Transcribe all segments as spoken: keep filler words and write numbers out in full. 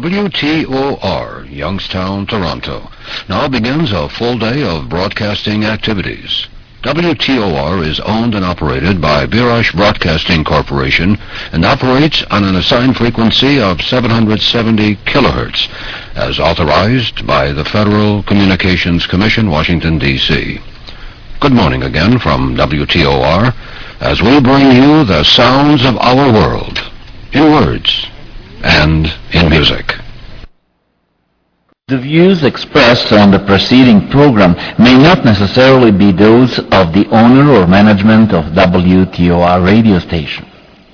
W T O R, Youngstown, Toronto, now begins a full day of broadcasting activities. W T O R is owned and operated by Birash Broadcasting Corporation and operates on an assigned frequency of seven hundred seventy kilohertz, as authorized by the Federal Communications Commission, Washington, D C Good morning again from W T O R, as we bring you the sounds of our world, in words and in music. The views expressed on the preceding program may not necessarily be those of the owner or management of W T O R radio station.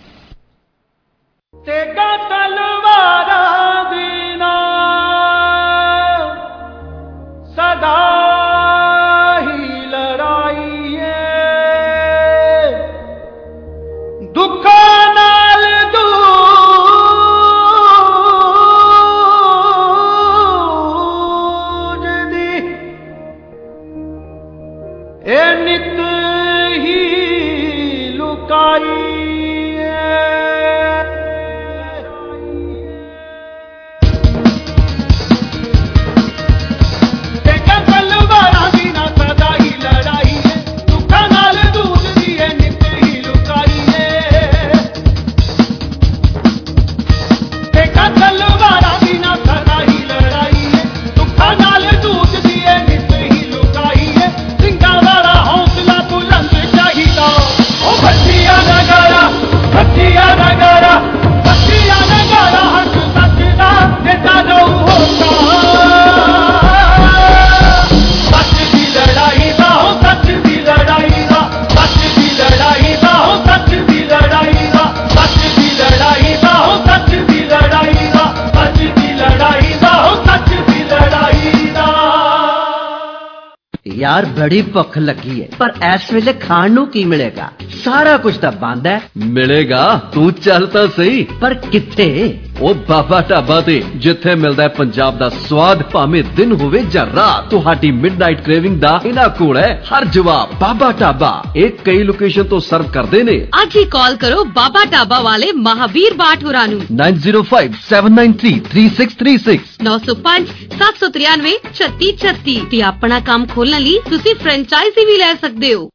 यार बड़ी भुख लगी है पर इस वेले खाण नूं की मिलेगा सारा कुछ तो बंद है मिलेगा तू चलता सही पर किथे ओ बाबा ढाबा ते जिथे मिलदा है पंजाब दा स्वाद भावें दिन होवे जां रात तुहाडी मिडनाइट क्रेविंग दा इना कोल है हर जवाब बाबा ढाबा एक कई लोकेशन तो सर्व करदे ने आज ही कॉल करो बाबा ढाबा वाले महावीर बाट होरां नूं nine zero five seven nine three three six three six नौ सौ पाँच सात सौ तिरानवे छत्ती छत्ती ते अपना काम खोलने ਲਈ ਤੁਸੀਂ ਫਰੈਂਚਾਈਜ਼ੀ ਵੀ ਲੈ ਸਕਦੇ ਹੋ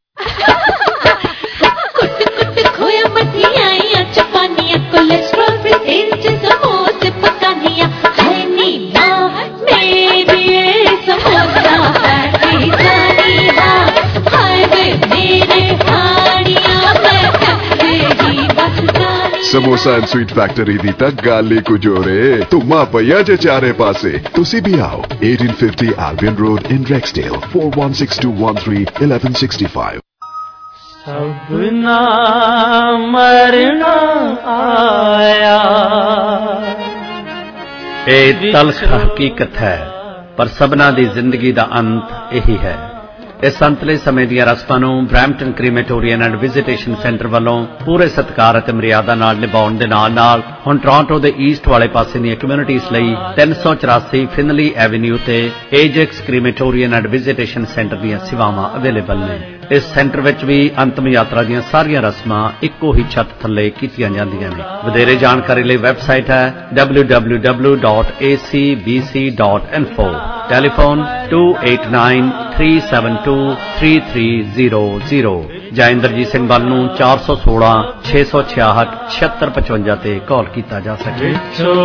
कुट कुट खोया मठियां चपानियां कोलेस्ट्रॉल फ्री तेल च समोसे पकानियां है नीला मेरे समोसा है जानिया हाय वे मेरे हानिया मैं कैसे जी बस Jaani samosa and sweet factory दी तक गाली कुजोरे तुमा पया जे चारे पासे तुसी भी आओ eighteen fifty Albion Road in Rexdale four one six two one three eleven sixty-five सबना मरना आया ਇਹ ਤਲਖ ਹਕੀਕਤ ਹੈ ਪਰ ਸਭਨਾ ਦੀ ਜ਼ਿੰਦਗੀ ਦਾ ਅੰਤ ਇਹੀ ਹੈ ਇਸ ਅੰਤਲੇ ਸਮੇਂ ਦੀਆਂ ਰਸਮਾਂ ਨੂੰ Brampton crematorium and visitation centre ਵੱਲੋਂ ਪੂਰੇ ਸਤਿਕਾਰ ਅਤੇ ਮਰਿਆਦਾ ਨਾਲ ਨਿਭਾਉਣ ਦੇ ਨਾਲ ਨਾਲ ਹੁਣ ਟੋਰਾਂਟੋ ਦੇ ਈਸਟ ਵਾਲੇ ਪਾਸੇ ਦੀਆਂ ਕਮਿਊਨਿਟੀਜ਼ ਲਈ ਤਿੰਨ ਸੌ ਚੁਰਾਸੀ ਫਿਨਲੀ ਐਵਨਿਊ ਤੇ Ajax crematorium and visitation centre ਦੀਆਂ ਸੇਵਾਵਾਂ ਅਵੇਲੇਬਲ ਨੇ ਇਸ ਸੈਂਟਰ ਵਿੱਚ ਵੀ ਅੰਤਮ ਯਾਤਰਾ ਦੀਆਂ ਸਾਰੀਆਂ ਰਸਮਾਂ ਇੱਕੋ ਹੀ ਛੱਤ ਥੱਲੇ ਕੀਤੀਆਂ ਜਾਂਦੀਆਂ ਨੇ ਵਧੇਰੇ ਜਾਣਕਾਰੀ ਲਈ ਵੈਬਸਾਈਟ ਹੈ w w w dot a c b c dot info telephone two eight nine three seven two three three zero zero ਜਾਂ ਇੰਦਰਜੀਤ ਸਿੰਘ ਵੱਲ ਨੂੰ ਚਾਰ ਸੌ ਸੋਲਾਂ ਛੇ ਸੌ ਛਿਆਹਠ ਛਿਅੱਤਰ ਪਚਵੰਜਾ ਤੇ ਕਾਲ ਕੀਤਾ ਜਾ ਸਕੇ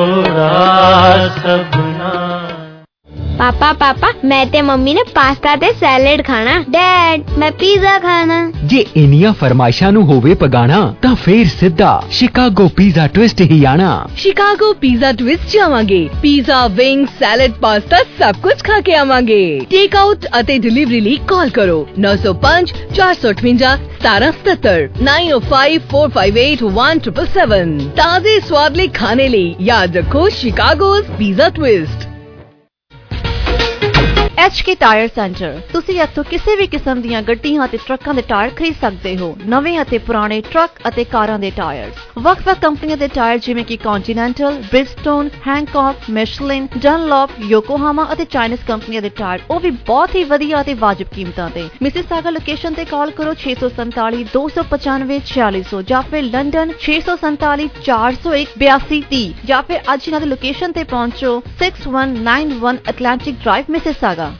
पापा पापा मैं ते मम्मी ने पास्ता ते सैलेड खाना डैड मैं पिज़्ज़ा खाना जे इनिया फरमाइशां नू होवे पगाना तां फिर सिद्धा शिकागो पिज़्ज़ा ट्विस्ट ही आना शिकागो पिज़्ज़ा ट्विस्ट जावांगे पिज़्ज़ा विंग्स सैलेड पास्ता सब कुछ खा के आवांगे टेक आउट अते डिलीवरी ਲਈ कॉल करो नौ सौ पाँच चार सौ अठवंजा सतारह सतहत्तर nine oh five four five eight one seven seven ताजे स्वाद ले खाने ਲਈ याद रखो Chicago's pizza twist H K tyre centre. ਤੁਸੀਂ ਇੱਥੋਂ ਕਿਸੇ ਵੀ ਕਿਸਮ ਦੀਆਂ ਗੱਡੀਆਂ ਅਤੇ ਟਰੱਕਾਂ ਦੇ ਟਾਇਰ ਖਰੀਦ ਸਕਦੇ ਹੋ। ਨਵੇਂ ਅਤੇ ਪੁਰਾਣੇ ਟਰੱਕ ਅਤੇ ਕਾਰਾਂ ਦੇ ਟਾਇਰ, ਵੱਖ-ਵੱਖ ਕੰਪਨੀਆਂ ਦੇ ਟਾਇਰ ਜਿਵੇਂ ਕਿ ਕੰਟੀਨੈਂਟਲ, ਬ੍ਰਿਜਸਟੋਨ, ਹੈਂਕੌਕ, ਮਿਸ਼ਲਿਨ, ਡਨਲੌਪ, ਯੋਕੋਹਾਮਾ ਅਤੇ ਚਾਈਨੀਜ਼ ਕੰਪਨੀਆਂ ਦੇ ਟਾਇਰ, ਉਹ ਵੀ ਬਹੁਤ ਹੀ ਵਧੀਆ ਅਤੇ ਵਾਜਬ ਕੀਮਤਾਂ ਤੇ। ਮਿਸੀਸਾਗਾ ਲੋਕੇਸ਼ਨ ਤੇ ਕਾਲ ਕਰੋ ਛੇ ਸੌ ਸੰਤਾਲੀ ਦੋ ਸੌ ਪਚਾਨਵੇਂ ਛਿਆਲੀ ਸੌ ਜਾਂ ਫਿਰ ਲੰਡਨ ਛੇ ਸੌ ਸੰਤਾਲੀ ਚਾਰ ਸੌ ਇੱਕ ਬਿਆਸੀ ਤੀਹ ਜਾਂ ਫਿਰ ਅੱਜ ਇਹਨਾਂ ਦੀ ਲੋਕੇਸ਼ਨ ਤੇ ਪਹੁੰਚੋ six one nine one Atlantic drive Mississauga.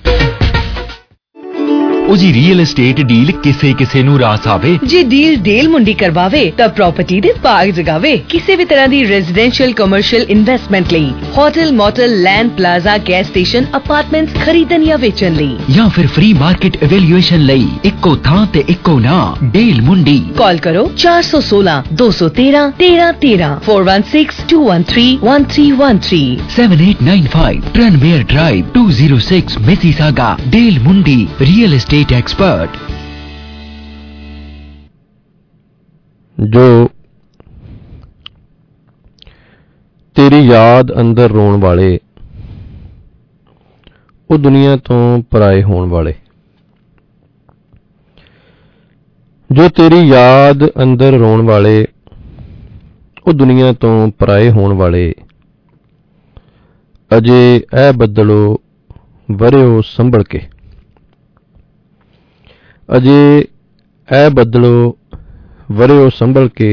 ਉਹ ਜੀ ਰੀਅਲ ਏਸਟੇਟ ਡੀਲ ਕਿਸੇ ਕਿਸੇ ਨੂੰ ਰਾਸ ਆਵੇ। ਜੇ ਡੀਲ ਡੇਲ ਮੁੰਡੀ ਕਰਵਾਵੇ ਤਾਂ ਪ੍ਰਾਪਰਟੀ ਦੇ ਬਾਗ ਜਗਾਵੇ। ਕਿਸੇ ਵੀ ਤਰ੍ਹਾਂ ਦੀ ਰੈਜ਼ੀਡੈਂਸ਼ੀਅਲ ਕਮਰਸ਼ੀਅਲ ਇਨਵੈਸਟਮੈਂਟ ਲਈ hotel, motel, land, plaza, gas station, apartments ਖਰੀਦਣ ਜਾਂ ਵੇਚਣ ਲਈ ਜਾਂ ਫਿਰ ਫ੍ਰੀ ਮਾਰਕੀਟ ਇਵੈਲੂਏਸ਼ਨ ਲਈ ਇੱਕੋ ਥਾਂ ਤੇ ਇੱਕੋ ਨਾਂ ਡੇਲ ਮੁੰਡੀ। ਕਾਲ ਕਰੋ ਚਾਰ ਸੌ ਸੋਲਾਂ ਦੋ ਸੌ ਤੇਰਾਂ ਤੇਰਾਂ ਤੇਰਾਂ four one six two one three one three one three seven eight nine five Tranmere drive two zero six Mississauga. Dale Mundi real estate expert. जो तेरी याद अंदर रोण वाले वो दुनिया तो पराए होण वाले। जो तेरी याद अंदर रोण वाले ਉਹ ਦੁਨੀਆ ਤੋਂ ਪਰਾਏ ਹੋਣ ਵਾਲੇ। ਅਜੇ ਐ ਬੱਦਲੋ ਵਰਿਓ ਸੰਭਲ ਕੇ। ਅਜੇ ਐ ਬੱਦਲੋ ਵਰਿਓ ਸੰਭਲ ਕੇ।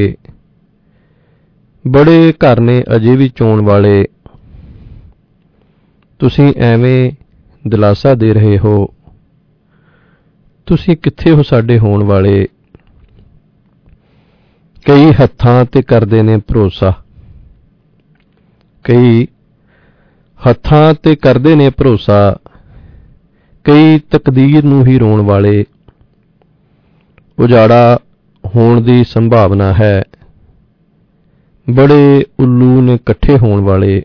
ਬੜੇ ਘਰ ਨੇ ਅਜੇ ਵੀ ਚੋਣ ਵਾਲੇ। ਤੁਸੀਂ ਐਵੇਂ ਦਿਲਾਸਾ ਦੇ ਰਹੇ ਹੋ। ਤੁਸੀਂ ਕਿੱਥੇ ਹੋ ਸਾਡੇ ਹੋਣ ਵਾਲੇ। ਕਈ ਹੱਥਾਂ ਤੇ ਕਰਦੇ ਨੇ ਭਰੋਸਾ। ਕਈ ਹੱਥਾਂ ਤੇ ਕਰਦੇ ਨੇ ਭਰੋਸਾ। ਕਈ ਤਕਦੀਰ ਨੂੰ ਹੀ ਰੋਣ ਵਾਲੇ। ਉਜਾੜਾ ਹੋਣ ਦੀ ਸੰਭਾਵਨਾ ਹੈ। ਬੜੇ ਉੱਲੂ ਨੇ ਇਕੱਠੇ ਹੋਣ ਵਾਲੇ।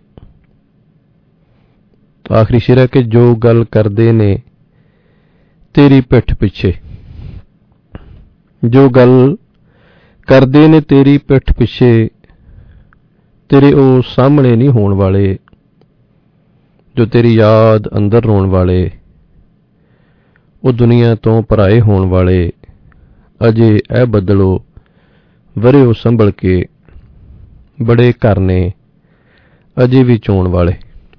ਆਖਰੀ ਸ਼ੇਰ ਹੈ ਕਿ ਜੋ ਗੱਲ ਕਰਦੇ ਨੇ ਤੇਰੀ ਪਿੱਠ ਪਿੱਛੇ। ਜੋ ਗੱਲ ਕਰਦੇ ਨੇ ਤੇਰੀ ਪਿੱਠ ਪਿੱਛੇ ਤੇਰੇ ਉਹ ਸਾਹਮਣੇ ਨਹੀਂ ਹੋਣ ਵਾਲੇ। ਜੋ ਤੇਰੀ ਯਾਦ ਅੰਦਰ ਰੋਣ ਵਾਲੇ ਉਹ ਦੁਨੀਆ ਤੋਂ ਪਰਾਏ ਹੋਣ ਵਾਲੇ। ਅਜੇ ਇਹ ਬੱਦਲੋ ਵਰਿਓ ਸੰਭਲ ਕੇ। ਬੜੇ ਘਰ ਨੇ ਅਜੇ ਵੀ ਚੋਣ ਵਾਲੇ।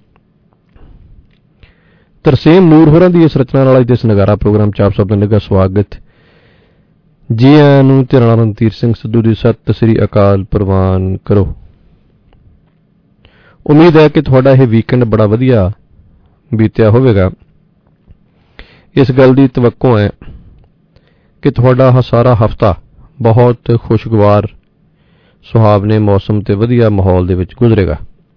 ਤਰਸੇਮ ਨੂਰ ਹੋਰਾਂ ਦੀ ਇਸ ਰਚਨਾ ਨਾਲ ਅੱਜ ਦੇ ਇਸ ਨਗਾਰਾ ਪ੍ਰੋਗਰਾਮ ਚ ਆਪ ਸਭ ਦਾ ਨਿੱਘਾ ਸਵਾਗਤ। ਜੀ ਆਇਆਂ ਨੂੰ। ਤੇ ਰਾਣਾ ਰਣਧੀਰ ਸਿੰਘ ਸਿੱਧੂ ਦੀ ਸਤਿ ਸ੍ਰੀ ਅਕਾਲ ਪ੍ਰਵਾਨ ਕਰੋ। ਉਮੀਦ ਹੈ ਕਿ ਤੁਹਾਡਾ ਇਹ ਵੀਕਐਂਡ ਬੜਾ ਵਧੀਆ ਬੀਤਿਆ ਹੋਵੇਗਾ। ਇਸ ਗੱਲ ਦੀ ਤਵੱਕੋ ਹੈ ਕਿ ਤੁਹਾਡਾ ਸਾਰਾ ਹਫ਼ਤਾ ਬਹੁਤ ਖੁਸ਼ਗਵਾਰ ਸੁਹਾਵਣੇ ਮੌਸਮ ਤੇ ਵਧੀਆ ਮਾਹੌਲ ਦੇ ਵਿੱਚ ਗੁਜ਼ਰੇਗਾ।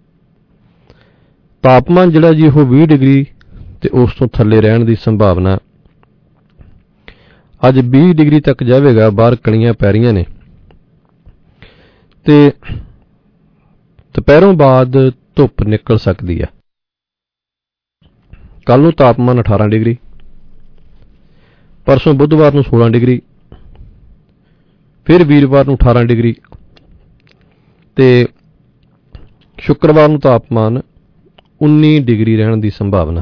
ਤਾਪਮਾਨ ਜਿਹੜਾ ਜੀ ਉਹ ਵੀਹ ਡਿਗਰੀ ਤੇ ਉਸ ਤੋਂ ਥੱਲੇ ਰਹਿਣ ਦੀ ਸੰਭਾਵਨਾ। ਅੱਜ ਵੀਹ ਡਿਗਰੀ ਤੱਕ ਜਾਵੇਗਾ। ਬਾਹਰ ਕਣੀਆਂ ਪੈ ਰਹੀਆਂ ਨੇ ਤੇ ਦੁਪਹਿਰੋਂ ਬਾਅਦ ਧੁੱਪ ਨਿਕਲ ਸਕਦੀ ਹੈ। ਕੱਲ ਨੂੰ ਤਾਪਮਾਨ ਅਠਾਰਾਂ ਡਿਗਰੀ, ਪਰਸੋਂ ਬੁੱਧਵਾਰ ਨੂੰ ਸੋਲਾਂ ਡਿਗਰੀ, ਫਿਰ ਵੀਰਵਾਰ ਨੂੰ ਅਠਾਰਾਂ ਡਿਗਰੀ ਤੇ ਸ਼ੁੱਕਰਵਾਰ ਨੂੰ ਤਾਪਮਾਨ ਉੱਨੀ ਡਿਗਰੀ ਰਹਿਣ ਦੀ ਸੰਭਾਵਨਾ।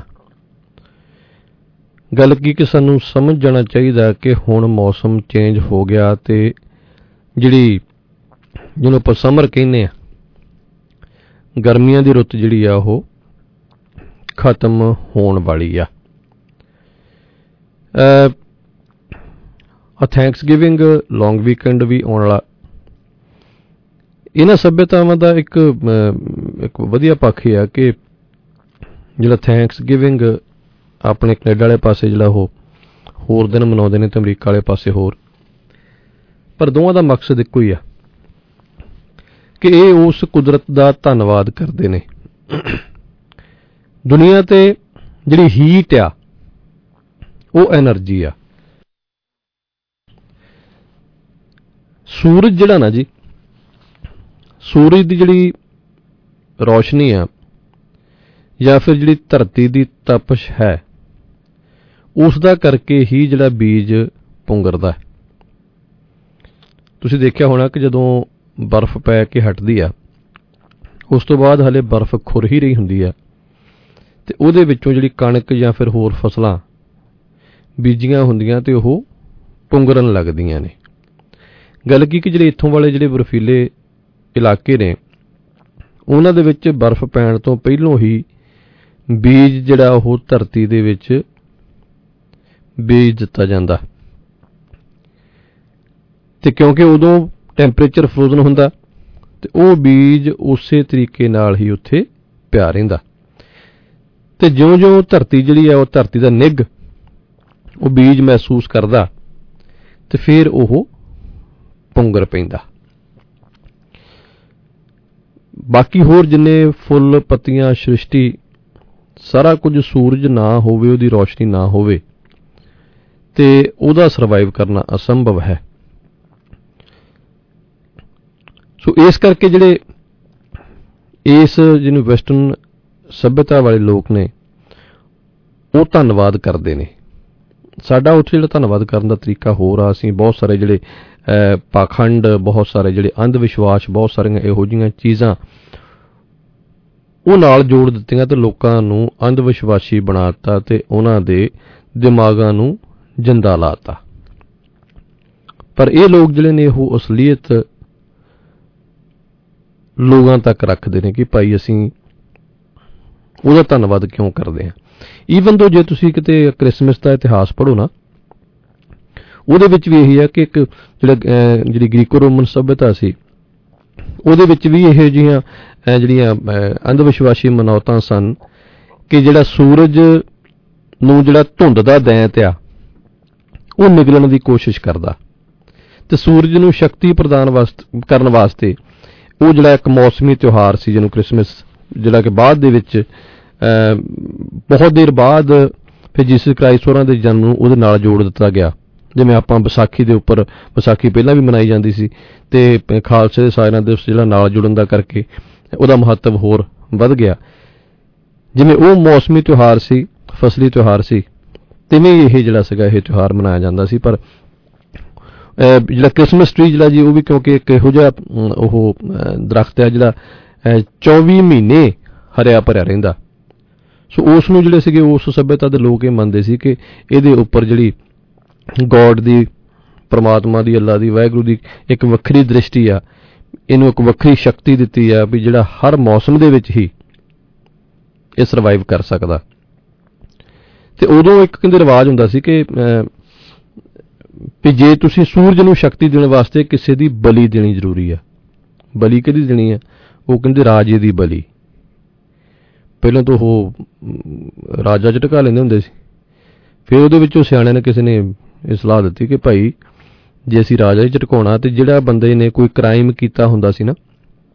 ਗੱਲ ਕੀ ਕਿ ਸਾਨੂੰ ਸਮਝ ਜਾਣਾ ਚਾਹੀਦਾ ਕਿ ਹੁਣ ਮੌਸਮ ਚੇਂਜ ਹੋ ਗਿਆ ਤੇ ਜਿਹੜੀ ਜਿਹਨੂੰ ਆਪਾਂ ਸਮਰ ਕਹਿੰਦੇ ਆ, ਗਰਮੀਆਂ ਦੀ ਰੁੱਤ ਜਿਹੜੀ ਆ ਉਹ ਖਤਮ ਹੋਣ ਵਾਲੀ ਆ। ਆ ਥੈਂਕਸਗਿਵਿੰਗ ਲੌਂਗ ਵੀਕਐਂਡ ਵੀ ਆਉਣ ਵਾਲਾ। ਇਹਨਾਂ ਸੱਭਿਅਤਾਵਾਂ ਦਾ ਇੱਕ ਇੱਕ ਵਧੀਆ ਪੱਖ ਇਹ ਆ ਕਿ ਜਿਹੜਾ ਥੈਂਕਸਗਿਵਿੰਗ ਆਪਣੇ ਕੈਨੇਡਾ ਵਾਲੇ ਪਾਸੇ ਜਿਹੜਾ ਉਹ ਹੋਰ ਦਿਨ ਮਨਾਉਂਦੇ ਨੇ ਤੇ ਅਮਰੀਕਾ ਵਾਲੇ ਪਾਸੇ ਹੋਰ, ਪਰ ਦੋਵਾਂ ਦਾ ਮਕਸਦ ਇੱਕੋ ਹੀ ਆ ਕਿ ਇਹ ਉਸ ਕੁਦਰਤ ਦਾ ਧੰਨਵਾਦ ਕਰਦੇ ਨੇ। ਦੁਨੀਆ ਤੇ ਜਿਹੜੀ ਹੀਟ ਆ ਉਹ ਐਨਰਜੀ ਆ। ਸੂਰਜ ਜਿਹੜਾ ਨਾ ਜੀ, ਸੂਰਜ ਦੀ ਜਿਹੜੀ ਰੌਸ਼ਨੀ ਆ ਜਾਂ ਫਿਰ ਜਿਹੜੀ ਧਰਤੀ ਦੀ ਤਪਸ਼ ਹੈ ਉਸ ਦਾ ਕਰਕੇ ਹੀ ਜਿਹੜਾ ਬੀਜ ਪੁੰਗਰਦਾ। ਤੁਸੀਂ ਦੇਖਿਆ ਹੋਣਾ ਕਿ ਜਦੋਂ ਬਰਫ਼ ਪੈ ਕੇ ਹਟਦੀ ਆ ਉਸ ਤੋਂ ਬਾਅਦ ਹਲੇ ਬਰਫ਼ ਖੁਰ ਹੀ ਰਹੀ ਹੁੰਦੀ ਆ ਤੇ ਉਹਦੇ ਵਿੱਚੋਂ ਜਿਹੜੀ ਕਣਕ ਜਾਂ ਫਿਰ ਹੋਰ ਫਸਲਾਂ ਬੀਜੀਆਂ ਹੁੰਦੀਆਂ ਤੇ ਉਹ ਪੁੰਗਰਨ ਲੱਗਦੀਆਂ ਨੇ। ਗੱਲ ਕੀ ਕਿ ਜਿਹੜੇ ਇੱਥੋਂ ਵਾਲੇ ਜਿਹੜੇ ਬਰਫੀਲੇ ਇਲਾਕੇ ਨੇ ਉਹਨਾਂ ਦੇ ਵਿੱਚ ਬਰਫ਼ ਪੈਣ ਤੋਂ ਪਹਿਲੋਂ ਹੀ ਬੀਜ ਜਿਹੜਾ ਉਹ ਧਰਤੀ ਦੇ ਵਿੱਚ ਬੀਜ ਦਿੱਤਾ ਜਾਂਦਾ, ਤੇ ਕਿਉਂਕਿ ਉਦੋਂ ਟੈਂਪਰੇਚਰ ਫਰੋਜ਼ਨ ਹੁੰਦਾ ਤੇ ਉਹ ਬੀਜ ਉਸੇ ਤਰੀਕੇ ਨਾਲ ਹੀ ਉੱਥੇ ਪਿਆ ਰਹਿੰਦਾ। ਤੇ ਜਿਉਂ-ਜਿਉਂ ਧਰਤੀ ਜਿਹੜੀ ਆ ਉਹ ਧਰਤੀ ਦਾ ਨਿੱਘ ਉਹ ਬੀਜ ਮਹਿਸੂਸ ਕਰਦਾ ਤੇ ਫਿਰ ਉਹ ਪੁੰਗਰ ਪੈਂਦਾ। ਬਾਕੀ ਹੋਰ ਜਿੰਨੇ ਫੁੱਲ ਪੱਤੀਆਂ ਸ੍ਰਿਸ਼ਟੀ ਸਾਰਾ ਕੁਝ ਸੂਰਜ ਨਾ ਹੋਵੇ, ਉਹਦੀ ਰੌਸ਼ਨੀ ਨਾ ਹੋਵੇ ਤੇ ਉਹਦਾ ਸਰਵਾਈਵ ਕਰਨਾ ਅਸੰਭਵ ਹੈ। ਸੋ ਇਸ ਕਰਕੇ ਜਿਹੜੇ ਇਸ ਜਿਹਨੂੰ ਵੈਸਟਰਨ ਸੱਭਿਅਤਾ ਵਾਲੇ ਲੋਕ ਨੇ ਉਹ ਧੰਨਵਾਦ ਕਰਦੇ ਨੇ। ਸਾਡਾ ਉੱਥੇ ਜਿਹੜਾ ਧੰਨਵਾਦ ਕਰਨ ਦਾ ਤਰੀਕਾ ਹੋਰ ਆ। ਅਸੀਂ ਬਹੁਤ ਸਾਰੇ ਜਿਹੜੇ ਪਾਖੰਡ, ਬਹੁਤ ਸਾਰੇ ਜਿਹੜੇ ਅੰਧ ਵਿਸ਼ਵਾਸ, ਬਹੁਤ ਸਾਰੀਆਂ ਇਹੋ ਜਿਹੀਆਂ ਚੀਜ਼ਾਂ ਉਹ ਨਾਲ ਜੋੜ ਦਿੱਤੀਆਂ ਤੇ ਲੋਕਾਂ ਨੂੰ ਅੰਧ ਵਿਸ਼ਵਾਸੀ ਬਣਾ ਦਿੱਤਾ ਤੇ ਉਹਨਾਂ ਦੇ ਦਿਮਾਗਾਂ ਨੂੰ ਜਿੰਦਾ ਲਾ ਦਿੱਤਾ। ਪਰ ਇਹ ਲੋਕ ਜਿਹੜੇ ਨੇ ਉਹ ਅਸਲੀਅਤ ਲੋਕਾਂ ਤੱਕ ਰੱਖਦੇ ਨੇ ਕਿ ਭਾਈ ਅਸੀਂ ਉਹਦਾ ਧੰਨਵਾਦ ਕਿਉਂ ਕਰਦੇ ਹਾਂ। ਈਵਨ ਦੋ ਜੇ ਤੁਸੀਂ ਕਿਤੇ ਕ੍ਰਿਸਮਸ ਦਾ ਇਤਿਹਾਸ ਪੜ੍ਹੋ ਨਾ, ਉਹਦੇ ਵਿੱਚ ਵੀ ਇਹੀ ਹੈ ਕਿ ਇੱਕ ਜਿਹੜਾ ਜਿਹੜੀ ਗ੍ਰੀਕੋ ਰੋਮਨ ਸੱਭਿਅਤਾ ਸੀ ਉਹਦੇ ਵਿੱਚ ਵੀ ਇਹੋ ਜਿਹੀਆਂ ਜਿਹੜੀਆਂ ਅੰਧ ਵਿਸ਼ਵਾਸੀ ਮਨੌਤਾਂ ਸਨ ਕਿ ਜਿਹੜਾ ਸੂਰਜ ਨੂੰ ਜਿਹੜਾ ਧੁੰਦ ਦਾ ਦੈਂਤ ਆ ਉਹ ਨਿਗਲਣ ਦੀ ਕੋਸ਼ਿਸ਼ ਕਰਦਾ ਤੇ ਸੂਰਜ ਨੂੰ ਸ਼ਕਤੀ ਪ੍ਰਦਾਨ ਵਾਸਤੇ ਕਰਨ ਵਾਸਤੇ ਉਹ ਜਿਹੜਾ ਇੱਕ ਮੌਸਮੀ ਤਿਉਹਾਰ ਸੀ ਜਿਹਨੂੰ ਕ੍ਰਿਸਮਸ, ਜਿਹੜਾ ਕਿ ਬਾਅਦ ਦੇ ਵਿੱਚ ਬਹੁਤ ਦੇਰ ਬਾਅਦ ਫਿਰ ਜੀਸਸ ਕ੍ਰਾਈਸਟ ਹੋਰਾਂ ਦੇ ਜਨਮ ਨੂੰ ਉਹਦੇ ਨਾਲ ਜੋੜ ਦਿੱਤਾ ਗਿਆ। ਜਿਵੇਂ ਆਪਾਂ ਵਿਸਾਖੀ ਦੇ ਉੱਪਰ, ਵਿਸਾਖੀ ਪਹਿਲਾਂ ਵੀ ਮਨਾਈ ਜਾਂਦੀ ਸੀ ਤੇ ਖਾਲਸੇ ਦੇ ਸਾਜਨਾ ਦਿਵਸ ਜਿਹੜਾ ਨਾਲ ਜੁੜਨ ਦਾ ਕਰਕੇ ਉਹਦਾ ਮਹੱਤਵ ਹੋਰ ਵੱਧ ਗਿਆ। ਜਿਵੇਂ ਉਹ ਮੌਸਮੀ ਤਿਉਹਾਰ ਸੀ, ਫਸਲੀ ਤਿਉਹਾਰ ਸੀ, ਤਿਵੇਂ ਇਹ ਜਿਹੜਾ ਸੀਗਾ ਇਹ ਤਿਉਹਾਰ ਮਨਾਇਆ ਜਾਂਦਾ ਸੀ। ਪਰ ਜਿਹੜਾ ਕ੍ਰਿਸਮਸ ਟਰੀ ਜਿਹੜਾ ਜੀ ਉਹ ਵੀ ਕਿਉਂਕਿ ਇੱਕ ਇਹੋ ਜਿਹਾ ਉਹ ਦਰਖਤ ਹੈ ਜਿਹੜਾ ਚੌਵੀ ਮਹੀਨੇ ਹਰਿਆ ਭਰਿਆ ਰਹਿੰਦਾ। ਸੋ ਉਸ ਨੂੰ ਜਿਹੜੇ ਸੀਗੇ ਉਸ ਸੱਭਿਅਤਾ ਦੇ ਲੋਕ ਇਹ ਮੰਨਦੇ ਸੀ ਕਿ ਇਹਦੇ ਉੱਪਰ ਜਿਹੜੀ ਗੋਡ ਦੀ, ਪਰਮਾਤਮਾ ਦੀ, ਅੱਲਾ ਦੀ, ਵਾਹਿਗੁਰੂ ਦੀ ਇੱਕ ਵੱਖਰੀ ਦ੍ਰਿਸ਼ਟੀ ਆ, ਇਹਨੂੰ ਇੱਕ ਵੱਖਰੀ ਸ਼ਕਤੀ ਦਿੱਤੀ ਆ ਵੀ ਜਿਹੜਾ ਹਰ ਮੌਸਮ ਦੇ ਵਿੱਚ ਹੀ ਇਹ ਸਰਵਾਈਵ ਕਰ ਸਕਦਾ। ਤੇ ਉਦੋਂ ਇੱਕ ਕਹਿੰਦੇ ਰਿਵਾਜ ਹੁੰਦਾ ਸੀ ਕਿ ਵੀ ਜੇ ਤੁਸੀਂ ਸੂਰਜ ਨੂੰ ਸ਼ਕਤੀ ਦੇਣ ਵਾਸਤੇ ਕਿਸੇ ਦੀ ਬਲੀ ਦੇਣੀ ਜ਼ਰੂਰੀ ਆ। ਬਲੀ ਕਿਹਦੀ ਦੇਣੀ ਆ? ਉਹ ਕਹਿੰਦੇ ਰਾਜੇ ਦੀ ਬਲੀ। ਪਹਿਲਾਂ ਤਾਂ ਉਹ ਰਾਜਾ ਚ ਢਕਾ ਲੈਂਦੇ ਹੁੰਦੇ ਸੀ, ਫਿਰ ਉਹਦੇ ਵਿੱਚੋਂ ਸਿਆਣਿਆਂ ਨੇ ਕਿਸੇ ਨੇ ਇਹ ਸਲਾਹ ਦਿੱਤੀ ਕਿ ਭਾਈ ਜੇ ਅਸੀਂ ਰਾਜਾ ਚ ਢਕਾਉਣਾ ਤੇ ਜਿਹੜਾ ਬੰਦੇ ਨੇ ਕੋਈ ਕ੍ਰਾਈਮ ਕੀਤਾ ਹੁੰਦਾ ਸੀ ਨਾ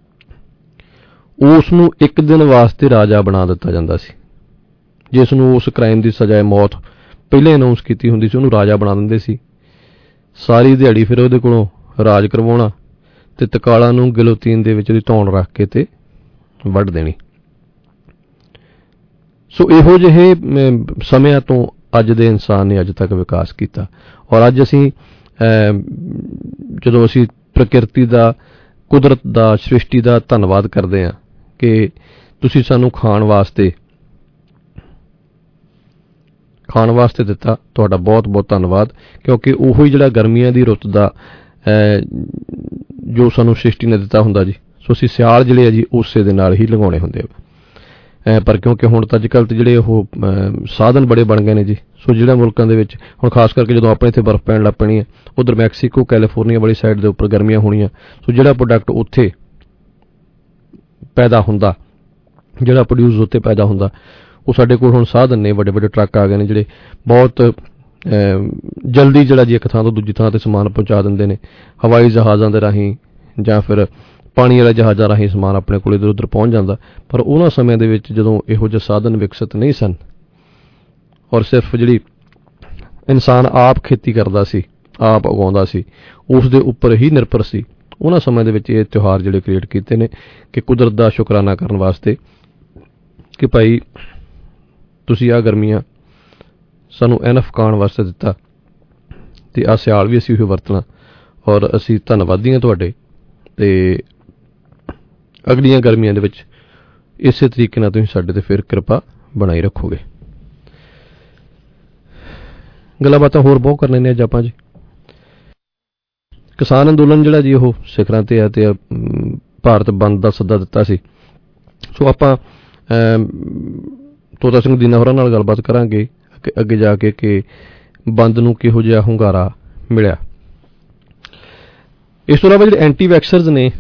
ਉਸ ਨੂੰ ਇੱਕ ਦਿਨ ਵਾਸਤੇ ਰਾਜਾ ਬਣਾ ਦਿੱਤਾ ਜਾਂਦਾ ਸੀ। ਜਿਸ ਨੂੰ ਉਸ ਕ੍ਰਾਈਮ ਦੀ ਸਜ਼ਾ ਮੌਤ ਪਹਿਲਾਂ ਅਨਾਉਂਸ ਕੀਤੀ ਹੁੰਦੀ ਸੀ ਉਹਨੂੰ ਰਾਜਾ ਬਣਾ ਦਿੰਦੇ ਸੀ। ਸਾਰੀ ਦਿਹਾੜੀ ਫਿਰ ਉਹਦੇ ਕੋਲੋਂ ਰਾਜ ਕਰਵਾਉਣਾ ਤੇ ਤਕਾਲਾਂ ਨੂੰ ਗਿਲੋਤੀਨ ਦੇ ਵਿੱਚ ਉਹਦੀ ਧੌਣ ਰੱਖ ਕੇ ਤੇ ਵੱਢ ਦੇਣੀ। ਸੋ ਇਹੋ ਜਿਹੇ ਸਮਿਆਂ ਤੋਂ ਅੱਜ ਦੇ ਇਨਸਾਨ ਨੇ ਅੱਜ ਤੱਕ ਵਿਕਾਸ ਕੀਤਾ। ਔਰ ਅੱਜ ਅਸੀਂ ਜਦੋਂ ਅਸੀਂ ਪ੍ਰਕਿਰਤੀ ਦਾ, ਕੁਦਰਤ ਦਾ, ਸ੍ਰਿਸ਼ਟੀ ਦਾ ਧੰਨਵਾਦ ਕਰਦੇ ਹਾਂ ਕਿ ਤੁਸੀਂ ਸਾਨੂੰ ਖਾਣ ਵਾਸਤੇ ਖਾਣ ਵਾਸਤੇ ਦਿੱਤਾ, ਤੁਹਾਡਾ ਬਹੁਤ ਬਹੁਤ ਧੰਨਵਾਦ। ਕਿਉਂਕਿ ਉਹੀ ਜਿਹੜਾ ਗਰਮੀਆਂ ਦੀ ਰੁੱਤ ਦਾ ਜੋ ਸਾਨੂੰ ਸ੍ਰਿਸ਼ਟੀ ਨੇ ਦਿੱਤਾ ਹੁੰਦਾ ਜੀ, ਸੋ ਅਸੀਂ ਸਿਆਲ ਜਿਹੜੇ ਆ ਜੀ ਉਸੇ ਦੇ ਨਾਲ ਹੀ ਲਗਾਉਣੇ ਹੁੰਦੇ ਆ। ਪਰ ਕਿਉਂਕਿ ਹੁਣ ਤਾਂ ਅੱਜ ਕੱਲ੍ਹ ਤੇ ਜਿਹੜੇ ਉਹ ਸਾਧਨ ਬੜੇ ਬਣ ਗਏ ਨੇ ਜੀ। ਸੋ ਜਿਹੜਾ ਮੁਲਕਾਂ ਦੇ ਵਿੱਚ ਹੁਣ ਖਾਸ ਕਰਕੇ ਜਦੋਂ ਆਪਣੇ ਇੱਥੇ ਬਰਫ਼ ਪੈਣ ਲੱਗ ਪੈਣੀ ਹੈ, ਉੱਧਰ ਮੈਕਸੀਕੋ, ਕੈਲੀਫੋਰਨੀਆ ਵਾਲੀ ਸਾਈਡ ਦੇ ਉੱਪਰ ਗਰਮੀਆਂ ਹੋਣੀਆਂ, ਸੋ ਜਿਹੜਾ ਪ੍ਰੋਡਕਟ ਉੱਥੇ ਪੈਦਾ ਹੁੰਦਾ, ਜਿਹੜਾ ਪ੍ਰੋਡਿਊਸ ਉੱਥੇ ਪੈਦਾ ਹੁੰਦਾ, ਉਹ ਸਾਡੇ ਕੋਲ ਹੁਣ ਸਾਧਨ ਨੇ, ਵੱਡੇ ਵੱਡੇ ਟਰੱਕ ਆ ਗਏ ਨੇ ਜਿਹੜੇ ਬਹੁਤ ਜਲਦੀ ਜਿਹੜਾ ਜੀ ਇੱਕ ਥਾਂ ਤੋਂ ਦੂਜੀ ਥਾਂ ਤੇ ਸਮਾਨ ਪਹੁੰਚਾ ਦਿੰਦੇ ਨੇ। ਹਵਾਈ ਜਹਾਜ਼ਾਂ ਦੇ ਰਾਹੀਂ ਜਾਂ ਫਿਰ ਪਾਣੀ ਵਾਲੇ ਜਹਾਜ਼ਾਂ ਰਾਹੀਂ ਸਮਾਨ ਆਪਣੇ ਕੋਲ ਇੱਧਰ ਉੱਧਰ ਪਹੁੰਚ ਜਾਂਦਾ। ਪਰ ਉਹਨਾਂ ਸਮਿਆਂ ਦੇ ਵਿੱਚ ਜਦੋਂ ਇਹੋ ਜਿਹੇ ਸਾਧਨ ਵਿਕਸਿਤ ਨਹੀਂ ਸਨ ਔਰ ਸਿਰਫ ਜਿਹੜੀ ਇਨਸਾਨ ਆਪ ਖੇਤੀ ਕਰਦਾ ਸੀ, ਆਪ ਉਗਾਉਂਦਾ ਸੀ, ਉਸ ਦੇ ਉੱਪਰ ਹੀ ਨਿਰਭਰ ਸੀ, ਉਹਨਾਂ ਸਮੇਂ ਦੇ ਵਿੱਚ ਇਹ ਤਿਉਹਾਰ ਜਿਹੜੇ ਕ੍ਰੀਏਟ ਕੀਤੇ ਨੇ ਕਿ ਕੁਦਰਤ ਦਾ ਸ਼ੁਕਰਾਨਾ ਕਰਨ ਵਾਸਤੇ ਕਿ ਭਾਈ ਤੁਸੀਂ ਆਹ ਗਰਮੀਆਂ ਸਾਨੂੰ ਐਨਫ ਖਾਣ ਵਾਸਤੇ ਦਿੱਤਾ ਤੇ ਆਹ ਸਿਆਲ ਵੀ ਅਸੀਂ ਉਹੀ ਵਰਤਣਾ ਔਰ ਅਸੀਂ ਧੰਨਵਾਦੀ ਹਾਂ ਤੁਹਾਡੇ। ਤੇ ਅਗਲੀਆਂ ਗਰਮੀਆਂ ਦੇ ਵਿੱਚ ਇਸੇ ਤਰੀਕੇ ਨਾਲ ਤੁਸੀਂ ਸਾਡੇ ਤੇ ਫਿਰ ਕਿਰਪਾ ਬਣਾਈ ਰੱਖੋਗੇ। ਗੱਲਾਂ ਬਾਤਾਂ ਹੋਰ ਬਹੁਤ ਕਰਨੇ ਨੇ ਅੱਜ ਆਪਾਂ ਜੀ। ਕਿਸਾਨ ਅੰਦੋਲਨ ਜਿਹੜਾ ਜੀ ਉਹ ਸਿਖਰਾਂ ਤੇ ਹੈ ਤੇ ਭਾਰਤ ਬੰਦ ਦਾ ਸੱਦਾ ਦਿੱਤਾ ਸੀ। ਸੋ ਆਪਾਂ ਤੋਤਾ ਸਿੰਘ ਦੀਨਾ ਹੋਰਾਂ ਨਾਲ ਗੱਲਬਾਤ ਕਰਾਂਗੇ ਅੱਗੇ ਜਾ ਕੇ ਕਿ ਬੰਦ ਨੂੰ ਕਿਹੋ ਜਿਹਾ ਹੁੰਗਾਰਾ ਮਿਲਿਆ। ਇਸ ਤੋਂ ਇਲਾਵਾ ਜਿਹੜੇ ਐਂਟੀ ਵੈਕਸਰਸ ਨੇ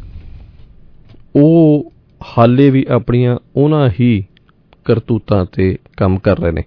ਉਹ ਹਾਲੇ ਵੀ ਆਪਣੀਆਂ ਉਹਨਾਂ ਹੀ ਕਰਤੂਤਾਂ ਤੇ ਕੰਮ ਕਰ ਰਹੇ ਨੇ।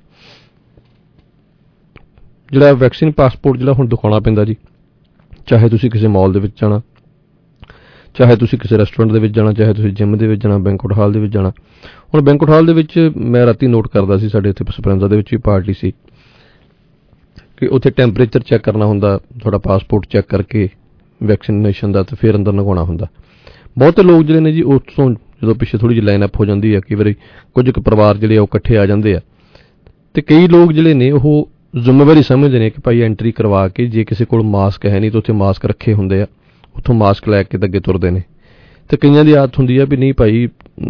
ਜਿਹੜਾ ਵੈਕਸੀਨ ਪਾਸਪੋਰਟ ਜਿਹੜਾ ਹੁਣ ਦਿਖਾਉਣਾ ਪੈਂਦਾ ਜੀ, ਚਾਹੇ ਤੁਸੀਂ ਕਿਸੇ ਮਾਲ ਦੇ ਵਿੱਚ ਜਾਣਾ, ਚਾਹੇ ਤੁਸੀਂ ਕਿਸੇ ਰੈਸਟੋਰੈਂਟ ਦੇ ਵਿੱਚ ਜਾਣਾ, ਚਾਹੇ ਤੁਸੀਂ ਜਿਮ ਦੇ ਵਿੱਚ ਜਾਣਾ, ਬੈਂਕੁਏਟ ਹਾਲ ਦੇ ਵਿੱਚ ਜਾਣਾ। ਹੁਣ ਬੈਂਕੁਏਟ ਹਾਲ ਦੇ ਵਿੱਚ ਮੈਂ ਰਾਤੀ ਨੋਟ ਕਰਦਾ ਸੀ, ਸਾਡੇ ਇੱਥੇ ਸਪਰੈਂਜ਼ਾ ਦੇ ਵਿੱਚ ਵੀ ਪਾਰਟੀ ਸੀ, ਕਿ ਉੱਥੇ ਟੈਂਪਰੇਚਰ ਚੈੱਕ ਕਰਨਾ ਹੁੰਦਾ, ਤੁਹਾਡਾ ਪਾਸਪੋਰਟ ਚੈੱਕ ਕਰਕੇ ਵੈਕਸੀਨੇਸ਼ਨ ਦਾ, ਤੇ ਫਿਰ ਅੰਦਰ ਲਗਾਉਣਾ ਹੁੰਦਾ। ਬਹੁਤੇ ਲੋਕ ਜਿਹੜੇ ਨੇ ਜੀ ਉਸ ਤੋਂ ਜਦੋਂ ਪਿੱਛੇ ਥੋੜ੍ਹੀ ਜਿਹੀ ਲਾਈਨ ਅਪ ਹੋ ਜਾਂਦੀ ਹੈ, ਕਈ ਵਾਰੀ ਕੁਝ ਕੁ ਪਰਿਵਾਰ ਜਿਹੜੇ ਆ ਉਹ ਇਕੱਠੇ ਆ ਜਾਂਦੇ ਆ, ਤੇ ਕਈ ਲੋਕ ਜਿਹੜੇ ਨੇ ਉਹ ਜ਼ਿੰਮੇਵਾਰੀ ਸਮਝਦੇ ਨੇ ਕਿ ਭਾਈ ਐਂਟਰੀ ਕਰਵਾ ਕੇ, ਜੇ ਕਿਸੇ ਕੋਲ ਮਾਸਕ ਹੈ ਨਹੀਂ ਤਾਂ ਉੱਥੇ ਮਾਸਕ ਰੱਖੇ ਹੁੰਦੇ ਆ, ਉੱਥੋਂ ਮਾਸਕ ਲੈ ਕੇ ਅੱਗੇ ਤੁਰਦੇ ਨੇ। ਤੇ ਕਈਆਂ ਦੀ ਆਦਤ ਹੁੰਦੀ ਆ ਵੀ ਨਹੀਂ ਭਾਈ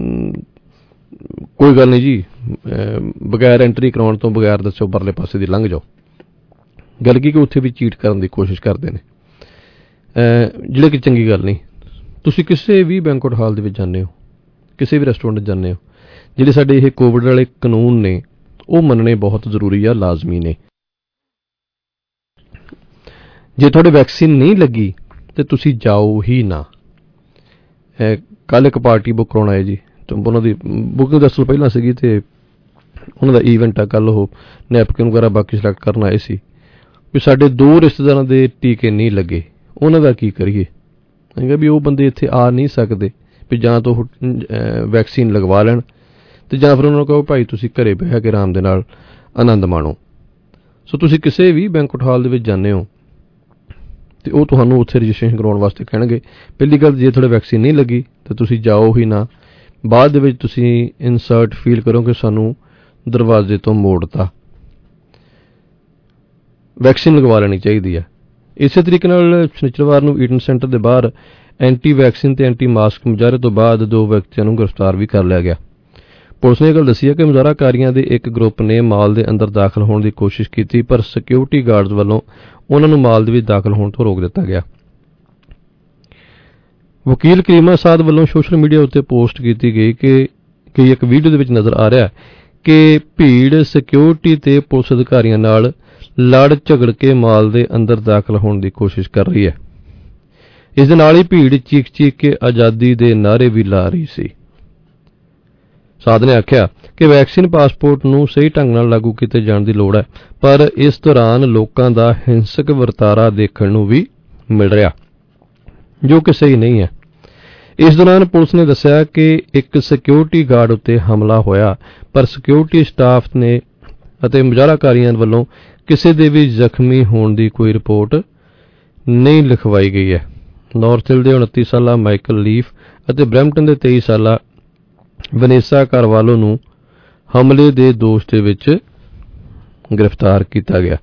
ਕੋਈ ਗੱਲ ਨਹੀਂ ਜੀ, ਬਗੈਰ ਐਂਟਰੀ ਕਰਾਉਣ ਤੋਂ ਬਗੈਰ ਦੱਸੋ ਪਰਲੇ ਪਾਸੇ ਦੀ ਲੰਘ ਜਾਓ। ਗੱਲ ਕੀ ਕਿ ਉੱਥੇ ਵੀ ਚੀਟ ਕਰਨ ਦੀ ਕੋਸ਼ਿਸ਼ ਕਰਦੇ ਨੇ, ਜਿਹੜੇ ਕਿ ਚੰਗੀ ਗੱਲ ਨਹੀਂ। ਤੁਸੀਂ ਕਿਸੇ ਵੀ ਬੈਂਕੁਏਟ ਹਾਲ ਦੇ ਵਿੱਚ ਜਾਂਦੇ ਹੋ, ਕਿਸੇ ਵੀ ਰੈਸਟੋਰੈਂਟ ਜਾਂਦੇ ਹੋ, ਜਿਹੜੇ ਸਾਡੇ ਇਹ ਕੋਵਿਡ ਵਾਲੇ ਕਾਨੂੰਨ ਨੇ ਉਹ ਮੰਨਣੇ ਬਹੁਤ ਜ਼ਰੂਰੀ ਆ, ਲਾਜ਼ਮੀ ਨੇ। ਜੇ ਤੁਹਾਡੇ ਵੈਕਸੀਨ ਨਹੀਂ ਲੱਗੀ ਤੇ ਤੁਸੀਂ ਜਾਓ ਹੀ ਨਾ। ਕੱਲ੍ਹ ਇੱਕ ਪਾਰਟੀ ਬੁੱਕ ਕਰਾਉਣਾ ਹੈ ਜੀ, ਉਹਨਾਂ ਦੀ ਬੁਕਿੰਗ ਦਸ ਤੋਂ ਪਹਿਲਾਂ ਸੀਗੀ, ਤੇ ਉਹਨਾਂ ਦਾ ਈਵੈਂਟ ਆ ਕੱਲ੍ਹ। ਉਹ ਨੈਪਕਿਨ ਵਗੈਰਾ ਬਾਕੀ ਸਿਲੈਕਟ ਕਰਨ ਆਏ ਸੀ ਵੀ ਸਾਡੇ ਦੋ ਰਿਸ਼ਤੇਦਾਰਾਂ ਦੇ ਟੀਕੇ ਨਹੀਂ ਲੱਗੇ, ਉਹਨਾਂ ਦਾ ਕੀ ਕਰੀਏ। ਵੀ ਉਹ ਬੰਦੇ ਇੱਥੇ ਆ ਨਹੀਂ ਸਕਦੇ, ਵੀ ਜਾਂ ਤਾਂ ਉਹ ਵੈਕਸੀਨ ਲਗਵਾ ਲੈਣ ਤੇ ਜਾਂ ਫਿਰ ਉਹਨਾਂ ਨੂੰ ਕਹੋ ਭਾਈ ਤੁਸੀਂ ਘਰੇ ਬਹਿ ਕੇ ਆਰਾਮ ਦੇ ਨਾਲ ਆਨੰਦ ਮਾਣੋ। ਸੋ ਤੁਸੀਂ ਕਿਸੇ ਵੀ ਬੈਂਕੁਏਟ ਹਾਲ ਦੇ ਵਿੱਚ ਜਾਂਦੇ ਹੋ ਤੇ ਉਹ ਤੁਹਾਨੂੰ ਉੱਥੇ ਰਜਿਸਟ੍ਰੇਸ਼ਨ ਕਰਵਾਉਣ ਵਾਸਤੇ ਕਹਿਣਗੇ। ਪਹਿਲੀ ਗੱਲ, ਜੇ ਤੁਹਾਡੇ ਵੈਕਸੀਨ ਨਹੀਂ ਲੱਗੀ ਤਾਂ ਤੁਸੀਂ ਜਾਓ ਹੀ ਨਾ। ਬਾਅਦ ਦੇ ਵਿੱਚ ਤੁਸੀਂ ਇਨਸਰਟ ਫੀਲ ਕਰੋ ਕਿ ਸਾਨੂੰ ਦਰਵਾਜ਼ੇ ਤੋਂ ਮੋੜਤਾ। ਵੈਕਸੀਨ ਲਗਵਾ ਲੈਣੀ ਚਾਹੀਦੀ ਹੈ। ਇਸੇ ਤਰੀਕੇ ਨਾਲ ਸ਼ਨੀਚਰਵਾਰ ਨੂੰ ਈਡਨ ਸੈਂਟਰ ਦੇ ਬਾਹਰ ਐਂਟੀ ਵੈਕਸੀਨ ਤੇ ਐਂਟੀ ਮਾਸਕ ਮੁਜ਼ਾਹਰੇ ਤੋਂ ਬਾਅਦ ਦੋ ਵਿਅਕਤੀਆਂ ਨੂੰ ਗ੍ਰਿਫਤਾਰ ਵੀ ਕਰ ਲਿਆ ਗਿਆ। ਪੁਲਿਸ ਨੇ ਇਹ ਗੱਲ ਦੱਸੀ ਹੈ ਕਿ ਮੁਜ਼ਾਹਰਾਕਾਰੀਆਂ ਦੇ ਇੱਕ ਗਰੁੱਪ ਨੇ ਮਾਲ ਦੇ ਅੰਦਰ ਦਾਖਲ ਹੋਣ ਦੀ ਕੋਸ਼ਿਸ਼ ਕੀਤੀ, ਪਰ ਸਿਕਿਉਰਿਟੀ ਗਾਰਡਸ ਵੱਲੋਂ ਉਹਨਾਂ ਨੂੰ ਮਾਲ ਦੇ ਵਿੱਚ ਦਾਖਲ ਹੋਣ ਤੋਂ ਰੋਕ ਦਿੱਤਾ ਗਿਆ। ਵਕੀਲ ਕਰੀਮਾ ਸਾਦ ਵੱਲੋਂ ਸੋਸ਼ਲ ਮੀਡੀਆ ਉੱਤੇ ਪੋਸਟ ਕੀਤੀ ਗਈ ਕਿ ਕਿ ਇੱਕ ਵੀਡੀਓ ਦੇ ਵਿੱਚ ਨਜ਼ਰ ਆ ਰਿਹਾ ਕਿ ਭੀੜ ਸਿਕਿਉਰਿਟੀ ਤੇ ਪੁਲਿਸ ਅਧਿਕਾਰੀਆਂ ਨਾਲ ਲੜ ਝਗੜ ਕੇ ਮਾਲ ਦੇ ਅੰਦਰ ਦਾਖਲ ਹੋਣ ਦੀ ਕੋਸ਼ਿਸ਼ ਕਰ ਰਹੀ ਹੈ। ਇਸ ਦੇ ਨਾਲ ਹੀ ਭੀੜ ਚੀਕ ਚੀਕ ਕੇ ਆਜ਼ਾਦੀ ਦੇ ਨਾਅਰੇ ਵੀ ਲਾ ਰਹੀ ਸੀ। ਸਾਧ ਨੇ ਆਖਿਆ ਕਿ ਵੈਕਸੀਨ ਪਾਸਪੋਰਟ ਨੂੰ ਸਹੀ ਢੰਗ ਨਾਲ ਲਾਗੂ ਕੀਤੇ ਜਾਣ ਦੀ ਲੋੜ ਹੈ, ਪਰ ਇਸ ਦੌਰਾਨ ਲੋਕਾਂ ਦਾ ਹਿੰਸਕ ਵਰਤਾਰਾ ਦੇਖਣ ਨੂੰ ਵੀ ਮਿਲ ਰਿਹਾ, ਜੋ ਕਿ ਸਹੀ ਨਹੀਂ ਹੈ। ਇਸ ਦੌਰਾਨ ਪੁਲਿਸ ਨੇ ਦੱਸਿਆ ਕਿ ਇੱਕ ਸਿਕਿਉਰਿਟੀ ਗਾਰਡ ਉੱਤੇ ਹਮਲਾ ਹੋਇਆ, ਪਰ ਸਿਕਿਉਰਿਟੀ ਸਟਾਫ ਨੇ ਅਤੇ ਮੁਜ਼ਾਹਰਾਕਾਰੀਆਂ ਵੱਲੋਂ ਕਿਸੇ ਦੇ ਵੀ ਜ਼ਖਮੀ ਹੋਣ ਦੀ ਕੋਈ ਰਿਪੋਰਟ ਨਹੀਂ ਲਿਖਵਾਈ ਗਈ ਹੈ। ਨਾਰਥਿਲ ਦੇ ਉਨੱਤੀ ਸਾਲਾ ਮਾਈਕਲ ਲੀਫ ਅਤੇ ਬਰੈਂਪਟਨ ਦੇ ਤੇਈ ਸਾਲਾ ਵਨੇਸਾ ਕਾਰਵਾਲੋ ਨੂੰ ਹਮਲੇ ਦੇ ਦੋਸ਼ ਦੇ ਵਿੱਚ ਗ੍ਰਿਫਤਾਰ ਕੀਤਾ ਗਿਆ।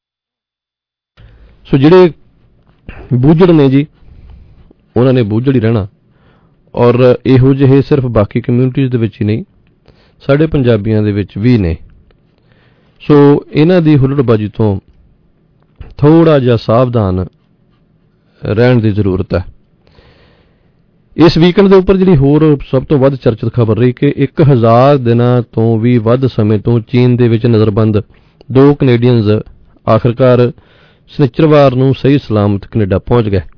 ਸੋ ਜਿਹੜੇ ਬੂਝੜ ਨੇ ਜੀ, ਉਹਨਾਂ ਨੇ ਬੂਝੜ ਹੀ ਰਹਿਣਾ, ਔਰ ਇਹੋ ਜਿਹੇ ਸਿਰਫ ਬਾਕੀ ਕਮਿਊਨਿਟੀਜ਼ ਦੇ ਵਿੱਚ ਹੀ ਨਹੀਂ, ਸਾਡੇ ਪੰਜਾਬੀਆਂ ਦੇ ਵਿੱਚ ਵੀ ਨੇ। ਸੋ ਇਹਨਾਂ ਦੀ ਹੁੱਲੜਬਾਜ਼ੀ ਤੋਂ ਥੋੜ੍ਹਾ ਜਿਹਾ ਸਾਵਧਾਨ ਰਹਿਣ ਦੀ ਜ਼ਰੂਰਤ ਹੈ। ਇਸ ਵੀਕਐਂਡ ਦੇ ਉੱਪਰ ਜਿਹੜੀ ਹੋਰ ਸਭ ਤੋਂ ਵੱਧ ਚਰਚਿਤ ਖਬਰ ਰਹੀ ਕਿ ਇੱਕ ਹਜ਼ਾਰ ਦਿਨਾਂ ਤੋਂ ਵੀ ਵੱਧ ਸਮੇਂ ਤੋਂ ਚੀਨ ਦੇ ਵਿੱਚ ਨਜ਼ਰਬੰਦ ਦੋ ਕੈਨੇਡੀਅਨਜ਼ ਆਖਰਕਾਰ ਸ਼ਨੀਚਰਵਾਰ ਨੂੰ ਸਹੀ ਸਲਾਮਤ ਕੈਨੇਡਾ ਪਹੁੰਚ ਗਏ।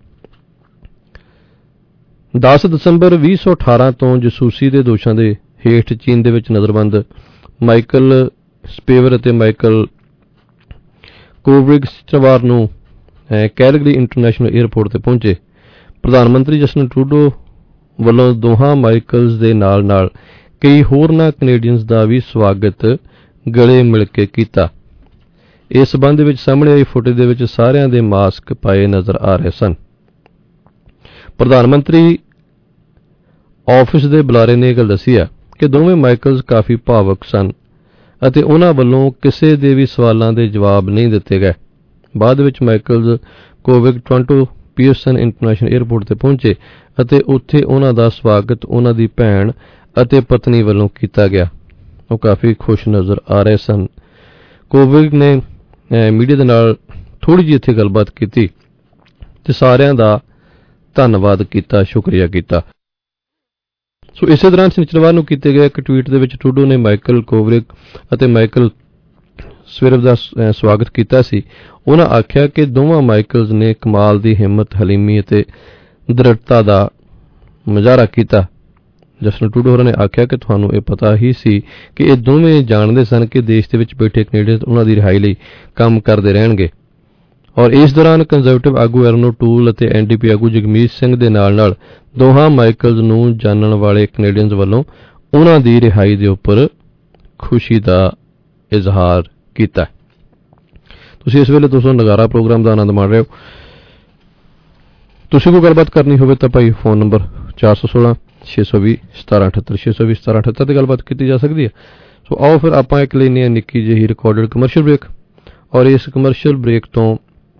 ਦਸ ਦਸੰਬਰ ਵੀਹ ਸੌ ਅਠਾਰਾਂ ਤੋਂ ਜਸੂਸੀ ਦੇ ਦੋਸ਼ਾਂ ਦੇ ਹੇਠ ਚੀਨ ਦੇ ਵਿੱਚ ਨਜ਼ਰਬੰਦ ਮਾਈਕਲ ਸਪੇਵਰ ਅਤੇ ਮਾਈਕਲ ਕੋਵਰਿਗ ਸ਼ਨੀਚਰਵਾਰ ਨੂੰ ਕੈਲਗਰੀ ਇੰਟਰਨੈਸ਼ਨਲ ਏਅਰਪੋਰਟ ਤੇ ਪਹੁੰਚੇ। ਪ੍ਰਧਾਨ ਮੰਤਰੀ ਜਸਟਿਨ ਟਰੂਡੋ ਵੱਲੋਂ ਦੋਹਾਂ ਮਾਈਕਲਸ ਦੇ ਨਾਲ ਨਾਲ ਕਈ ਹੋਰਨਾਂ ਕੈਨੇਡੀਅਨਜ਼ ਦਾ ਵੀ ਸਵਾਗਤ ਗਲੇ ਮਿਲ ਕੇ ਕੀਤਾ। ਇਸ ਸਬੰਧ ਵਿੱਚ ਸਾਹਮਣੇ ਆਈ ਫੁਟੇਜ ਦੇ ਵਿੱਚ ਸਾਰਿਆਂ ਦੇ ਮਾਸਕ ਪਾਏ ਨਜ਼ਰ ਆ ਰਹੇ ਸਨ। ਪ੍ਰਧਾਨ ਮੰਤਰੀ ਆਫਿਸ ਦੇ ਬੁਲਾਰੇ ਨੇ ਇਹ ਗੱਲ ਦੱਸੀ ਹੈ ਕਿ ਦੋਵੇਂ ਮਾਈਕਲਸ ਕਾਫੀ ਭਾਵੁਕ ਸਨ ਅਤੇ ਉਹਨਾਂ ਵੱਲੋਂ ਕਿਸੇ ਦੇ ਵੀ ਸਵਾਲਾਂ ਦੇ ਜਵਾਬ ਨਹੀਂ ਦਿੱਤੇ ਗਏ। ਬਾਅਦ ਵਿੱਚ ਮਾਈਕਲਸ ਕੋਵਿਗ ਟੋਰਾਂਟੋ ਪੀਅਰਸਨ ਇੰਟਰਨੈਸ਼ਨਲ ਏਅਰਪੋਰਟ ਤੇ ਪਹੁੰਚੇ ਅਤੇ ਉੱਥੇ ਉਹਨਾਂ ਦਾ ਸਵਾਗਤ ਉਹਨਾਂ ਦੀ ਭੈਣ ਅਤੇ ਪਤਨੀ ਵੱਲੋਂ ਕੀਤਾ ਗਿਆ। ਉਹ ਕਾਫੀ ਖੁਸ਼ ਨਜ਼ਰ ਆ ਰਹੇ ਸਨ। ਕੋਵਿਡ ਨੇ ਮੀਡੀਆ ਦੇ ਨਾਲ ਥੋੜ੍ਹੀ ਜਿਹੀ ਇੱਥੇ ਗੱਲਬਾਤ ਕੀਤੀ ਤੇ ਸਾਰਿਆਂ ਦਾ ਧੰਨਵਾਦ ਕੀਤਾ, ਸ਼ੁਕਰੀਆ ਕੀਤਾ। ਸੋ ਇਸੇ ਦੌਰਾਨ ਸ਼ਨੀਚਰਵਾਰ ਨੂੰ ਕੀਤੇ ਗਏ ਇੱਕ ਟਵੀਟ ਦੇ ਵਿੱਚ ਟਰੂਡੋ ਨੇ ਮਾਈਕਲ ਕੋਵਰਿਕ ਅਤੇ ਮਾਈਕਲ ਸਵਿਰਵ ਦਾ ਸਵਾਗਤ ਕੀਤਾ ਸੀ। ਉਹਨਾਂ ਆਖਿਆ ਕਿ ਦੋਵਾਂ ਮਾਈਕਲਸ ਨੇ ਕਮਾਲ ਦੀ ਹਿੰਮਤ, ਹਲੀਮੀ ਅਤੇ ਦ੍ਰਿੜਤਾ ਦਾ ਮੁਜ਼ਾਹਰਾ ਕੀਤਾ। ਜਸਟਿਨ ਟਰੂਡੋ ਹੋਰਾਂ ਨੇ ਆਖਿਆ ਕਿ ਤੁਹਾਨੂੰ ਇਹ ਪਤਾ ਹੀ ਸੀ ਕਿ ਇਹ ਦੋਵੇਂ ਜਾਣਦੇ ਸਨ ਕਿ ਦੇਸ਼ ਦੇ ਵਿੱਚ ਬੈਠੇ ਕੈਨੇਡੀਅਨ ਉਹਨਾਂ ਦੀ ਰਿਹਾਈ ਲਈ ਕੰਮ ਕਰਦੇ ਰਹਿਣਗੇ। ਔਰ ਇਸ ਦੌਰਾਨ ਕੰਜ਼ਰਵੇਟਿਵ ਆਗੂ ਐਰਨੋ ਟੂਲ ਅਤੇ ਐਨ ਡੀ ਪੀ ਆਗੂ ਜਗਮੀਤ ਸਿੰਘ ਦੇ ਨਾਲ ਨਾਲ ਦੋਹਾਂ ਮਾਈਕਲਸ ਨੂੰ ਜਾਣਨ ਵਾਲੇ ਕੈਨੇਡੀਅਨਸ ਵੱਲੋਂ ਉਹਨਾਂ ਦੀ ਰਿਹਾਈ ਦੇ ਉੱਪਰ ਖੁਸ਼ੀ ਦਾ ਇਜ਼ਹਾਰ ਕੀਤਾ। ਤੁਸੀਂ ਇਸ ਵੇਲੇ ਦੋਸਤੋ ਨਗਾਰਾ ਪ੍ਰੋਗਰਾਮ ਦਾ ਆਨੰਦ ਮਾਣ ਰਹੇ ਹੋ। ਤੁਸੀਂ ਕੋਈ ਗੱਲਬਾਤ ਕਰਨੀ ਹੋਵੇ ਤਾਂ ਭਾਈ ਫੋਨ ਨੰਬਰ ਚਾਰ ਸੌ ਸੋਲਾਂ ਛੇ ਸੌ ਵੀਹ ਸਤਾਰਾਂ ਅਠੱਤਰ ਛੇ ਸੌ ਵੀਹ ਸਤਾਰਾਂ ਅਠੱਤਰ ਤੇ ਗੱਲਬਾਤ ਕੀਤੀ ਜਾ ਸਕਦੀ ਹੈ। ਸੋ ਆਓ ਫਿਰ ਆਪਾਂ ਇੱਕ ਲੈਂਦੇ ਹਾਂ ਨਿੱਕੀ ਜਿਹੀ ਰਿਕਾਰਡਡ ਕਮਰਸ਼ੀਅਲ ਬ੍ਰੇਕ, ਔਰ ਇਸ ਕਮਰਸ਼ੀਅਲ ਬ੍ਰੇਕ ਤੋਂ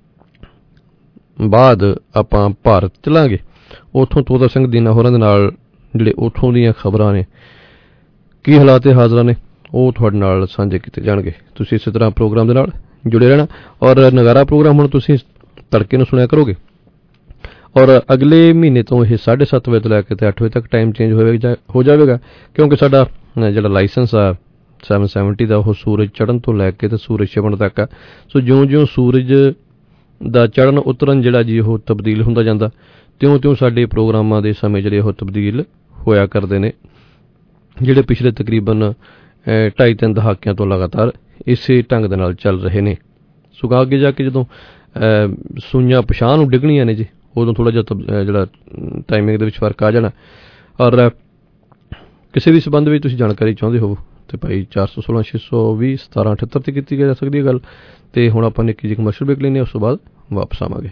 ਬਾਅਦ ਆਪਾਂ ਭਾਰਤ ਚਲਾਂਗੇ। ਉੱਥੋਂ ਤੋਤਾ ਸਿੰਘ ਦੀਨਾ ਹੋਰਾਂ ਦੇ ਨਾਲ ਜਿਹੜੇ ਉੱਥੋਂ ਦੀਆਂ ਖਬਰਾਂ ਨੇ, ਕੀ ਹਾਲਾਤ ਹਾਜ਼ਰਾਂ ਨੇ, ਉਹ ਤੁਹਾਡੇ ਨਾਲ ਸਾਂਝੇ ਕੀਤੇ ਜਾਣਗੇ। ਤੁਸੀਂ ਇਸੇ ਤਰ੍ਹਾਂ ਪ੍ਰੋਗਰਾਮ ਦੇ ਨਾਲ ਜੁੜੇ ਰਹਿਣਾ। ਔਰ ਨਗਾਰਾ ਪ੍ਰੋਗਰਾਮ ਹੁਣ ਤੁਸੀਂ ਤੜਕੇ ਨੂੰ ਸੁਣਿਆ ਕਰੋਗੇ, ਔਰ ਅਗਲੇ ਮਹੀਨੇ ਤੋਂ ਇਹ ਸਾਢੇ ਸੱਤ ਵਜੇ ਤੋਂ ਲੈ ਕੇ ਤੇ ਅੱਠ ਵਜੇ ਤੱਕ ਟਾਈਮ ਚੇਂਜ ਹੋਵੇਗਾ ਹੋ ਜਾਵੇਗਾ ਕਿਉਂਕਿ ਸਾਡਾ ਜਿਹੜਾ ਲਾਇਸੈਂਸ ਆ ਸੈਵਨ ਸੈਵਨਟੀ ਦਾ ਉਹ ਸੂਰਜ ਚੜ੍ਹਨ ਤੋਂ ਲੈ ਕੇ ਤੇ ਸੂਰਜ ਛਿਪਣ ਤੱਕ ਆ। ਸੋ ਜਿਉਂ ਜਿਉਂ ਸੂਰਜ ਦਾ ਚੜ੍ਹਨ ਉਤਰਨ ਜਿਹੜਾ ਜੀ ਉਹ ਤਬਦੀਲ ਹੁੰਦਾ ਜਾਂਦਾ, ਤਿਉਂ ਤਿਉਂ ਸਾਡੇ ਪ੍ਰੋਗਰਾਮਾਂ ਦੇ ਸਮੇਂ ਜਿਹੜੇ ਉਹ ਤਬਦੀਲ ਹੋਇਆ ਕਰਦੇ ਨੇ, ਜਿਹੜੇ ਪਿਛਲੇ ਤਕਰੀਬਨ ਢਾਈ ਤਿੰਨ ਦਹਾਕਿਆਂ ਤੋਂ ਲਗਾਤਾਰ ਇਸੇ ਢੰਗ ਦੇ ਨਾਲ ਚੱਲ ਰਹੇ ਨੇ। ਸੋ ਅੱਗੇ ਜਾ ਕੇ ਜਦੋਂ ਸੂਈਆਂ ਪਛਾਹ ਨੂੰ ਡਿੱਗਣੀਆਂ ਨੇ ਜੀ, ਉਦੋਂ ਥੋੜ੍ਹਾ ਜਿਹਾ ਜਿਹੜਾ ਟਾਈਮਿੰਗ ਦੇ ਵਿੱਚ ਫਰਕ ਆ ਜਾਣਾ। ਔਰ ਕਿਸੇ ਵੀ ਸੰਬੰਧ ਵਿੱਚ ਤੁਸੀਂ ਜਾਣਕਾਰੀ ਚਾਹੁੰਦੇ ਹੋ ਤੇ ਭਾਈ ਚਾਰ ਸੌ ਸੋਲਾਂ ਛੇ ਸੌ ਵੀਹ ਸਤਾਰਾਂ ਅਠੱਤਰ ਤੇ ਕੀਤੀ ਜਾ ਸਕਦੀ ਹੈ ਗੱਲ। ਤੇ ਹੁਣ ਆਪਾਂ ਨਿੱਕੀ ਜਿਹੀ ਕਮਰਸ਼ੀਅਲ ਬ੍ਰੇਕ ਲੈਂਦੇ ਹਾਂ, ਉਸ ਤੋਂ ਬਾਅਦ ਵਾਪਸ ਆਵਾਂਗੇ।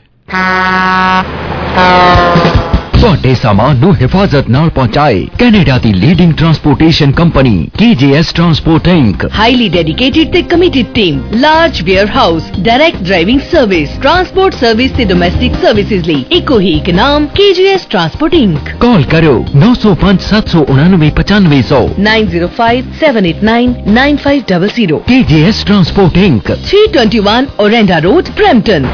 ਤੁਹਾਡੇ ਸਾਮਾਨ ਨੂੰ ਹਿਫਾਜ਼ਤ ਨਾਲ ਪਹੁੰਚਾਏ ਕੈਨੇਡਾ ਦੀ leading transportation company K J S transport inc. Highly dedicated ਤੇ committed team, large warehouse, direct driving service, transport service ਤੇ ਡੋਮੈਸਟਿਕ ਸਰਵਿਸਿਜ਼ ਲਈ ਇੱਕੋ ਹੀ ਇੱਕ ਨਾਮ, ਕੇ ਜੇ ਐਸ ਟਰਾਂਸਪੋਰਟ ਇੰਕ। ਕਾਲ ਕਰੋ ਨੌ ਸੌ ਪੰਜ ਸੱਤ ਸੌ ਉਣਾਨਵੇਂ ਪਚਾਨਵੇਂ ਸੌ nine zero five seven eight nine nine five double zero. K J S transport inc, three twenty one Orenda road, Brampton.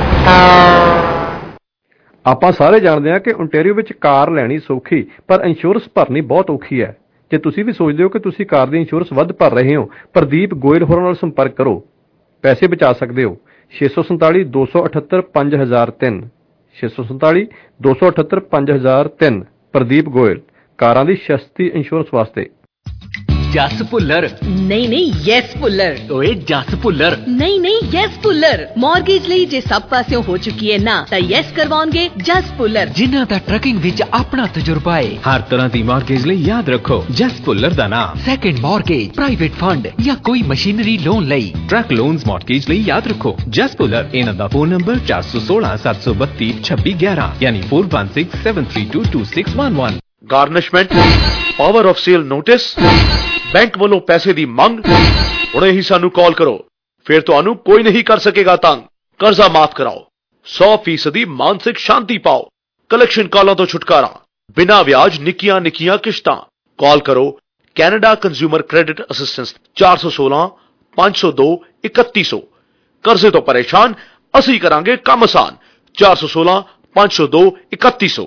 ਆਪਾਂ ਸਾਰੇ ਜਾਣਦੇ ਹਾਂ ਕਿ ਓਨਟਾਰੀਓ ਵਿੱਚ ਕਾਰ ਲੈਣੀ ਸੌਖੀ, ਪਰ ਇੰਸ਼ੋਰੈਂਸ ਭਰਨੀ ਬਹੁਤ ਔਖੀ ਹੈ। ਜੇ ਤੁਸੀਂ ਵੀ ਸੋਚਦੇ ਹੋ ਕਿ ਤੁਸੀਂ ਕਾਰ ਦੀ ਇੰਸ਼ੋਰੈਂਸ ਵੱਧ ਭਰ ਰਹੇ ਹੋ, ਪ੍ਰਦੀਪ ਗੋਇਲ ਹੋਰਾਂ ਨਾਲ ਸੰਪਰਕ ਕਰੋ, ਪੈਸੇ ਬਚਾ ਸਕਦੇ ਹੋ। ਛੇ ਸੌ ਸੰਤਾਲੀ ਦੋ ਸੌ ਅਠੱਤਰ ਪੰਜ ਹਜ਼ਾਰ ਤਿੰਨ ਛੇ ਸੌ ਸੰਤਾਲੀ ਦੋ ਸੌ ਅਠੱਤਰ ਪੰਜ ਹਜ਼ਾਰ ਤਿੰਨ ਪ੍ਰਦੀਪ ਗੋਇਲ, ਕਾਰਾਂ ਦੀ ਸਸਤੀ ਇੰਸ਼ੋਰੈਂਸ ਵਾਸਤੇ। ਜਸ ਭੁੱਲਰ ਨਹੀਂ ਨਹੀਂ ਯੈਸ ਭੁੱਲਰ। ਓਏ ਜਸ ਭੁੱਲਰ ਨਹੀਂ ਨਹੀਂ ਯੈਸ ਭੁੱਲਰ। ਮਾਰਗੇਜ ਲਈ ਜੇ ਸਭ ਪਾਸਿਓਂ ਹੋ ਚੁੱਕੀ ਹੈ ਨਾ, ਤਾਂ ਯੈਸ ਕਰਵਾਉਣਗੇ ਜਸ ਭੁੱਲਰ, ਜਿਨ੍ਹਾਂ ਦਾ ਟਰੱਕਿੰਗ ਵਿੱਚ ਆਪਣਾ ਤਜਰਬਾ ਹੈ। ਹਰ ਤਰ੍ਹਾਂ ਦੀ ਮਾਰਗੇਜ ਲਈ ਯਾਦ ਰੱਖੋ ਜਸ ਭੁੱਲਰ ਦਾ ਨਾਮ। ਸੈਕੰਡ ਮਾਰਗੇਜ, ਪ੍ਰਾਈਵੇਟ ਫੰਡ ਜਾਂ ਕੋਈ ਮਸ਼ੀਨਰੀ ਲੋਨ ਲਈ, ਟਰੱਕ ਲੋਨਸ ਮਾਰਗੇਜ ਲਈ ਯਾਦ ਰੱਖੋ ਜਸ ਭੁੱਲਰ। ਇਹਨਾਂ ਦਾ ਫੋਨ ਨੰਬਰ ਚਾਰ ਸੌ ਸੋਲਾਂ ਸੱਤ ਸੌ ਬੱਤੀ ਛੱਬੀ ਗਿਆਰਾਂ ਯਾਨੀ four one six seven three two two six one one. Garnishment, power of sale notice, bank ਵੱਲੋਂ ਪੈਸੇ ਦੀ ਮੰਗ, ਹੁਣੇ ਹੀ ਸਾਨੂੰ ਕਾਲ ਕਰੋ, ਫਿਰ ਤੁਹਾਨੂੰ ਕੋਈ ਨਹੀਂ ਕਰ ਸਕੇਗਾ ਤੰਗ। ਕਰਜ਼ਾ ਮਾਫ ਕਰਾਓ, ਸੌ ਫੀਸਦੀ ਮਾਨਸਿਕ ਸ਼ਾਂਤੀ ਪਾਓ, ਕਲੈਕਸ਼ਨ ਕਾਲਾਂ ਤੋਂ ਛੁਟਕਾਰਾ, ਬਿਨਾਂ ਵਿਆਜ ਨਿੱਕੀਆਂ ਨਿੱਕੀਆਂ ਕਿਸ਼ਤਾਂ। ਕਾਲ ਕਰੋ ਕੈਨੇਡਾ ਕੰਜ਼ਿਊਮਰ ਕ੍ਰੈਡਿਟ ਅਸਿਸਟੈਂਸ ਚਾਰ ਸੌ ਸੋਲਾਂ ਪੰਜ ਸੌ ਦੋ ਇਕੱਤੀ ਸੌ। ਕਰਜ਼ੇ ਤੋਂ ਪਰੇਸ਼ਾਨ, ਅਸੀਂ ਕਰਾਂਗੇ ਕੰਮ ਆਸਾਨ। ਚਾਰ ਸੌ ਸੋਲਾਂ ਪੰਜ ਸੌ ਦੋ ਇਕੱਤੀ ਸੌ।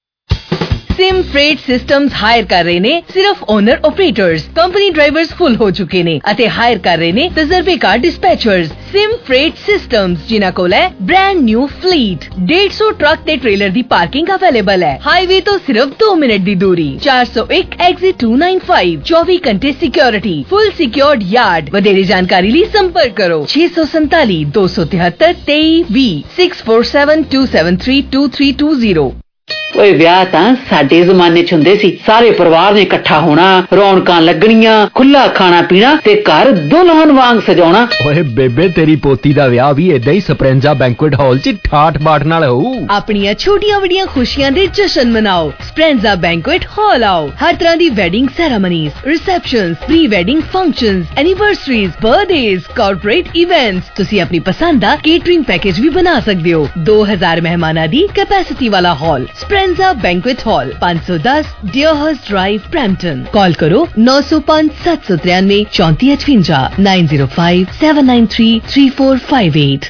सिम फ्रेट सिस्टम्स हायर कर रहे ने सिर्फ owner operators. Company drivers full हो चुके ने अते हायर कर रहे ने तजर्बेकार डिस्पैचर्स। सिम फ्रेट सिस्टम्स जिन्हां कोल है ब्रांड न्यू फ्लीट, डेढ़ सौ ट्रक ते ट्रेलर दी पार्किंग अवेलेबल है। हाईवे तो सिर्फ दो मिनट दी दूरी। चार सौ एक एग्जिट टू नाइन फाइव, चौबीस घंटे सिक्योरिटी, फुल सिक्योर्ड यार्ड। वधेरे जानकारी लिए संपर्क करो छे सौ संताली दो सौ तिहत्तर तेई भी six four seven two seven three two three two zero. ਓਏ ਵਿਆਹ ਤਾਂ ਸਾਡੇ ਜ਼ਮਾਨੇ ਚ ਹੁੰਦੇ ਸੀ, ਸਾਰੇ ਪਰਿਵਾਰ ਨੇ ਇਕੱਠਾ ਹੋਣਾ, ਰੌਣਕਾਂ ਲੱਗਣੀਆਂ, ਖੁੱਲਾ ਖਾਣਾ ਪੀਣਾ ਤੇ ਘਰ ਦੁਲਹਨ ਵਾਂਗ ਸਜਾਉਣਾ। ਓਏ ਬੇਬੇ ਤੇਰੀ ਪੋਤੀ ਦਾ ਵਿਆਹ ਵੀ ਏਦਾਂ ਹੀ ਸਪਰੈਂਜ਼ਾ ਬੈਂਕੁਏਟ ਹਾਲ ਚ ਠਾਠ ਬਾਠ ਨਾਲ ਹੋਊ। ਆਪਣੀਆਂ ਛੋਟੀਆਂ ਵੱਡੀਆਂ ਖੁਸ਼ੀਆਂ ਦੇ ਜਸ਼ਨ ਮਨਾਓ, ਸਪਰੈਂਜ਼ਾ ਬੈਂਕੁਏਟ ਹਾਲ ਆਓ। ਹਰ ਤਰ੍ਹਾਂ ਦੀ wedding ceremonies, receptions, pre wedding functions, anniversaries, birthdays, corporate events. ਤੁਸੀਂ ਆਪਣੀ ਪਸੰਦ ਦਾ ਕੇਟਰਿੰਗ ਪੈਕੇਜ ਵੀ ਬਣਾ ਸਕਦੇ ਹੋ। ਦੋ ਹਜ਼ਾਰ ਮਹਿਮਾਨਾਂ ਦੀ ਕੈਪੈਸਿਟੀ ਵਾਲਾ ਹਾਲ। Venza Banquet Hall, पाँच सौ दस Deerhurst Drive, Brampton. कॉल करो नौ सौ पाँच सात सौ तिरानवे चौंतीस अठवंजा nine zero five seven nine three three four five eight.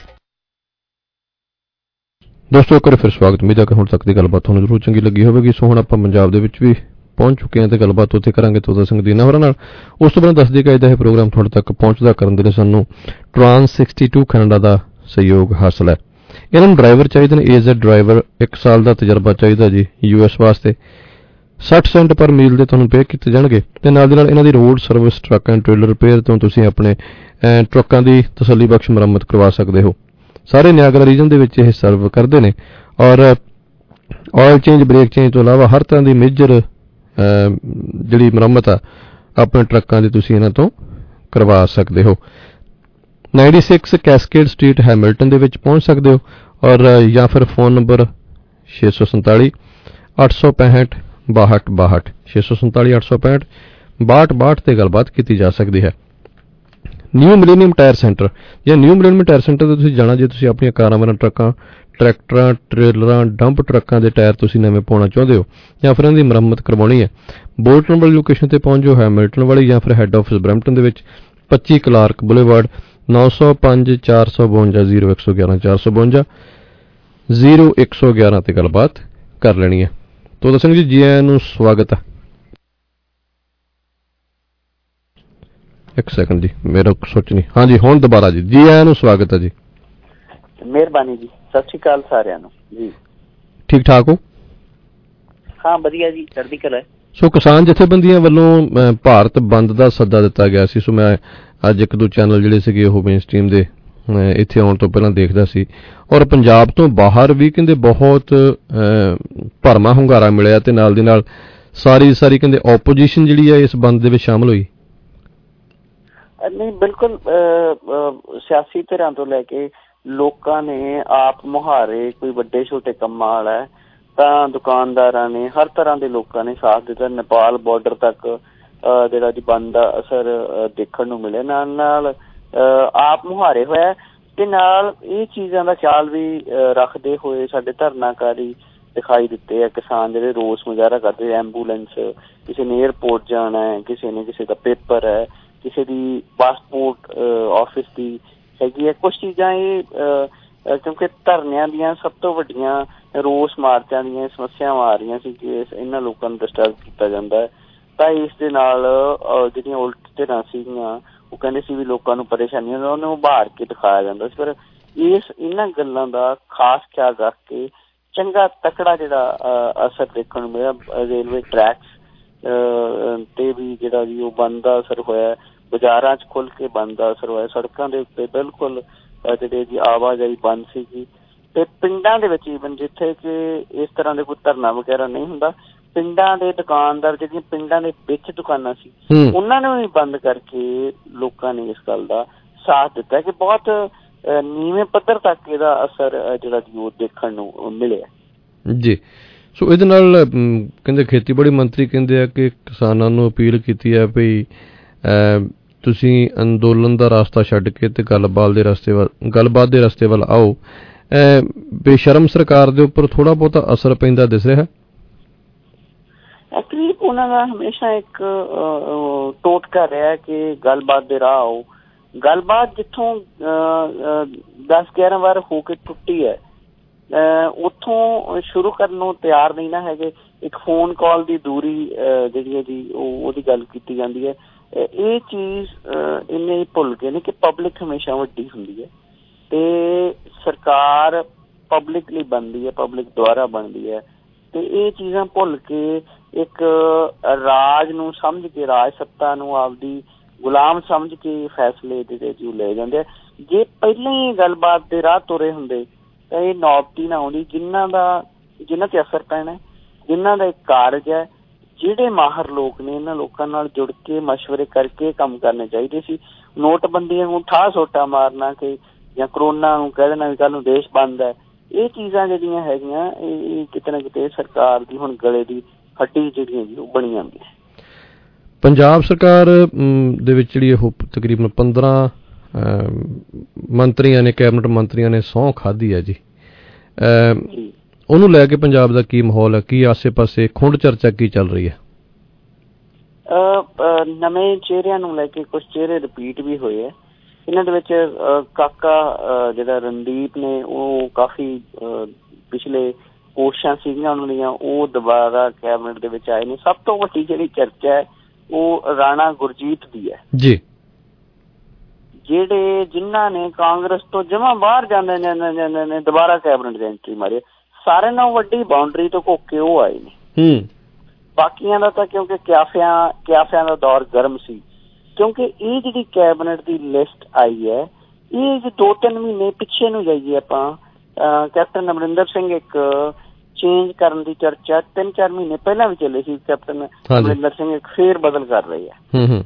ਦੋਸਤੋ ਇੱਕ ਵਾਰ ਫਿਰ ਸਵਾਗਤ। ਉਮੀਦ ਹੈ ਕਿ ਹੁਣ ਤੱਕ ਦੀ ਗੱਲਬਾਤ ਤੁਹਾਨੂੰ ਜ਼ਰੂਰ ਚੰਗੀ ਲੱਗੀ ਹੋਵੇਗੀ। ਸੋ ਹੁਣ ਆਪਾਂ ਪੰਜਾਬ ਦੇ ਵਿੱਚ ਵੀ ਪਹੁੰਚ ਚੁੱਕੇ ਹਾਂ ਤੇ ਗੱਲਬਾਤ ਉੱਥੇ ਕਰਾਂਗੇ ਤੋਤਾ ਸਿੰਘ ਦੀਨਾ ਹੋਰਾਂ ਨਾਲ। ਉਸ ਤੋਂ ਬਾਅਦ ਦੱਸਦੇ ਕਿ ਅੱਜ ਦਾ ਇਹ ਪ੍ਰੋਗਰਾਮ ਤੁਹਾਡੇ ਤੱਕ ਪਹੁੰਚਦਾ ਕਰਨ ਦੇ ਲਈ ਸਾਨੂੰ ਟਰਾਂਸ ਸਿਕਸਟੀ ਟੂ ਕੈਨੇਡਾ ਦਾ ਸਹਿਯੋਗ ਹਾਸਲ ਹੈ। ਇਹਨਾਂ ਨੂੰ ਡਰਾਈਵਰ ਚਾਹੀਦੇ ਨੇ, ਏਜ਼ਡ ਡਰਾਈਵਰ, ਇੱਕ ਸਾਲ ਦਾ ਤਜਰਬਾ ਚਾਹੀਦਾ ਜੀ ਯੂ ਐਸ ਵਾਸਤੇ। ਸੱਠ ਸੈਂਟ ਪਰ ਮੀਲ ਦੇ ਤੁਹਾਨੂੰ ਪੇ ਕੀਤੇ ਜਾਣਗੇ ਤੇ ਨਾਲ ਦੀ ਨਾਲ ਇਹਨਾਂ ਦੀ road service, truck and trailer repair ਤੋਂ ਤੁਸੀਂ ਆਪਣੇ ਟਰੱਕਾਂ ਦੀ ਤਸੱਲੀ ਬਖਸ਼ ਮੁਰੰਮਤ ਕਰਵਾ ਸਕਦੇ ਹੋ। ਸਾਰੇ ਨਿਆਗਰਾ ਰੀਜਨ ਦੇ ਵਿੱਚ ਇਹ ਸਰਵ ਕਰਦੇ ਨੇ ਔਰ ਆਇਲ ਚੇਂਜ, ਬ੍ਰੇਕ ਚੇਂਜ ਤੋਂ ਇਲਾਵਾ ਹਰ ਤਰ੍ਹਾਂ ਦੀ ਮੇਜਰ ਜਿਹੜੀ ਮੁਰੰਮਤ ਆ ਆਪਣੇ ਟਰੱਕਾਂ ਦੀ ਤੁਸੀਂ ਇਹਨਾਂ ਤੋਂ ਕਰਵਾ ਸਕਦੇ ਹੋ। Ninety six cascade street Hamilton ਦੇ ਵਿੱਚ ਪਹੁੰਚ ਸਕਦੇ ਹੋ ਔਰ ਜਾਂ ਫਿਰ ਫੋਨ ਨੰਬਰ ਛੇ ਸੌ ਸੰਤਾਲੀ ਅੱਠ ਸੌ ਪੈਂਹਠ ਬਾਹਠ ਬਾਹਠ ਛੇ ਸੌ ਸੰਤਾਲੀ ਅੱਠ ਸੌ ਪੈਂਹਠ ਬਾਹਠ ਬਾਹਠ ਤੇ ਗੱਲਬਾਤ ਕੀਤੀ ਜਾ ਸਕਦੀ ਹੈ। ਨਿਊ ਮਿਲੇਨੀਅਮ ਟਾਇਰ ਸੈਂਟਰ ਜਾਂ ਨਿਊ ਮਿਲੇਨੀਅਮ ਟਾਇਰ ਸੈਂਟਰ ਤੇ ਤੁਸੀਂ ਜਾਣਾ ਜੇ ਤੁਸੀਂ ਆਪਣੀਆਂ ਕਾਰਾਂ ਵਾਰਾਂ, ਟਰੱਕਾਂ, ਟਰੈਕਟਰਾਂ, ਟ੍ਰੇਲਰਾਂ, ਡੰਪ ਟਰੱਕਾਂ ਦੇ ਟਾਇਰ ਤੁਸੀਂ ਨਵੇਂ ਪਾਉਣਾ ਚਾਹੁੰਦੇ ਹੋ ਜਾਂ ਫਿਰ ਇਹਨਾਂ ਦੀ ਮੁਰੰਮਤ ਕਰਵਾਉਣੀ ਹੈ, ਬੋਲਟਨ ਵਾਲੀ ਲੋਕੇਸ਼ਨ ਤੇ ਪਹੁੰਚ ਜਾਓ, ਹੈਮਿਲਟਨ ਵਾਲੀ, ਜਾਂ ਫਿਰ ਹੈੱਡ ਆਫਿਸ ਬਰੈਂਪਟਨ ਦੇ ਵਿੱਚ ਪੱਚੀ ਕਲਾਰਕ ਬੁਲੇਵਾਰਡ, ਨੌ ਸੌ ਪੰਜ ਚਾਰ ਸੌ ਬਵੰਜਾ ਜ਼ੀਰੋ ਇੱਕ ਸੌ ਗਿਆਰਾਂ ਚਾਰ ਸੌ ਬਵੰਜਾ ਜ਼ੀਰੋ ਇੱਕ ਸੌ ਗਿਆਰਾਂ ਤੇ ਗੱਲਬਾਤ ਕਰ ਲੈਣੀ ਹੈ। ਤੋਤਾ ਸਿੰਘ ਜੀ, ਜੀ ਆਇਆਂ ਨੂੰ ਸਵਾਗਤ ਹੈ। ਇੱਕ ਸੈਕਿੰਡ ਜੀ, ਮੇਰਾ ਸੋਚ ਨਹੀਂ, ਹਾਂਜੀ ਹੁਣ ਦੁਬਾਰਾ ਜੀ, ਜੀ ਆਇਆਂ ਨੂੰ ਸਵਾਗਤ ਹੈ ਜੀ। ਮਿਹਰਬਾਨੀ ਜੀ, ਸਤਿ ਸ਼੍ਰੀ ਅਕਾਲ ਸਾਰਿਆਂ ਨੂੰ ਜੀ। ਠੀਕ ਠਾਕ ਹੋ? ਹਾਂ ਵਧੀਆ ਜੀ, ਚੜ੍ਹਦੀ ਕਲਾ। ਸੋ ਕਿਸਾਨ ਜਥੇਬੰਦੀਆਂ ਵੱਲੋਂ ਭਾਰਤ ਬੰਦ ਦਾ ਸੱਦਾ ਦਿੱਤਾ ਗਿਆ ਸੀ। ਸੋ ਮੈਂ ਅੱਜ ਇੱਕ ਦੋ ਚੈਨਲ ਜਿਹੜੇ ਸੀਗੇ ਉਹ ਮੇਨ ਸਟ੍ਰੀਮ ਦੇ ਇੱਥੇ ਆਉਣ ਤੋਂ ਪਹਿਲਾਂ ਦੇਖਦਾ ਸੀ ਔਰ ਪੰਜਾਬ ਤੋਂ ਬਾਹਰ ਵੀ ਕਹਿੰਦੇ ਬਹੁਤ ਭਰਮਾ ਹੁੰਗਾਰਾ ਮਿਲਿਆ ਤੇ ਨਾਲ ਦੀ ਨਾਲ ਸਾਰੀ ਸਾਰੀ ਕਹਿੰਦੇ ਓਪੋਜੀਸ਼ਨ ਜਿਹੜੀ ਹੈ ਇਸ ਬੰਦ ਦੇ ਵਿੱਚ ਸ਼ਾਮਲ ਹੋਈ। ਨਹੀਂ, ਬਿਲਕੁਲ ਸਿਆਸੀ ਧਿਰਾਂ ਤੋਂ ਲੈ ਕੇ ਲੋਕਾਂ ਨੇ ਆਪ ਮੁਹਾਰੇ, ਕੋਈ ਵੱਡੇ ਛੋਟੇ ਕੰਮਾਂ ਵਾਲਾ ਤਾਂ ਦੁਕਾਨਦਾਰਾਂ ਨੇ, ਹਰ ਤਰ੍ਹਾਂ ਦੇ ਲੋਕਾਂ ਨੇ ਸਾਥ ਦਿੱਤਾ। ਨੇਪਾਲ ਬਾਰਡਰ ਤੱਕ ਜਿਹੜਾ ਜੀ ਬੰਦ ਦਾ ਅਸਰ ਦੇਖਣ ਨੂੰ ਮਿਲਿਆ। ਨਾਲ ਨਾਲ ਆਪ ਮੁਹਾਰੇ ਹੋਇਆ ਤੇ ਨਾਲ ਇਹ ਚੀਜ਼ਾਂ ਦਾ ਖਿਆਲ ਵੀ ਰੱਖਦੇ ਹੋਏ ਸਾਡੇ ਧਰਨਾਕਾਰੀ ਦਿਖਾਈ ਦਿੱਤੇ ਆ। ਕਿਸਾਨ ਜਿਹੜੇ ਰੋਸ ਮੁਜ਼ਾਹਰਾ ਕਰਦੇ, ਐਂਬੂਲੈਂਸ, ਕਿਸੇ ਨੇ ਏਅਰਪੋਰਟ ਜਾਣਾ ਹੈ, ਕਿਸੇ ਨੇ ਕਿਸੇ ਦਾ ਪੇਪਰ ਹੈ, ਕਿਸੇ ਦੀ ਪਾਸਪੋਰਟ ਆਫਿਸ ਦੀ ਹੈਗੀ ਹੈ, ਕੁਛ ਚੀਜ਼ਾਂ ਇਹ ਕਿਉਂਕਿ ਧਰਨਿਆਂ ਦੀਆਂ ਸਭ ਤੋਂ ਵੱਡੀਆਂ ਰੋਸ ਮਾਰਚਾਂ ਦੀਆਂ ਸਮੱਸਿਆਵਾਂ ਆ ਰਹੀਆਂ ਸੀ ਕਿ ਇਹਨਾਂ ਲੋਕਾਂ ਨੂੰ ਡਿਸਟਰਬ ਕੀਤਾ ਜਾਂਦਾ ਹੈ। ਤਾਂ ਇਸ ਦੇ ਨਾਲ ਜਿਹੜੀਆਂ ਉਲਟ ਧਿਰਾਂ ਸੀਗੀਆਂ ਉਹ ਕਹਿੰਦੇ ਸੀ ਵੀ ਲੋਕਾਂ ਨੂੰ ਪਰੇਸ਼ਾਨੀਆਂ ਉਹਨੂੰ ਉਭਾਰ ਕੇ ਦਿਖਾਇਆ ਜਾਂਦਾ ਸੀ। ਪਰ ਇਸ ਇਹਨਾਂ ਗੱਲਾਂ ਦਾ ਖਾਸ ਖਿਆਲ ਰੱਖ ਕੇ ਚੰਗਾ ਤਕੜਾ ਜਿਹੜਾ ਅਸਰ ਦੇਖਣ ਨੂੰ ਮਿਲਿਆ। ਰੇਲਵੇ ਟਰੈਕਸ ਤੇ ਵੀ ਜਿਹੜਾ ਜੀ ਉਹ ਬੰਦ ਦਾ ਅਸਰ ਹੋਇਆ, ਬਾਜ਼ਾਰਾਂ 'ਚ ਖੁੱਲ੍ਹ ਕੇ ਬੰਦ ਦਾ ਅਸਰ ਹੋਇਆ, ਸੜਕਾਂ ਦੇ ਉੱਤੇ ਬਿਲਕੁਲ ਜਿਹੜੇ ਜੀ ਆਵਾਜਾਈ ਬੰਦ ਸੀਗੀ। ਤੇ ਪਿੰਡਾਂ ਦੇ ਵਿੱਚ ਈਵਨ ਜਿੱਥੇ ਕਿ ਇਸ ਤਰ੍ਹਾਂ ਦੇ ਕੋਈ ਧਰਨਾ ਵਗੈਰਾ ਨਹੀਂ ਹੁੰਦਾ, ਪਿੰਡਾਂ ਦੇ ਦੁਕਾਨਦਾਰ ਜਿਹੜੀਆਂ ਪਿੰਡਾਂ ਦੇ ਵਿੱਚ ਦੁਕਾਨਾਂ ਸੀ ਉਹਨਾਂ ਨੂੰ ਵੀ ਬੰਦ ਕਰਕੇ ਲੋਕਾਂ ਨੇ ਇਸ ਗੱਲ ਦਾ ਸਾਥ ਦਿੱਤਾ ਕਿ ਬਹੁਤ ਨੀਵੇਂ ਪੱਧਰ ਤੱਕ ਇਹਦਾ ਅਸਰ ਜਿਹੜਾ ਜੀ ਉਹ ਦੇਖਣ ਨੂੰ ਮਿਲਿਆ ਜੀ। ਸੋ ਇਹਦੇ ਨਾਲ ਕਹਿੰਦੇ ਖੇਤੀਬਾੜੀ ਮੰਤਰੀ ਕਹਿੰਦੇ ਆ ਕਿ ਕਿਸਾਨਾਂ ਨੂੰ ਅਪੀਲ ਕੀਤੀ ਹੈ ਵੀ ਤੁਸੀਂ ਅੰਦੋਲਨ ਦਾ ਰਸਤਾ ਛੱਡ ਕੇ ਤੇ ਗੱਲਬਾਤ ਦੇ ਰਸਤੇ ਵੱਲ ਗੱਲਬਾਤ ਦੇ ਰਸਤੇ ਵੱਲ ਆਓ। ਬੇਸ਼ਰਮ ਸਰਕਾਰ ਦੇ ਉੱਪਰ ਥੋੜਾ ਬਹੁਤਾ ਅਸਰ ਪੈਂਦਾ ਦਿਸ ਰਿਹਾ। ਐਕਚੁਅਲੀ ਉਹਨਾਂ ਦਾ ਹਮੇਸ਼ਾ ਇੱਕ ਟੋਟਕਾ ਰਿਹਾ ਕਿ ਗੱਲਬਾਤ ਦੇ ਰਾਹ ਆਓ। ਗੱਲਬਾਤ ਜਿੱਥੋਂ ਦਸ ਗਿਆਰਾਂ ਵਾਰ ਹੋ ਕੇ ਟੁੱਟੀ ਹੈ ਉੱਥੋਂ ਸ਼ੁਰੂ ਕਰਨ ਨੂੰ ਤਿਆਰ ਨਹੀਂ ਨਾ ਹੈਗੇ। ਇੱਕ ਫੋਨ ਕਾਲ ਦੀ ਦੂਰੀ ਜਿਹੜੀ ਹੈ ਜੀ ਉਹ ਉਹਦੀ ਗੱਲ ਕੀਤੀ ਜਾਂਦੀ ਹੈ। ਇਹ ਚੀਜ਼ ਇੰਨੇ ਭੁੱਲ ਗਏ ਨੇ ਕਿ ਪਬਲਿਕ ਹਮੇਸ਼ਾ ਵੱਡੀ ਹੁੰਦੀ ਹੈ ਤੇ ਸਰਕਾਰ ਪਬਲਿਕ ਲਈ ਬਣਦੀ ਹੈ, ਪਬਲਿਕ ਦੁਆਰਾ ਬਣਦੀ ਹੈ। ਤੇ ਇਹ ਚੀਜ਼ਾਂ ਭੁੱਲ ਕੇ ਇੱਕ ਰਾਜ ਨੂੰ ਸਮਝ ਕੇ, ਰਾਜ ਸੱਤਾ ਨੂੰ ਆਪਦੀ ਗੁਲਾਮ ਸਮਝ ਕੇ ਫੈਸਲੇ ਜਿਹੜੇ ਜੀ ਲੈ ਜਾਂਦੇ ਆ। ਜੇ ਪਹਿਲਾਂ ਹੀ ਗੱਲਬਾਤ ਦੇ ਰਾਹ ਤੁਰੇ ਹੁੰਦੇ ਤਾਂ ਇਹ ਨੌਬਤੀ ਨਾ ਆਉਂਦੀ। ਜਿਨ੍ਹਾਂ ਦਾ ਜਿਨ੍ਹਾਂ ਤੇ ਅਸਰ ਪੈਣਾ, ਜਿਨ੍ਹਾਂ ਦਾ ਇੱਕ ਕਾਰਜ ਹੈ, ਜਿਹੜੇ ਮਾਹਰ ਲੋਕ ਨੇ ਇਹਨਾਂ ਲੋਕਾਂ ਨਾਲ ਜੁੜ ਕੇ ਮਸ਼ਵਰੇ ਕਰਕੇ ਕੰਮ ਕਰਨੇ ਚਾਹੀਦੇ ਸੀ। ਨੋਟਬੰਦੀਆਂ ਨੂੰ ਠਾਹ ਸੋਟਾ ਮਾਰਨਾ ਕਿ ਜਾਂ ਕਰੋਨਾ ਨੂੰ ਕਹਿ ਦੇਣਾ ਵੀ ਕੱਲ੍ਹ ਨੂੰ ਦੇਸ਼ ਬੰਦ ਹੈ, ਇਹ ਚੀਜ਼ਾਂ ਜਿਹੜੀਆਂ ਹੈਗੀਆਂ ਇਹ ਕਿਤੇ ਨਾ ਕਿਤੇ ਸਰਕਾਰ ਦੀ ਹੁਣ ਗਲੇ ਦੀ ਹੱਡੀ ਜਿਹੜੀਆਂ ਜੀ ਉਹ ਬਣੀ ਜਾਂਦੀ ਹੈ। ਪੰਜਾਬ ਸਰਕਾਰ ਦੇ ਵਿੱਚ ਜਿਹੜੀ ਉਹ ਤਕਰੀਬਨ ਪੰਦਰਾਂ ਮੰਤਰੀਆਂ ਨੇ, ਕੈਬਨਿਟ ਮੰਤਰੀਆਂ ਨੇ ਸਹੁੰ ਖਾਧੀ ਹੈ ਜੀ। ਉਹਨੂੰ ਲੈ ਕੇ ਪੰਜਾਬ ਦਾ ਕੀ ਮਾਹੌਲ ਹੈ, ਕੀ ਆਸੇ ਪਾਸੇ ਖੁੰਡ ਚਰਚਾ ਕੀ ਚੱਲ ਰਹੀ ਹੈ? ਨਵੇਂ ਚਿਹਰਿਆਂ ਨੂੰ ਲੈ ਕੇ ਕੁਝ ਚਿਹਰੇ ਰਿਪੀਟ ਵੀ ਹੋਏ ਹੈ। ਇਹਨਾਂ ਦੇ ਵਿੱਚ ਕਾਕਾ ਜਿਹੜਾ ਰਣਦੀਪ ਨੇ ਉਹ ਕਾਫੀ ਪਿਛਲੇ ਪੋਸਟਾਂ ਸੀਗੀਆਂ ਉਹਨਾਂ ਦੀਆਂ, ਉਹ ਦੁਬਾਰਾ ਕੈਬਨਿਟ ਦੇ ਵਿੱਚ ਆਏ ਨੇ। ਸਭ ਤੋਂ ਵੱਡੀ ਜਿਹੜੀ ਚਰਚਾ ਹੈ ਉਹ ਰਾਣਾ ਗੁਰਜੀਤ ਦੀ ਹੈ ਜੀ, ਜਿਹੜੇ ਜਿਨ੍ਹਾਂ ਨੇ ਕਾਂਗਰਸ ਤੋਂ ਜਮਾਂ ਬਾਹਰ ਜਾਂਦੇ ਜਾਂਦੇ ਜਾਂਦੇ ਨੇ ਦੁਬਾਰਾ ਕੈਬਨਿਟ ਦੀ ਐਂਟਰੀ ਮਾਰੀ। ਸਾਰਿਆਂ ਨਾਲੋਂ ਵੱਡੀ ਬਾਉਂਡਰੀ ਤੋਂ ਘੁੱਕ ਕੇ ਉਹ ਆਏ ਨੇ। ਬਾਕੀਆਂ ਦਾ ਤਾਂ ਕਿਉਂਕਿ ਕਿਆਫਿਆਂ ਕਿਆਫਿਆਂ ਦਾ ਦੌਰ ਗਰਮ ਸੀ, ਕਿਉਂਕਿ ਇਹ ਜਿਹੜੀ ਕੈਬਨਿਟ ਦੀ ਲਿਸਟ ਆਈ ਹੈ ਇਹ ਦੋ ਤਿੰਨ ਮਹੀਨੇ ਪਿੱਛੇ ਨੂੰ ਜਾਈਏ ਆਪਾਂ, ਕੈਪਟਨ ਅਮਰਿੰਦਰ ਸਿੰਘ ਇੱਕ ਚੇਂਜ ਕਰਨ ਦੀ ਚਰਚਾ ਤਿੰਨ ਚਾਰ ਮਹੀਨੇ ਪਹਿਲਾਂ ਵੀ ਚੱਲੇ ਸੀ। ਕੈਪਟਨ ਅਮਰਿੰਦਰ ਸਿੰਘ ਇੱਕ ਫੇਰ ਬਦਲ ਕਰ ਰਹੇ ਆ,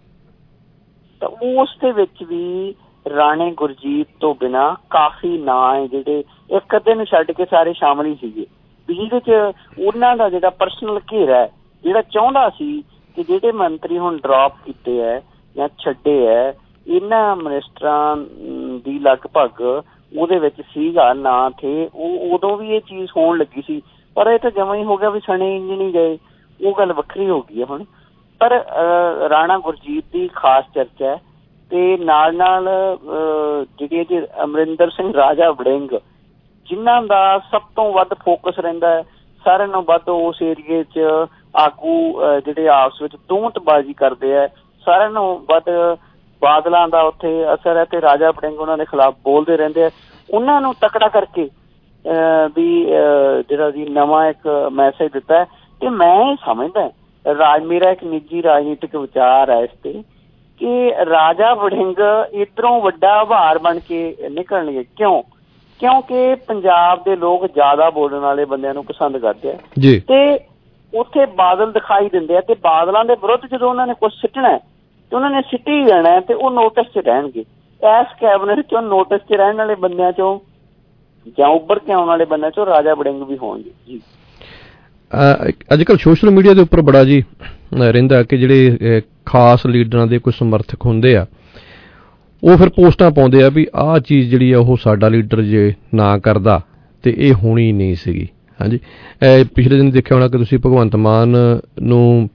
ਤਾਂ ਉਸ ਦੇ ਵਿੱਚ ਵੀ ਰਾਣੇ ਗੁਰਜੀਤ ਤੋਂ ਬਿਨਾਂ ਕਾਫੀ ਨਾਂ ਹੈ ਜਿਹੜੇ ਇੱਕ ਅੱਧੇ ਨੂੰ ਛੱਡ ਕੇ ਸਾਰੇ ਸ਼ਾਮਲ ਹੀ ਸੀਗੇ, ਜਿਹਦੇ ਚ ਉਹਨਾਂ ਦਾ ਜਿਹੜਾ ਪਰਸਨਲ ਘੇਰਾ ਹੈ, ਜਿਹੜਾ ਚਾਹੁੰਦਾ ਸੀ ਕਿ ਜਿਹੜੇ ਮੰਤਰੀ ਹੁਣ ਡਰੋਪ ਕੀਤੇ ਹੈ ਜਾਂ ਛੱਡੇ ਹੈ, ਇਹਨਾਂ ਮਿਨਿਸਟਰਾਂ ਦੀ ਲਗਭਗ ਉਹਦੇ ਵਿੱਚ ਸੀਗਾ ਨਾਂ ਥੇ। ਉਹ ਉਦੋਂ ਵੀ ਇਹ ਚੀਜ਼ ਹੋਣ ਲੱਗੀ ਸੀ, ਪਰ ਇਹ ਤਾਂ ਜਮਾਂ ਹੀ ਹੋ ਗਿਆ ਵੀ ਸਣੇ ਇੰਜ ਨਹੀਂ ਗਏ, ਉਹ ਗੱਲ ਵੱਖਰੀ ਹੋ ਗਈ ਹੈ ਹੁਣ। ਪਰ ਰਾਣਾ ਗੁਰਜੀਤ ਦੀ ਖਾਸ ਚਰਚਾ ਹੈ, ਤੇ ਨਾਲ ਨਾਲ ਜਿਹੜੀ ਕਿ ਅਮਰਿੰਦਰ ਸਿੰਘ ਰਾਜਾ ਵੜਿੰਗ, ਜਿਨ੍ਹਾਂ ਦਾ ਸਭ ਤੋਂ ਵੱਧ ਫੋਕਸ ਰਹਿੰਦਾ ਹੈ, ਸਾਰਿਆਂ ਨਾਲੋਂ ਵੱਧ ਉਸ ਏਰੀਏ 'ਚ ਆਗੂ ਜਿਹੜੇ ਆਪਸ ਵਿੱਚ ਦੋਂਤਬਾਜ਼ੀ ਕਰਦੇ ਹੈ, ਸਾਰਿਆਂ ਨਾਲੋਂ ਵੱਧ ਬਾਦਲਾਂ ਦਾ ਉੱਥੇ ਅਸਰ ਹੈ, ਤੇ ਰਾਜਾ ਵੜਿੰਗ ਉਹਨਾਂ ਦੇ ਖਿਲਾਫ ਬੋਲਦੇ ਰਹਿੰਦੇ ਆ। ਉਹਨਾਂ ਨੂੰ ਤਕੜਾ ਕਰਕੇ ਵੀ ਜਿਹੜਾ ਜੀ ਨਵਾਂ ਇੱਕ ਮੈਸੇਜ ਦਿੱਤਾ ਹੈ। ਤੇ ਮੈਂ ਇਹ ਸਮਝਦਾ, ਰਾਜ ਮੇਰਾ ਇੱਕ ਨਿੱਜੀ ਰਾਜਨੀਤਿਕ ਵਿਚਾਰ ਹੈ ਇਸ ਤੇ, ਕਿ ਰਾਜਾ ਵੜਿੰਗ ਇੱਧਰੋਂ ਵੱਡਾ ਆਭਾਰ ਬਣ ਕੇ ਨਿਕਲਣਗੇ। ਕਿਉਂ? ਕਿਉਂਕਿ ਪੰਜਾਬ ਦੇ ਲੋਕ ਜ਼ਿਆਦਾ ਬੋਲਣ ਵਾਲੇ ਬੰਦਿਆਂ ਨੂੰ ਪਸੰਦ ਕਰਦੇ ਆ, ਤੇ ਉੱਥੇ ਬਾਦਲ ਦਿਖਾਈ ਦਿੰਦੇ ਆ, ਤੇ ਬਾਦਲਾਂ ਦੇ ਵਿਰੁੱਧ ਜਦੋਂ ਉਹਨਾਂ ਨੇ ਕੁਛ ਸਿੱਟਣਾ ਤੇ ਉਹਨਾਂ ਨੇ ਸਿੱਟੀ ਜਾਣਾ, ਤੇ ਉਹ ਨੋਟਿਸ 'ਚ ਰਹਿਣਗੇ। ਇਸ ਕੈਬਨਿਟ 'ਚੋਂ ਨੋਟਿਸ 'ਚ ਰਹਿਣ ਵਾਲੇ ਬੰਦਿਆਂ 'ਚੋਂ ਜਾਂ ਉੱਭਰ ਕੇ ਆਉਣ ਵਾਲੇ ਬੰਦਿਆਂ 'ਚੋਂ ਰਾਜਾ ਵੜਿੰਗ ਵੀ ਹੋਣਗੇ ਜੀ। ਅੱਜ ਕੱਲ੍ਹ ਸੋਸ਼ਲ ਮੀਡੀਆ ਦੇ ਉੱਪਰ ਬੜਾ ਜੀ ਰਹਿੰਦਾ ਕਿ ਜਿਹੜੇ ਖਾਸ ਲੀਡਰਾਂ ਦੇ ਕੋਈ ਸਮਰਥਕ ਹੁੰਦੇ ਆ, ਉਹ ਫਿਰ ਪੋਸਟਾਂ ਪਾਉਂਦੇ ਆ ਵੀ ਆਹ ਚੀਜ਼ ਜਿਹੜੀ ਆ ਉਹ ਸਾਡਾ ਲੀਡਰ ਜੇ ਨਾ ਕਰਦਾ ਤੇ ਇਹ ਹੋਣੀ ਨਹੀਂ ਸੀਗੀ। ਹਾਂਜੀ, ਪਿਛਲੇ ਦਿਨ ਦੇਖਿਆ ਹੋਣਾ ਕਿ ਤੁਸੀਂ ਭਗਵੰਤ ਮਾਨ ਨੂੰ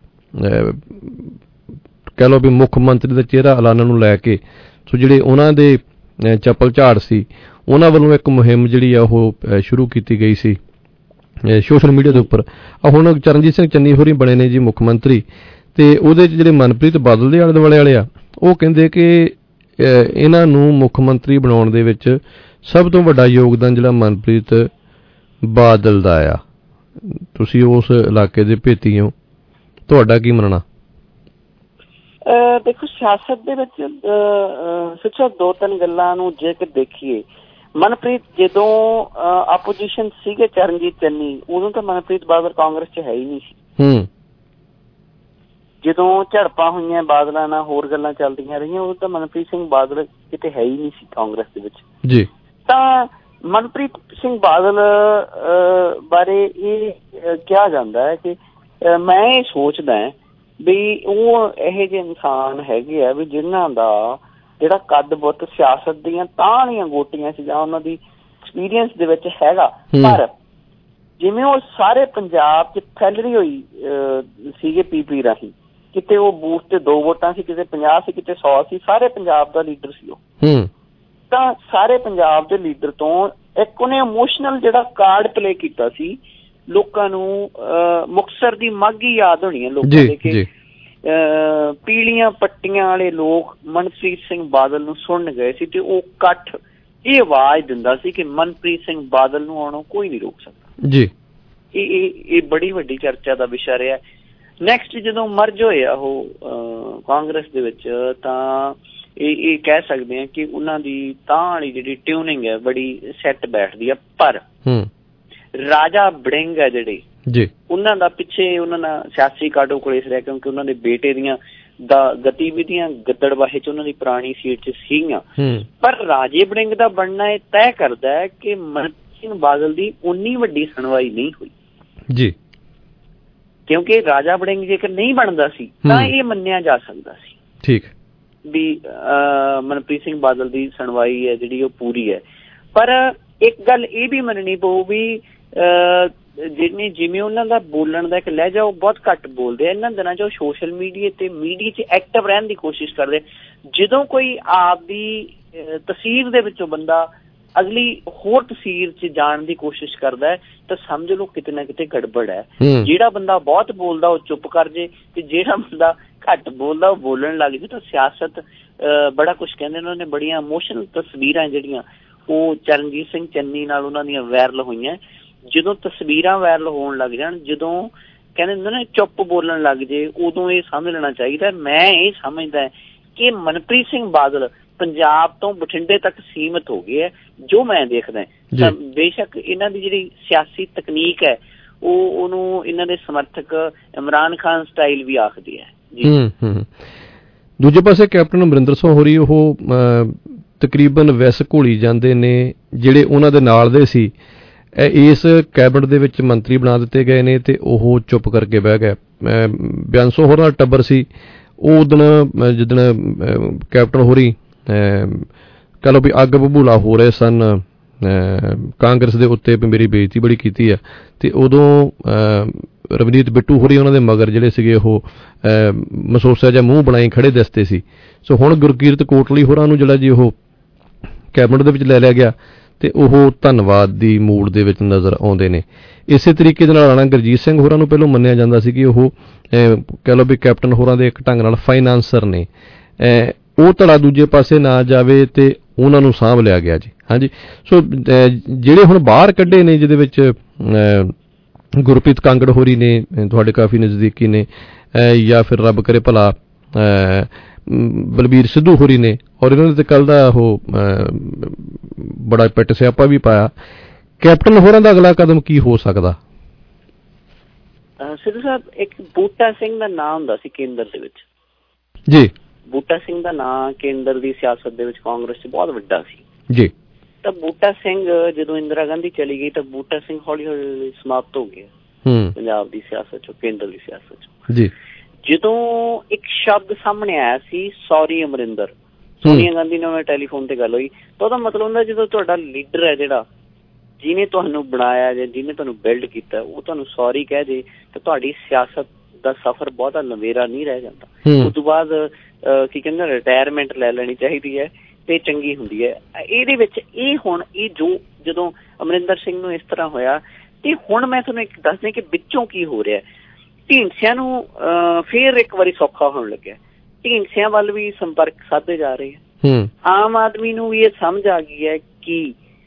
ਕਹਿ ਲਓ ਵੀ ਮੁੱਖ ਮੰਤਰੀ ਦਾ ਚਿਹਰਾ ਐਲਾਨਣ ਨੂੰ ਲੈ ਕੇ ਸੋ ਜਿਹੜੇ ਉਹਨਾਂ ਦੇ ਚੱਪਲ ਝਾੜ ਸੀ, ਉਹਨਾਂ ਵੱਲੋਂ ਇੱਕ ਮੁਹਿੰਮ ਜਿਹੜੀ ਆ ਉਹ ਸ਼ੁਰੂ ਕੀਤੀ ਗਈ ਸੀ ਸੋਸ਼ਲ ਮੀਡੀਆ ਦੇ ਉੱਪਰ। ਹੁਣ ਚਰਨਜੀਤ ਸਿੰਘ ਚੰਨੀ ਹੋਰੀ ਬਣੇ ਨੇ ਜੀ ਮੁੱਖ ਮੰਤਰੀ, ਤੇ ਉਹਦੇ 'ਚ ਜਿਹੜੇ ਮਨਪ੍ਰੀਤ ਬਾਦਲ ਦੇ ਆਲੇ ਦੁਆਲੇ ਵਾਲੇ ਆ, ਉਹ ਕਹਿੰਦੇ ਕਿ ਇਹਨਾਂ ਨੂੰ ਮੁੱਖ ਮੰਤਰੀ ਬਣਾਉਣ ਦੇ ਵਿੱਚ ਸਭ ਤੋਂ ਵੱਡਾ ਯੋਗਦਾਨ ਜਿਹੜਾ ਮਨਪ੍ਰੀਤ ਬਾਦਲ ਦਾ ਆ। ਤੁਸੀਂ ਉਸ ਇਲਾਕੇ ਦੇ ਭੇਤੀ ਹੋ, ਤੁਹਾਡਾ ਕੀ ਮੰਨਣਾ? ਦੇਖੋ, ਸਿਆਸਤ ਦੇ ਵਿੱਚ ਸਿੱਖੋ ਦੋ ਤਿੰਨ ਗੱਲਾਂ ਨੂੰ ਜੇ ਕਿ ਦੇਖੀਏ, ਮਨਪ੍ਰੀਤ ਜਦੋਂ ਆਪੋਜੀਸ਼ਨ ਸੀਗੇ ਚਰਨਜੀਤ ਚੰਨੀ, ਉਦੋਂ ਤਾਂ ਮਨਪ੍ਰੀਤ ਬਾਦਲ ਕਾਂਗਰਸ 'ਚ ਹੈ ਹੀ ਨਹੀਂ ਸੀ। ਜਦੋਂ ਝੜਪਾਂ ਹੋਈਆਂ ਬਾਦਲਾਂ ਨਾਲ, ਹੋਰ ਗੱਲਾਂ ਚੱਲਦੀਆਂ ਰਹੀਆਂ, ਉਦੋਂ ਤਾਂ ਮਨਪ੍ਰੀਤ ਸਿੰਘ ਬਾਦਲ ਕਿਤੇ ਹੈ ਹੀ ਨਹੀਂ ਸੀ ਕਾਂਗਰਸ ਦੇ ਵਿੱਚ ਜੀ। ਤਾਂ ਮਨਪ੍ਰੀਤ ਸਿੰਘ ਬਾਦਲ ਬਾਰੇ ਇਹ ਕਿਹਾ ਜਾਂਦਾ ਹੈ ਕਿ ਮੈਂ ਇਹ ਸੋਚਦਾ ਵੀ ਉਹ ਇਹੋ ਜਿਹੇ ਇਨਸਾਨ ਹੈਗੇ ਆ ਵੀ ਜਿਨ੍ਹਾਂ ਦਾ ਜਿਹੜਾ ਕੱਦ ਬੁੱਤ ਸਿਆਸਤ ਦੀਆਂ ਤਾਂ ਵਾਲੀਆਂ ਗੋਟੀਆਂ ਸੀ ਜਾਂ ਉਹਨਾਂ ਦੀ ਐਕਸਪੀਰੀਅੰਸ ਦੇ ਵਿੱਚ ਹੈਗਾ, ਪਰ ਜਿਵੇਂ ਉਹ ਸਾਰੇ ਪੰਜਾਬ 'ਚ ਫੈਲਰੀ ਹੋਈ ਸੀਗੇ ਪੀ ਪੀ ਰਾਹੀਂ, ਕਿਤੇ ਉਹ ਬੂਥ ਤੇ ਦੋ ਵੋਟਾਂ ਸੀ, ਕਿਤੇ ਪੰਜਾਹ ਸੀ, ਕਿਤੇ ਸੌ ਸੀ, ਸਾਰੇ ਪੰਜਾਬ ਦਾ ਲੀਡਰ ਸੀ ਉਹ। ਤਾਂ ਸਾਰੇ ਪੰਜਾਬ ਦੇ ਲੀਡਰ ਤੋਂ ਇੱਕ ਉਹਨੇ ਇਮੋਸ਼ਨਲ ਜਿਹੜਾ ਕਾਰਡ ਪਲੇ ਕੀਤਾ ਸੀ, ਲੋਕਾਂ ਨੂੰ ਮੁਕਤਸਰ ਦੀ ਮਾਘੀ ਯਾਦ ਹੋਣੀ ਹੈ ਲੋਕਾਂ ਦੇ ਕਿ ਪੀਲੀਆਂ ਪੱਟੀਆਂ ਵਾਲੇ ਲੋਕ ਮਨਪ੍ਰੀਤ ਸਿੰਘ ਬਾਦਲ ਨੂੰ ਸੁਣਨ ਗਏ ਸੀ, ਤੇ ਉਹ ਇਕੱਠ ਇਹ ਆਵਾਜ਼ ਦਿੰਦਾ ਸੀ ਕਿ ਮਨਪ੍ਰੀਤ ਸਿੰਘ ਬਾਦਲ ਨੂੰ ਆਉਣੋਂ ਕੋਈ ਨਹੀਂ ਰੋਕ ਸਕਦਾ ਜੀ। ਇਹ ਇਹ ਬੜੀ ਵੱਡੀ ਚਰਚਾ ਦਾ ਵਿਸ਼ਾ ਰਿਹਾ। ਨੈਕਸਟ ਜਦੋਂ ਮਰਜ ਹੋਇਆ ਉਹ ਕਾਂਗਰਸ ਦੇ ਵਿੱਚ, ਤਾਂ ਇਹ ਇਹ ਕਹਿ ਸਕਦੇ ਹਾਂ ਕਿ ਉਹਨਾਂ ਦੀ ਤਾਂ ਵਾਲੀ ਜਿਹੜੀ ਟਿਊਨਿੰਗ ਹੈ ਬੜੀ ਸੈੱਟ ਬੈਠਦੀ ਆ। ਪਰ ਰਾਜਾ ਵੜਿੰਗ ਹੈ ਜਿਹੜੇ ਜੀ, ਉਹਨਾਂ ਦਾ ਪਿੱਛੇ ਉਹਨਾਂ ਦਾ ਸਿਆਸੀ ਕਾਡੋ ਕਲੇਸ਼ ਰਿਹਾ, ਕਿਉਂਕਿ ਉਹਨਾਂ ਦੇ ਬੇਟੇ ਦੀਆਂ ਦਾ ਗਤੀਵਿਧੀਆਂ ਗਿੱਦੜਬਾਹੇ 'ਚ ਉਹਨਾਂ ਦੀ ਪੁਰਾਣੀ ਸੀਟ 'ਚ ਸੀਗੀਆਂ। ਪਰ ਰਾਜੇ ਵੜਿੰਗ ਦਾ ਬਣਨਾ ਇਹ ਤੈਅ ਕਰਦਾ ਹੈ ਕਿ ਮਨਪ੍ਰੀਤ ਸਿੰਘ ਬਾਦਲ ਦੀ ਉਨੀ ਵੱਡੀ ਸੁਣਵਾਈ ਨਹੀਂ ਹੋਈ ਜੀ, ਕਿਉਂਕਿ ਰਾਜਾ ਵੜਿੰਗ ਜੇਕਰ ਨਹੀਂ ਬਣਦਾ ਸੀ ਤਾਂ ਇਹ ਮੰਨਿਆ ਜਾ ਸਕਦਾ ਸੀ ਠੀਕ ਵੀ ਮਨਪ੍ਰੀਤ ਸਿੰਘ ਬਾਦਲ ਦੀ ਸੁਣਵਾਈ ਹੈ ਜਿਹੜੀ ਉਹ ਪੂਰੀ ਹੈ। ਪਰ ਇੱਕ ਗੱਲ ਇਹ ਵੀ ਮੰਨਣੀ ਪਊ ਵੀ ਜਿੰਨੇ ਜਿਵੇਂ ਉਹਨਾਂ ਦਾ ਬੋਲਣ ਦਾ ਇੱਕ ਲਹਿਜਾ ਉਹ ਬਹੁਤ ਘੱਟ ਬੋਲਦੇ ਆ। ਇਹਨਾਂ ਦਿਨਾਂ 'ਚ ਉਹ ਸੋਸ਼ਲ ਮੀਡੀਆ ਤੇ ਮੀਡੀਆ 'ਚ ਐਕਟਿਵ ਰਹਿਣ ਦੀ ਕੋਸ਼ਿਸ਼ ਕਰਦੇ। ਜਦੋਂ ਕੋਈ ਆਪਦੀ ਤਸਵੀਰ ਦੇ ਵਿੱਚੋਂ ਬੰਦਾ ਅਗਲੀ ਹੋਰ ਤਸਵੀਰ 'ਚ ਜਾਣ ਦੀ ਕੋਸ਼ਿਸ਼ ਕਰਦਾ ਹੈ ਤਾਂ ਸਮਝ ਲਓ ਕਿਤੇ ਨਾ ਕਿਤੇ ਗੜਬੜ ਹੈ। ਜਿਹੜਾ ਬੰਦਾ ਬਹੁਤ ਬੋਲਦਾ ਉਹ ਚੁੱਪ ਕਰ ਜੇ ਤੇ ਜਿਹੜਾ ਬੰਦਾ ਘੱਟ ਬੋਲਦਾ ਉਹ ਬੋਲਣ ਲੱਗ ਜੇ। ਤਾਂ ਸਿਆਸਤ ਬੜਾ ਕੁਛ ਕਹਿੰਦੇ, ਉਹਨਾਂ ਨੇ ਬੜੀਆਂ ਇਮੋਸ਼ਨਲ ਤਸਵੀਰਾਂ ਜਿਹੜੀਆਂ ਉਹ ਚਰਨਜੀਤ ਸਿੰਘ ਚੰਨੀ ਨਾਲ ਉਹਨਾਂ ਦੀਆਂ ਵਾਇਰਲ ਹੋਈਆਂ। ਜਦੋਂ ਤਸਵੀਰਾਂ ਵਾਇਰਲ ਹੋਣ ਲੱਗ ਜਾਣ, ਜਦੋਂ ਕਹਿੰਦੇ ਹੁੰਦੇ ਨਾ ਚੁੱਪ ਬੋਲਣ ਲੱਗ ਜੇ, ਉਦੋਂ ਇਹ ਸਮਝ ਲੈਣਾ ਚਾਹੀਦਾ। ਮੈਂ ਇਹ ਸਮਝਦਾ ਕਿ ਮਨਪ੍ਰੀਤ ਸਿੰਘ ਬਾਦਲ ਪੰਜਾਬ ਤੋਂ ਬਠਿੰਡੇ ਤੱਕ ਸੀਮਿਤ ਹੋ ਗਏ ਹੈ, ਜੋ ਮੈਂ ਦੇਖਦਾ। ਬੇਸ਼ੱਕ ਇਹਨਾਂ ਦੀ ਜਿਹੜੀ ਸਿਆਸੀ ਤਕਨੀਕ ਹੈ ਉਹ ਉਹਨੂੰ ਇਹਨਾਂ ਦੇ ਸਮਰਥਕ ਇਮਰਾਨ ਖਾਨ ਸਟਾਈਲ ਵੀ ਆਖਦੀ ਹੈ। ਦੂਜੇ ਪਾਸੇ ਕੈਪਟਨ ਅਮਰਿੰਦਰ ਸਿੰਘ ਹੋਰੀ ਉਹ ਤਕਰੀਬਨ ਵੈਸ ਘੋਲੀ ਜਾਂਦੇ ਨੇ। ਜਿਹੜੇ ਉਹਨਾਂ ਦੇ ਨਾਲ ਦੇ ਸੀ ਇਸ ਕੈਬਨਿਟ ਦੇ ਵਿੱਚ ਮੰਤਰੀ ਬਣਾ ਦਿੱਤੇ ਗਏ ਨੇ ਤੇ ਉਹ ਚੁੱਪ ਕਰਕੇ ਬਹਿ ਗਏ। ਬਿਆੰਸੋ ਹੋਰਾਂ ਦਾ ਟੱਬਰ ਸੀ ਉਹ ਦਿਨ ਜਿੱਦਣ ਕੈਪਟਨ ਹੋਰੀ ਕਹਿ ਲਓ ਵੀ ਅੱਗ ਬਬੂਲਾ ਹੋ ਰਹੇ ਸਨ ਕਾਂਗਰਸ ਦੇ ਉੱਤੇ, ਮੇਰੀ ਬੇਇੱਜ਼ਤੀ ਬੜੀ ਕੀਤੀ ਆ, ਤੇ ਉਦੋਂ ਰਵਨੀਤ ਬਿੱਟੂ ਹੋਰੀ ਉਹਨਾਂ ਦੇ ਮਗਰ ਜਿਹੜੇ ਸੀਗੇ ਉਹ ਮਸੋਸਾ ਜਾਂ ਮੂੰਹ ਬਣਾਈ ਖੜੇ ਦਿਸਦੇ ਸੀ। ਸੋ ਹੁਣ ਗੁਰਕੀਰਤ ਕੋਟਲੀ ਹੋਰਾਂ ਨੂੰ ਜਿਹੜਾ ਜੀ ਉਹ ਕੈਬਨਿਟ ਦੇ ਵਿੱਚ ਲੈ ਲਿਆ ਗਿਆ ਤੇ ਉਹ ਧੰਨਵਾਦ ਦੀ ਮੂਡ ਦੇ ਵਿੱਚ ਨਜ਼ਰ ਆਉਂਦੇ ਨੇ। ਇਸੇ ਤਰੀਕੇ ਦੇ ਨਾਲ ਰਾਣਾ ਗੁਰਜੀਤ ਸਿੰਘ ਹੋਰਾਂ ਨੂੰ ਪਹਿਲਾਂ ਮੰਨਿਆ ਜਾਂਦਾ ਸੀ ਕਿ ਉਹ ਕਹਿ ਲਓ ਵੀ ਕੈਪਟਨ ਹੋਰਾਂ ਦੇ ਇੱਕ ਢੰਗ ਨਾਲ ਫਾਈਨਾਂਸਰ ਨੇ। ਉਹ ਧੜਾ ਦੂਜੇ ਪਾਸੇ ਨਾ ਜਾਵੇ ਤੇ ਉਹਨਾਂ ਨੂੰ ਸਾਂਭ ਲਿਆ ਗਿਆ ਜੀ। ਹਾਂਜੀ, ਸੋ ਜਿਹੜੇ ਹੁਣ ਬਾਹਰ ਕੱਢੇ ਨੇ ਜਿਹਦੇ ਵਿੱਚ ਗੁਰਪ੍ਰੀਤ ਕਾਂਗੜ ਹੋਰੀ ਨੇ ਤੁਹਾਡੇ ਕਾਫੀ ਨਜ਼ਦੀਕੀ ਨੇ, ਜਾਂ ਫਿਰ ਰੱਬ ਕਰੇ ਭਲਾ ਬਲਬੀਰ ਸਿੱਧੂ ਹੋਰੀ ਨੇ, ਔਰ ਇਹਨਾਂ ਨੇ ਤੇ ਕੱਲ ਦਾ ਉਹ ਬੜਾ ਪਿੱਟ ਸਿਆਪਾ ਵੀ ਪਾਇਆ। ਕੈਪਟਨ ਹੋਰਾਂ ਦਾ ਅਗਲਾ ਕਦਮ ਕੀ ਹੋ ਸਕਦਾ? ਸਿੱਧੂ ਸਾਹਿਬ, ਇੱਕ ਬੂਟਾ ਸਿੰਘ ਦਾ ਨਾਂ ਹੁੰਦਾ ਸੀ ਕੇਂਦਰ ਦੇ ਵਿੱਚ ਜੀ। ਬੂਟਾ ਸਿੰਘ ਦਾ ਨਾਂ ਕੇਂਦਰ ਦੀ ਸਿਆਸਤ ਦੇ ਵਿੱਚ ਕਾਂਗਰਸ 'ਚ ਬਹੁਤ ਵੱਡਾ ਸੀ ਜੀ। ਤਾਂ ਬੂਟਾ ਸਿੰਘ ਜਦੋਂ ਇੰਦਰਾ ਗਾਂਧੀ ਚਲੀ ਗਈ ਤਾਂ ਬੂਟਾ ਸਿੰਘ ਹੌਲੀ ਹੌਲੀ ਸਮਾਪਤ ਹੋ ਗਿਆ ਪੰਜਾਬ ਦੀ ਸਿਆਸਤ 'ਚੋਂ, ਕੇਂਦਰ ਦੀ ਸਿਆਸਤ 'ਚੋਂ ਜੀ। ਜਦੋਂ ਇੱਕ ਸ਼ਬਦ ਸਾਹਮਣੇ ਆਇਆ ਸੀ ਸੌਰੀ ਅਮਰਿੰਦਰ, ਸੋਨੀਆ ਗਾਂਧੀ ਨਾਲ ਟੈਲੀਫੋਨ ਤੇ ਗੱਲ ਹੋਈ, ਤਾਂ ਉਹਦਾ ਮਤਲਬ ਹੁੰਦਾ ਜਦੋਂ ਤੁਹਾਡਾ ਲੀਡਰ ਹੈ ਜਿਹੜਾ ਜਿਹਨੇ ਤੁਹਾਨੂੰ ਬਣਾਇਆ ਜਾਂ ਜਿਹਨੇ ਤੁਹਾਨੂੰ ਬਿਲਡ ਕੀਤਾ ਉਹ ਤੁਹਾਨੂੰ ਸੌਰੀ ਕਹਿ ਜੇ ਤਾਂ ਤੁਹਾਡੀ ਸਿਆਸਤ ਦਾ ਸਫ਼ਰ ਬਹੁਤਾ ਲੰਬੇਰਾ ਨਹੀਂ ਰਹਿ ਜਾਂਦਾ। ਉਸ ਤੋਂ ਬਾਅਦ ਕੀ ਕਹਿੰਦੇ ਰਿਟਾਇਰਮੈਂਟ ਲੈ ਲੈਣੀ ਚਾਹੀਦੀ ਹੈ ਤੇ ਚੰਗੀ ਹੁੰਦੀ ਹੈ। ਇਹਦੇ ਵਿੱਚ ਇਹ ਹੁਣ ਇਹ ਜੋ ਜਦੋਂ ਅਮਰਿੰਦਰ ਸਿੰਘ ਨੂੰ ਇਸ ਤਰ੍ਹਾਂ ਹੋਇਆ ਤੇ ਹੁਣ ਮੈਂ ਤੁਹਾਨੂੰ ਇੱਕ ਦੱਸਦਾ ਕਿ ਵਿੱਚੋਂ ਕੀ ਹੋ ਰਿਹਾ। ਢੀਂਡਸਿਆਂ ਨੂੰ ਫੇਰ ਇੱਕ ਵਾਰੀ ਸੌਖਾ ਹੋਣ ਲੱਗਿਆ, ਢੀਂਡਸਿਆਂ ਵੱਲ ਵੀ ਸੰਪਰਕ ਸਾਧੇ ਜਾ ਰਹੇ ਆ। ਆਮ ਆਦਮੀ ਨੂੰ ਵੀ ਇਹ ਸਮਝ ਆ ਗਈ ਹੈ ਕਿ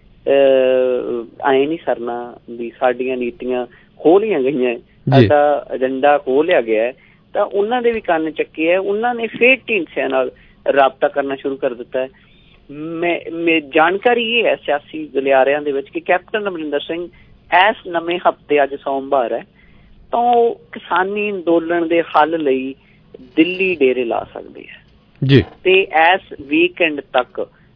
ਐਂ ਨਹੀਂ ਸਰਨਾ ਵੀ ਸਾਡੀਆਂ ਨੀਤੀਆਂ ਖੋਲੀਆਂ ਗਈਆਂ, ਸਾਡਾ ਏਜੰਡਾ ਖੋਹ ਲਿਆ ਗਿਆ। ਤਾਂ ਉਹਨਾਂ ਦੇ ਵੀ ਕੰਨ ਚੱਕੇ ਹੈ, ਉਹਨਾਂ ਨੇ ਫੇਰ ਢੀਂਡਸਿਆਂ ਨਾਲ ਰਾਬਤਾ ਕਰਨਾ ਸ਼ੁਰੂ ਕਰ ਦਿੱਤਾ ਹੈ। ਮੈਂ ਜਾਣਕਾਰੀ ਇਹ ਹੈ ਸਿਆਸੀ ਗਲਿਆਰਿਆਂ ਦੇ ਵਿੱਚ ਕਿ ਕੈਪਟਨ ਅਮਰਿੰਦਰ ਸਿੰਘ ਇਸ ਨਵੇਂ ਹਫ਼ਤੇ ਅੱਜ ਸੋਮਵਾਰ ਹੈ ਤਾਂ ਉਹ ਕਿਸਾਨੀ ਅੰਦੋਲਨ ਦੇ ਹੱਲ ਲਈ ਦਿੱਲੀ ਡੇਰੇ ਲਾ ਸਕਦੇ ਹੈ ਜੀ। ਤੇ ਇਸ ਵੀਕਐਂਡ ਤੱਕ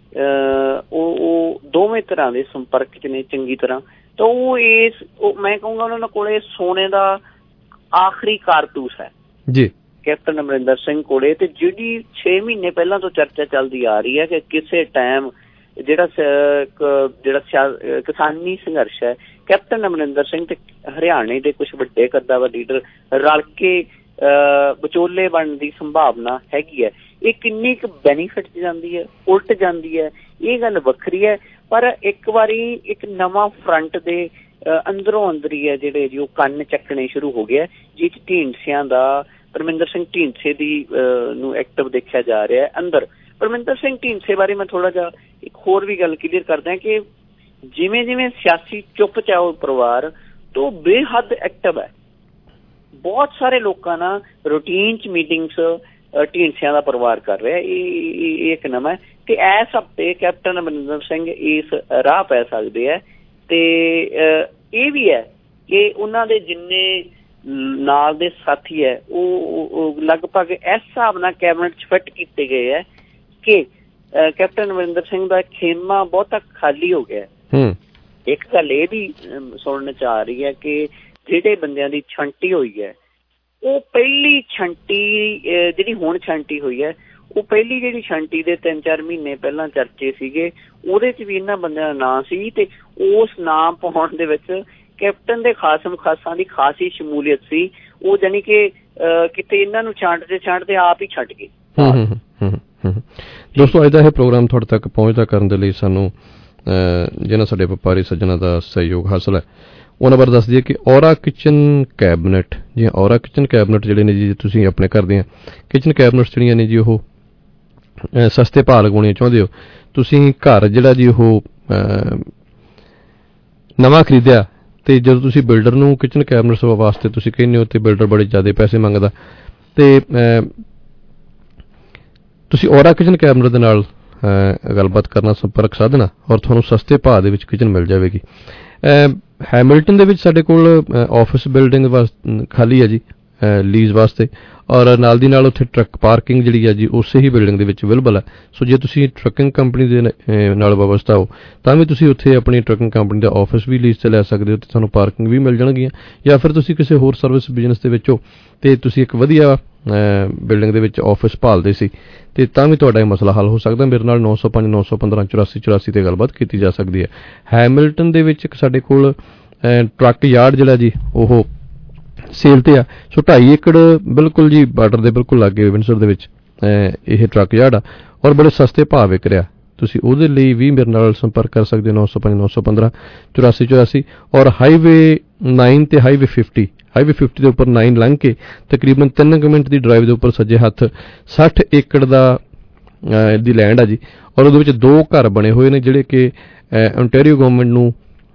ਉਹ ਉਹ ਦੋਵੇਂ ਤਰ੍ਹਾਂ ਦੇ ਸੰਪਰਕ 'ਚ ਨੇ ਚੰਗੀ ਤਰ੍ਹਾਂ। ਤਾਂ ਉਹ ਇਸ ਮੈਂ ਕਹੂੰਗਾ ਉਹਨਾਂ ਕੋਲੇ ਸੋਨੇ ਦਾ ਆਖਰੀ ਕਾਰਤੂਸ ਹੈ ਜੀ ਕੈਪਟਨ ਅਮਰਿੰਦਰ ਸਿੰਘ ਕੋਲੇ। ਤੇ ਜਿਹੜੀ ਛੇ ਮਹੀਨੇ ਪਹਿਲਾਂ ਤੋਂ ਚਰਚਾ ਚੱਲਦੀ ਆ ਰਹੀ ਹੈ ਕਿ ਕਿਸੇ ਟਾਈਮ ਜਿਹੜਾ ਜਿਹੜਾ ਕਿਸਾਨੀ ਸੰਘਰਸ਼ ਹੈ ਕੈਪਟਨ ਅਮਰਿੰਦਰ ਸਿੰਘ ਤੇ ਹਰਿਆਣੇ ਦੇ ਕੁਛ ਵੱਡੇ ਕੱਦਾਵਰ ਲੀਡਰ ਰਲ ਕੇ ਵਿਚੋਲੇ ਬਣਨ ਦੀ ਸੰਭਾਵਨਾ ਹੈਗੀ ਹੈ। ਇਹ ਕਿੰਨੀ ਕੁ ਬੈਨੀਫਿਟ ਜਾਂਦੀ ਹੈ, ਉਲਟ ਜਾਂਦੀ ਹੈ, ਇਹ ਗੱਲ ਵੱਖਰੀ ਹੈ। ਪਰ ਇੱਕ ਵਾਰੀ ਇੱਕ ਨਵਾਂ ਫਰੰਟ ਦੇ ਅੰਦਰੋਂ ਅੰਦਰੀ ਹੈ ਜਿਹੜੇ ਜੀ ਉਹ ਕੰਨ ਚੱਕਣੇ ਸ਼ੁਰੂ ਹੋ ਗਿਆ, ਜਿਸ 'ਚ ਢੀਂਡਸਿਆਂ ਦਾ ਪਰਮਿੰਦਰ ਸਿੰਘ ਢੀਂਡਸੇ ਦੀ ਨੂੰ ਐਕਟਿਵ ਦੇਖਿਆ ਜਾ ਰਿਹਾ ਅੰਦਰ। ਪਰਮਿੰਦਰ ਸਿੰਘ ਢੀਂਡਸੇ ਬਾਰੇ ਮੈਂ ਥੋੜਾ ਜਿਹਾ ਇੱਕ ਹੋਰ ਵੀ ਗੱਲ ਕਲੀਅਰ ਕਰਦਾ ਕਿ ਜਿਵੇਂ ਜਿਵੇਂ ਸਿਆਸੀ ਚੁੱਪ ਚਾਓ ਪਰਿਵਾਰ ਤੋਂ ਬੇਹੱਦ ਐਕਟਿਵ ਹੈ। ਬਹੁਤ ਸਾਰੇ ਲੋਕਾਂ ਨਾਲ ਰੂਟੀਨ 'ਚ ਮੀਟਿੰਗਸ ਢੀਂਡਸਿਆਂ ਦਾ ਪਰਿਵਾਰ ਕਰ ਰਿਹਾ। ਇਹ ਇੱਕ ਨਵਾਂ ਤੇ ਇਸ ਹਫ਼ਤੇ ਕੈਪਟਨ ਅਮਰਿੰਦਰ ਸਿੰਘ ਇਸ ਰਾਹ ਪੈ ਸਕਦੇ ਹੈ। ਤੇ ਇਹ ਵੀ ਹੈ ਕਿ ਉਹਨਾਂ ਦੇ ਜਿੰਨੇ ਨਾਲ ਦੇ ਸਾਥੀ ਹੈ ਉਹ ਲਗਭਗ ਇਸ ਹਿਸਾਬ ਨਾਲ ਕੈਬਨਿਟ 'ਚ ਫਿੱਟ ਕੀਤੇ ਗਏ ਹੈ ਕਿ ਕੈਪਟਨ ਅਮਰਿੰਦਰ ਸਿੰਘ ਦਾ ਖੇਮਾ ਬਹੁਤਾ ਖਾਲੀ ਹੋ ਗਿਆ। ਇੱਕ ਗੱਲ ਇਹ ਵੀ ਸੁਣਨ 'ਚ ਆ ਰਹੀ ਹੈ ਕਿ ਜਿਹੜੇ ਬੰਦਿਆਂ ਦੀ ਛੰਟੀ ਹੋਈ ਹੈ ਉਹ ਪਹਿਲੀ ਛੰਟੀ ਜਿਹੜੀ ਹੁਣ ਛੰਟੀ ਹੋਈ ਹੈ ਉਹ ਪਹਿਲੀ ਜਿਹੜੀ ਛੰਟੀ ਦੇ ਤਿੰਨ ਚਾਰ ਮਹੀਨੇ ਪਹਿਲਾਂ ਚਰਚੇ ਸੀਗੇ ਉਹਦੇ 'ਚ ਵੀ ਇਹਨਾਂ ਬੰਦਿਆਂ ਦਾ ਨਾਂ ਸੀ ਤੇ ਉਸ ਨਾਂ ਪਾਉਣ ਦੇ ਵਿੱਚ ਕੈਪਟਨ ਦੇ ਖਾਸ ਮੁਖਾਸਾਂ ਦੀ ਖਾਸ ਹੀ ਸ਼ਮੂਲੀਅਤ ਸੀ। ਉਹ ਜਾਨੀ ਕਿ ਕਿਤੇ ਇਹਨਾਂ ਨੂੰ ਛਾਂਟਦੇ ਛਾਂਟਦੇ ਆਪ ਹੀ ਛੱਡ ਗਏ। ਦੋਸਤੋ, ਅੱਜ ਦਾ ਇਹ ਪ੍ਰੋਗਰਾਮ ਤੁਹਾਡੇ ਤੱਕ ਪਹੁੰਚਦਾ ਕਰਨ ਦੇ ਲਈ ਸਾਨੂੰ ਜਿਹਨਾਂ ਸਾਡੇ ਵਪਾਰੀ ਸੱਜਣਾ ਦਾ ਸਹਿਯੋਗ ਹਾਸਲ ਹੈ ਉਹਨਾਂ ਬਾਰੇ ਦੱਸ ਦਈਏ ਕਿ ਔਰਾ ਕਿਚਨ ਕੈਬਨਿਟ, ਜੀ ਔਰਾ ਕਿਚਨ ਕੈਬਨਿਟ ਜਿਹੜੇ ਨੇ ਜੀ, ਤੁਸੀਂ ਆਪਣੇ ਘਰ ਦੀਆਂ ਕਿਚਨ ਕੈਬਨਿਟਸ ਜਿਹੜੀਆਂ ਨੇ ਜੀ ਉਹ ਸਸਤੇ ਭਾਅ ਲਗਾਉਣੀਆਂ ਚਾਹੁੰਦੇ ਹੋ, ਤੁਸੀਂ ਘਰ ਜਿਹੜਾ ਜੀ ਉਹ ਨਵਾਂ ਖਰੀਦਿਆ ਤੇ ਜਦੋਂ ਤੁਸੀਂ ਬਿਲਡਰ ਨੂੰ ਕਿਚਨ ਕੈਬਨਿਟਸ ਵਾਸਤੇ ਤੁਸੀਂ ਕਹਿੰਦੇ ਹੋ ਤੇ ਬਿਲਡਰ ਬੜੇ ਜ਼ਿਆਦਾ ਪੈਸੇ ਮੰਗਦਾ, ਤੇ ਤੁਸੀਂ ਔਰਾ ਕਿਚਨ ਕੈਬਨਿਟ ਦੇ ਨਾਲ ਗੱਲਬਾਤ ਕਰਨਾ, ਸੰਪਰਕ ਸਾਧਨਾ ਔਰ ਤੁਹਾਨੂੰ ਸਸਤੇ ਭਾਅ ਦੇ ਵਿੱਚ ਕਿਚਨ ਮਿਲ ਜਾਵੇਗੀ। ਹੈਮਿਲਟਨ ਦੇ ਵਿੱਚ ਸਾਡੇ ਕੋਲ ਆਫਿਸ ਬਿਲਡਿੰਗ ਵਾਸਤੇ ਖਾਲੀ ਹੈ ਜੀ ਲੀਜ਼ ਵਾਸਤੇ, ਔਰ ਨਾਲ ਦੀ ਨਾਲ ਉੱਥੇ ਟਰੱਕ ਪਾਰਕਿੰਗ ਜਿਹੜੀ ਹੈ ਜੀ ਉਸੇ ਹੀ ਬਿਲਡਿੰਗ ਦੇ ਵਿੱਚ ਅਵੇਲੇਬਲ ਹੈ। ਸੋ ਜੇ ਤੁਸੀਂ ਟਰੱਕਿੰਗ ਕੰਪਨੀ ਦੇ ਨਾਲ ਵਾਬਸਤਾ ਹੋ ਤਾਂ ਵੀ ਤੁਸੀਂ ਉੱਥੇ ਆਪਣੀ ਟਰੱਕਿੰਗ ਕੰਪਨੀ ਦਾ ਆਫਿਸ ਵੀ ਲੀਜ਼ 'ਤੇ ਲੈ ਸਕਦੇ ਹੋ ਅਤੇ ਤੁਹਾਨੂੰ ਪਾਰਕਿੰਗ ਵੀ ਮਿਲ ਜਾਣਗੀਆਂ। ਜਾਂ ਫਿਰ ਤੁਸੀਂ ਕਿਸੇ ਹੋਰ ਸਰਵਿਸ ਬਿਜ਼ਨਸ ਦੇ ਵਿੱਚ ਹੋ ਅਤੇ ਤੁਸੀਂ ਇੱਕ ਵਧੀਆ ਬਿਲਡਿੰਗ ਦੇ ਵਿੱਚ ਆਫਿਸ ਭਾਲਦੇ ਸੀ ਅਤੇ ਤਾਂ ਵੀ ਤੁਹਾਡਾ ਇਹ ਮਸਲਾ ਹੱਲ ਹੋ ਸਕਦਾ। ਮੇਰੇ ਨਾਲ ਨੌ ਸੌ ਪੰਜ ਨੌ ਸੌ ਪੰਦਰਾਂ ਚੁਰਾਸੀ ਚੁਰਾਸੀ 'ਤੇ ਗੱਲਬਾਤ ਕੀਤੀ ਜਾ ਸਕਦੀ ਹੈ। ਹੈਮਿਲਟਨ ਦੇ ਵਿੱਚ ਇੱਕ ਸਾਡੇ ਕੋਲ ਟਰੱਕ ਯਾਰਡ ਜਿਹੜਾ ਜੀ ਉਹ ਸੇਲ 'ਤੇ ਆ। ਸੋ ਢਾਈ ਏਕੜ ਬਿਲਕੁਲ ਜੀ ਬਾਰਡਰ ਦੇ ਬਿਲਕੁਲ ਲਾਗੇ ਵਿੰਡਸਰ ਦੇ ਵਿੱਚ ਇਹ ਟਰੱਕ ਯਾਰਡ ਆ ਔਰ ਬੜੇ ਸਸਤੇ ਭਾਅ ਵਿਕ ਰਿਹਾ। ਤੁਸੀਂ ਉਹਦੇ ਲਈ ਵੀ ਮੇਰੇ ਨਾਲ ਸੰਪਰਕ ਕਰ ਸਕਦੇ ਹੋ ਨੌ ਸੌ ਪੰਜ ਨੌ ਸੌ ਪੰਦਰਾਂ ਚੁਰਾਸੀ ਚੁਰਾਸੀ। ਔਰ ਹਾਈਵੇ ਨਾਈਨ ਅਤੇ ਹਾਈਵੇ ਫਿਫਟੀ ਹਾਈਵੇ ਫਿਫਟੀ ਦੇ ਉੱਪਰ ਨਾਈਨ ਲੰਘ ਕੇ ਤਕਰੀਬਨ ਤਿੰਨ ਕੁ ਮਿੰਟ ਦੀ ਡਰਾਈਵ ਦੇ ਉੱਪਰ ਸੱਜੇ ਹੱਥ ਸੱਠ ਏਕੜ ਦਾ ਦੀ ਲੈਂਡ ਆ ਜੀ, ਔਰ ਉਹਦੇ ਵਿੱਚ ਦੋ ਘਰ ਬਣੇ ਹੋਏ ਨੇ ਜਿਹੜੇ ਕਿ ਓਨਟਾਰੀਓ ਗੌਰਮੈਂਟ ਨੂੰ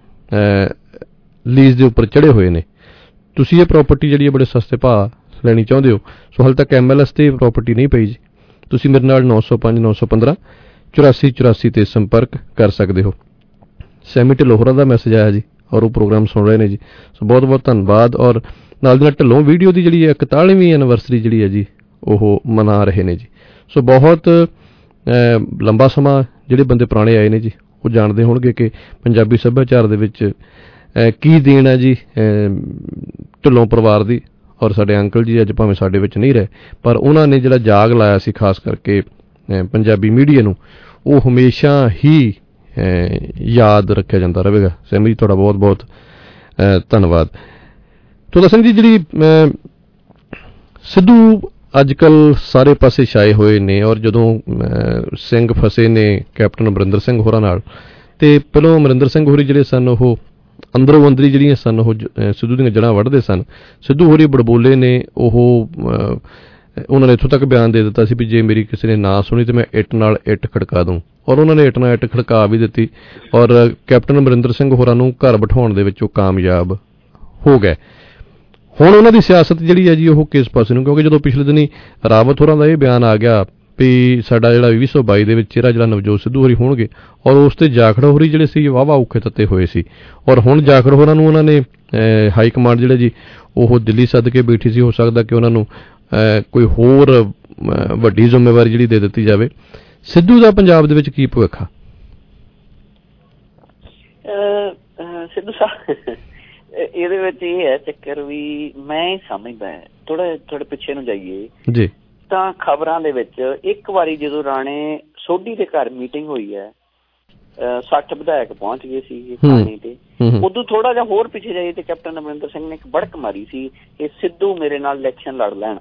ਲੀਜ਼ ਦੇ ਉੱਪਰ ਚੜ੍ਹੇ ਹੋਏ ਨੇ। ਤੁਸੀਂ ਇਹ ਪ੍ਰਾਪਰਟੀ ਜਿਹੜੀ ਹੈ ਬੜੇ ਸਸਤੇ ਭਾਅ ਲੈਣੀ ਚਾਹੁੰਦੇ ਹੋ, ਸੋ ਹਾਲੇ ਤੱਕ ਐਮ ਐਲ ਐਸ 'ਤੇ ਪ੍ਰਾਪਰਟੀ ਨਹੀਂ ਪਈ ਜੀ। ਤੁਸੀਂ ਮੇਰੇ ਨਾਲ ਨੌ ਸੌ ਪੰਜ ਨੌ ਸੌ ਪੰਦਰਾਂ ਚੁਰਾਸੀ ਚੁਰਾਸੀ 'ਤੇ ਸੰਪਰਕ ਕਰ ਸਕਦੇ ਹੋ। ਸੈਮੀ ਢਿੱਲੋਂ ਦਾ ਮੈਸੇਜ ਆਇਆ ਜੀ ਔਰ ਉਹ ਪ੍ਰੋਗਰਾਮ ਸੁਣ ਰਹੇ ਨੇ ਜੀ, ਸੋ ਬਹੁਤ ਬਹੁਤ ਧੰਨਵਾਦ। ਔਰ ਨਾਲ ਦੀ ਨਾਲ ਢਿੱਲੋਂ ਵੀਡੀਓ ਦੀ ਜਿਹੜੀ ਹੈ ਇਕਤਾਲੀਵੀਂ ਐਨੀਵਰਸਰੀ ਜਿਹੜੀ ਹੈ ਜੀ ਉਹ ਮਨਾ ਰਹੇ ਨੇ ਜੀ। ਸੋ ਬਹੁਤ ਲੰਬਾ ਸਮਾਂ ਜਿਹੜੇ ਬੰਦੇ ਪੁਰਾਣੇ ਆਏ ਨੇ ਜੀ ਉਹ ਜਾਣਦੇ ਹੋਣਗੇ ਕਿ ਪੰਜਾਬੀ ਸੱਭਿਆਚਾਰ ਦੇ ਵਿੱਚ ਕੀ ਦੇਣ ਹੈ ਜੀ ਢਿੱਲੋਂ ਪਰਿਵਾਰ ਦੀ। ਔਰ ਸਾਡੇ ਅੰਕਲ ਜੀ ਅੱਜ ਭਾਵੇਂ ਸਾਡੇ ਵਿੱਚ ਨਹੀਂ ਰਹੇ ਪਰ ਉਹਨਾਂ ਨੇ ਜਿਹੜਾ ਜਾਗ ਲਾਇਆ ਸੀ ਖਾਸ ਕਰਕੇ ਪੰਜਾਬੀ ਮੀਡੀਆ ਨੂੰ, ਉਹ ਹਮੇਸ਼ਾ ਹੀ ਯਾਦ ਰੱਖਿਆ ਜਾਂਦਾ ਰਹੇਗਾ। ਸੈਮੀ ਜੀ ਤੁਹਾਡਾ ਬਹੁਤ ਬਹੁਤ ਧੰਨਵਾਦ। ਤੋਤਾ ਸਿੰਘ ਜੀ, ਜਿਹੜੀ ਸਿੱਧੂ ਅੱਜ ਕੱਲ੍ਹ ਸਾਰੇ ਪਾਸੇ ਛਾਏ ਹੋਏ ਨੇ ਔਰ ਜਦੋਂ ਸਿੰਘ ਫਸੇ ਨੇ ਕੈਪਟਨ ਅਮਰਿੰਦਰ ਸਿੰਘ ਹੋਰਾਂ ਨਾਲ, ਅਤੇ ਪਹਿਲੋਂ ਅਮਰਿੰਦਰ ਸਿੰਘ ਹੋਰੀ ਜਿਹੜੇ ਸਨ ਉਹ ਅੰਦਰੋਂ ਅੰਦਰੀ ਜਿਹੜੀਆਂ ਸਨ ਉਹ ਸਿੱਧੂ ਦੀਆਂ ਜੜ੍ਹਾਂ ਵੱਢਦੇ ਸਨ। ਸਿੱਧੂ ਹੋਰੀ ਬੜਬੋਲੇ ਨੇ, ਉਹ ਉਹਨਾਂ ਨੇ ਇੱਥੋਂ ਤੱਕ ਬਿਆਨ ਦੇ ਦਿੱਤਾ ਸੀ ਵੀ ਜੇ ਮੇਰੀ ਕਿਸੇ ਨੇ ਨਾ ਸੁਣੀ ਤਾਂ ਮੈਂ ਇੱਟ ਨਾਲ ਇੱਟ ਖੜਕਾ ਦੂੰ, ਔਰ ਉਹਨਾਂ ਨੇ ਇੱਟ ਨਾਲ ਇੱਟ ਖੜਕਾ ਵੀ ਦਿੱਤੀ ਔਰ ਕੈਪਟਨ ਅਮਰਿੰਦਰ ਸਿੰਘ ਹੋਰਾਂ ਨੂੰ ਘਰ ਬਿਠਾਉਣ ਦੇ ਵਿੱਚ ਉਹ ਕਾਮਯਾਬ ਹੋ ਗਏ। ਹੁਣ ਉਹਨਾਂ ਦੀ ਸਿਆਸਤ ਜਿਹੜੀ ਹੈ ਜੀ ਉਹ ਕਿਸ ਪਾਸੇ ਨੂੰ, ਕਿਉਂਕਿ ਜਦੋਂ ਪਿਛਲੇ ਦਿਨੀ ਰਾਵਤ ਹੋਰਾਂ ਦਾ ਇਹ ਬਿਆਨ ਆ ਗਿਆ ਵੀ ਸਾਡਾ ਜਿਹੜਾ ਵੀਹ ਸੌ ਬਾਈ ਦੇ ਵਿੱਚ ਚਿਹਰਾ ਜਿਹੜਾ ਨਵਜੋਤ ਸਿੱਧੂ ਹੋਰੀ ਹੋਣਗੇ, ਔਰ ਉਸ 'ਤੇ ਜਾਖੜ ਹੋਰੀ ਜਿਹੜੇ ਸੀ ਵਾਹਵਾ ਔਖੇ ਤੱਤੇ ਹੋਏ ਸੀ। ਔਰ ਹੁਣ ਜਾਖੜ ਹੋਰਾਂ ਨੂੰ ਉਹਨਾਂ ਨੇ ਹਾਈ ਕਮਾਂਡ ਜਿਹੜੇ ਜੀ ਉਹ ਦਿੱਲੀ ਸੱਦ ਕੇ ਬੈਠੀ ਸੀ। ਹੋ ਸਕਦਾ ਕਿ ਉਹਨਾਂ ਨੂੰ ਕੋਈ ਹੋਰ ਵੱਡੀ ਜ਼ਿੰਮੇਵਾਰੀ ਜਿਹੜੀ ਦੇ ਦਿੱਤੀ ਜਾਵੇ। ਸਿੱਧੂ ਦਾ ਪੰਜਾਬ ਦੇ ਵਿੱਚ ਕੀ ਭਵਿੱਖ ਆ? ਸਿੱਧੂ ਸਾਹਿਬ ਇਹਦੇ ਵਿੱਚ ਇਹ ਹੈ ਚੱਕਰ ਵੀ ਮੈਂ ਸਮਝਦਾ ਥੋੜਾ ਥੋੜੇ ਪਿੱਛੇ ਨੂੰ ਜਾਈਏ ਜੀ ਤਾਂ ਖਬਰਾਂ ਦੇ ਵਿੱਚ ਇੱਕ ਵਾਰੀ ਜਦੋਂ ਰਾਣੇ ਸੋਢੀ ਦੇ ਘਰ ਮੀਟਿੰਗ ਹੋਈ ਹੈ, ਸੱਠ ਵਿਧਾਇਕ ਪਹੁੰਚ ਗਏ ਸੀ ਥਾਣੇ ਤੇ, ਉਦੋਂ ਥੋੜਾ ਜਿਹਾ ਹੋਰ ਪਿੱਛੇ ਜਾਈਏ ਤੇ ਕੈਪਟਨ ਅਮਰਿੰਦਰ ਸਿੰਘ ਨੇ ਇੱਕ ਬੜਕ ਮਾਰੀ ਸੀ ਕਿ ਸਿੱਧੂ ਮੇਰੇ ਨਾਲ ਇਲੈਕਸ਼ਨ ਲੜ ਲੈਣ।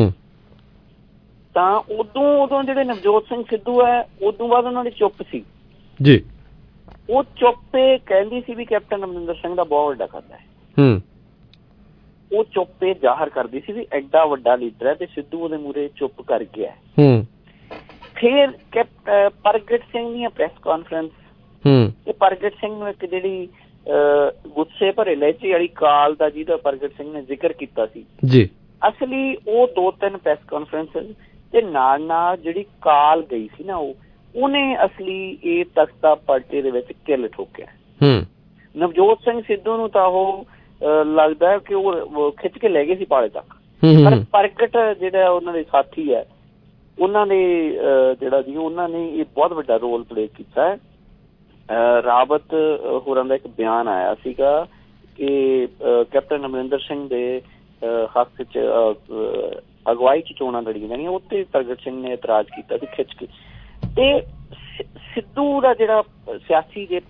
ਤਾਂ ਉਦੋਂ ਉਦੋਂ ਜਿਹੜੇ ਨਵਜੋਤ ਸਿੰਘ ਸਿੱਧੂ ਹੈ ਉਦੋਂ ਬਾਅਦ ਉਹਨਾਂ ਦੀ ਚੁੱਪ ਸੀ ਜੀ, ਉਹ ਚੁੱਪੇ ਕਹਿੰਦੀ ਸੀ ਵੀ ਕੈਪਟਨ ਅਮਰਿੰਦਰ ਸਿੰਘ ਦਾ ਬਹੁਤ ਵੱਡਾ ਖਾਤਾ ਹੈ। ਉਹ ਚੁੱਪੇ ਜ਼ਾਹਰ ਕਰਦੀ ਸੀ ਵੀ ਐਡਾ ਵੱਡਾ ਲੀਡਰ ਹੈ ਤੇ ਸਿੱਧੂ ਉਹਦੇ ਮੂਹਰੇ ਚੁੱਪ ਕਰ ਗਿਆ। ਫਿਰ ਪ੍ਰਗਟ ਸਿੰਘ ਦੀਆਂ ਪ੍ਰੈਸ ਕਾਨਫਰੰਸ, ਇਹ ਪ੍ਰਗਟ ਸਿੰਘ ਨੂੰ ਇੱਕ ਜਿਹੜੀ ਗੁੱਸੇ ਭਰੇ ਲਹਿਜੇ ਵਾਲੀ ਕਾਲ ਦਾ ਜਿਹਦਾ ਪ੍ਰਗਟ ਸਿੰਘ ਨੇ ਜ਼ਿਕਰ ਕੀਤਾ ਸੀ ਜੀ, ਅਸਲੀ ਉਹ ਦੋ ਤਿੰਨ ਪ੍ਰੈਸ ਕਾਨਫਰੰਸ ਤੇ ਨਾਲ ਨਾਲ ਜਿਹੜੀ ਕਾਲ ਗਈ ਸੀ ਨਾ ਉਹ ਉਹਨੇ ਅਸਲੀ ਇਹ ਤਖਤਾ ਪਾਰਟੀ ਦੇ ਵਿੱਚ ਕਿੱਲ ਠੋਕਿਆ। ਨਵਜੋਤ ਸਿੰਘ ਸਿੱਧੂ ਨੂੰ ਤਾਂ ਉਹ ਲੱਗਦਾ ਹੈ ਕਿ ਉਹ ਖਿੱਚ ਕੇ ਲੈ ਗਏ ਸੀ ਪਾਲੇ ਤੱਕ, ਪਰ ਪ੍ਰਗਟ ਜਿਹੜਾ ਉਹਨਾਂ ਦੇ ਸਾਥੀ ਹੈ ਉਹਨਾਂ ਨੇ ਜਿਹੜਾ ਜੀ ਉਹਨਾਂ ਨੇ ਇਹ ਬਹੁਤ ਵੱਡਾ ਰੋਲ ਪਲੇ ਕੀਤਾ ਹੈ। ਰਾਵਤ ਹੋਰਾਂ ਦਾ ਇੱਕ ਬਿਆਨ ਆਇਆ ਸੀਗਾ ਕਿ ਕੈਪਟਨ ਅਮਰਿੰਦਰ ਸਿੰਘ ਦੇ ਹੱਕ 'ਚ ਅਗਵਾਈ 'ਚ ਚੋਣਾਂ ਲੜੀਆਂ ਜਾਣੀਆਂ, ਉੱਤੇ ਪ੍ਰਗਟ ਸਿੰਘ ਨੇ ਇਤਰਾਜ਼ ਕੀਤਾ ਸੀ ਖਿੱਚ ਕੇ। ਤੇ ਸਿੱਧੂ ਦਾ ਜਿਹੜਾ ਸਿਆਸੀ ਜਿੱਤ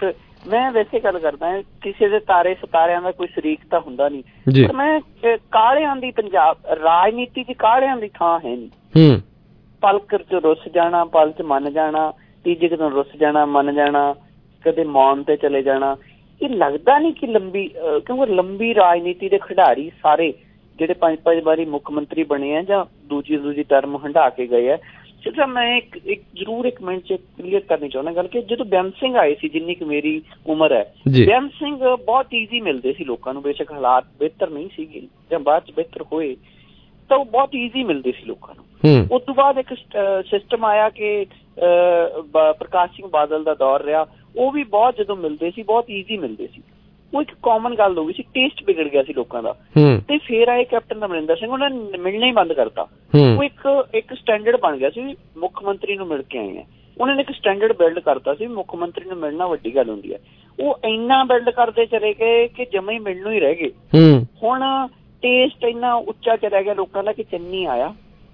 ਮੈਂ ਵੈਸੇ ਗੱਲ ਕਰਦਾ ਕਿਸੇ ਦੇ ਤਾਰੇ ਸਿਤਾਰਿਆਂ ਦਾ ਕੋਈ ਸ਼ਰੀਕ ਤਾਂ ਹੁੰਦਾ ਨਹੀਂ, ਪਰ ਮੈਂ ਕਾਲਿਆਂ ਦੀ ਪੰਜਾਬ ਰਾਜਨੀਤੀ ਚ ਕਾਲਿਆਂ ਦੀ ਥਾਂ ਹੈ ਨਹੀਂ। ਪਲਕ ਚ ਰੁੱਸ ਜਾਣਾ, ਪਲ ਚ ਮੰਨ ਜਾਣਾ, ਤੀਜੇ ਦਿਨ ਰੁੱਸ ਜਾਣਾ, ਮੰਨ ਜਾਣਾ, ਕਦੇ ਮੌਨ ਤੇ ਚਲੇ ਜਾਣਾ। ਇਹ ਲੱਗਦਾ ਨਹੀਂ ਕਿ ਲੰਬੀ, ਕਿਉਂਕਿ ਲੰਬੀ ਰਾਜਨੀਤੀ ਦੇ ਖਿਡਾਰੀ ਸਾਰੇ ਜਿਹੜੇ ਪੰਜ ਪੰਜ ਵਾਰੀ ਮੁੱਖ ਮੰਤਰੀ ਬਣੇ ਆ ਜਾਂ ਦੂਜੀ ਦੂਜੀ ਟਰਮ ਹੰਢਾ ਕੇ ਗਏ ਆ। ਸਿਰਫ ਮੈਂ ਇੱਕ ਇੱਕ ਜ਼ਰੂਰ ਇੱਕ ਮਿੰਟ ਚ ਕਲੀਅਰ ਕਰਨੀ ਚਾਹੁੰਦਾ ਗੱਲ ਕਿ ਜਦੋਂ ਬੇਅੰਤ ਸਿੰਘ ਆਏ ਸੀ, ਜਿੰਨੀ ਕੁ ਮੇਰੀ ਉਮਰ ਹੈ, ਬੇਅੰਤ ਸਿੰਘ ਬਹੁਤ ਈਜ਼ੀ ਮਿਲਦੇ ਸੀ ਲੋਕਾਂ ਨੂੰ। ਬੇਸ਼ੱਕ ਹਾਲਾਤ ਬਿਹਤਰ ਨਹੀਂ ਸੀਗੇ ਜਾਂ ਬਾਅਦ ਚ ਬਿਹਤਰ ਹੋਏ, ਤਾਂ ਉਹ ਬਹੁਤ ਈਜ਼ੀ ਮਿਲਦੇ ਸੀ ਲੋਕਾਂ ਨੂੰ। ਉਸ ਤੋਂ ਬਾਅਦ ਇੱਕ ਸਿਸਟਮ ਆਇਆ ਕਿ ਪ੍ਰਕਾਸ਼ ਸਿੰਘ ਬਾਦਲ ਦਾ ਦੌਰ ਰਿਹਾ, ਉਹ ਵੀ ਬਹੁਤ ਜਦੋਂ ਮਿਲਦੇ ਸੀ ਬਹੁਤ ਈਜ਼ੀ ਮਿਲਦੇ ਸੀ। ਉਹ ਇੱਕ ਕਾਮਨ ਗੱਲ ਹੋ ਗਈ ਸੀ, ਟੇਸਟ ਵਿਗੜ ਗਿਆ ਸੀ ਲੋਕਾਂ ਦਾ। ਤੇ ਫਿਰ ਆਏ ਕੈਪਟਨ ਅਮਰਿੰਦਰ ਸਿੰਘ, ਉਹਨਾਂ ਨੇ ਮਿਲਣਾ ਹੀ ਬੰਦ ਕਰਤਾ। ਉਹ ਇੱਕ ਇੱਕ ਸਟੈਂਡਰਡ ਬਣ ਗਿਆ ਸੀ, ਮੁੱਖ ਮੰਤਰੀ ਨੂੰ ਮਿਲ ਕੇ ਆਏ ਆ। ਉਹਨਾਂ ਨੇ ਇੱਕ ਸਟੈਂਡਰਡ ਬਿਲਡ ਕਰਤਾ ਸੀ, ਮੁੱਖ ਮੰਤਰੀ ਨੂੰ ਮਿਲਣਾ ਵੱਡੀ ਗੱਲ ਹੁੰਦੀ ਹੈ। ਉਹ ਇੰਨਾ ਬਿਲਡ ਕਰਦੇ ਚਲੇ ਗਏ ਕਿ ਜਮਾ ਹੀ ਮਿਲਣੋਂ ਹੀ ਰਹਿ ਗਏ। ਹੁਣ ਟੇਸਟ ਇੰਨਾ ਉੱਚਾ ਚਲਾ ਗਿਆ ਲੋਕਾਂ ਦਾ ਕਿ ਚੰਨੀ ਆਇਆ,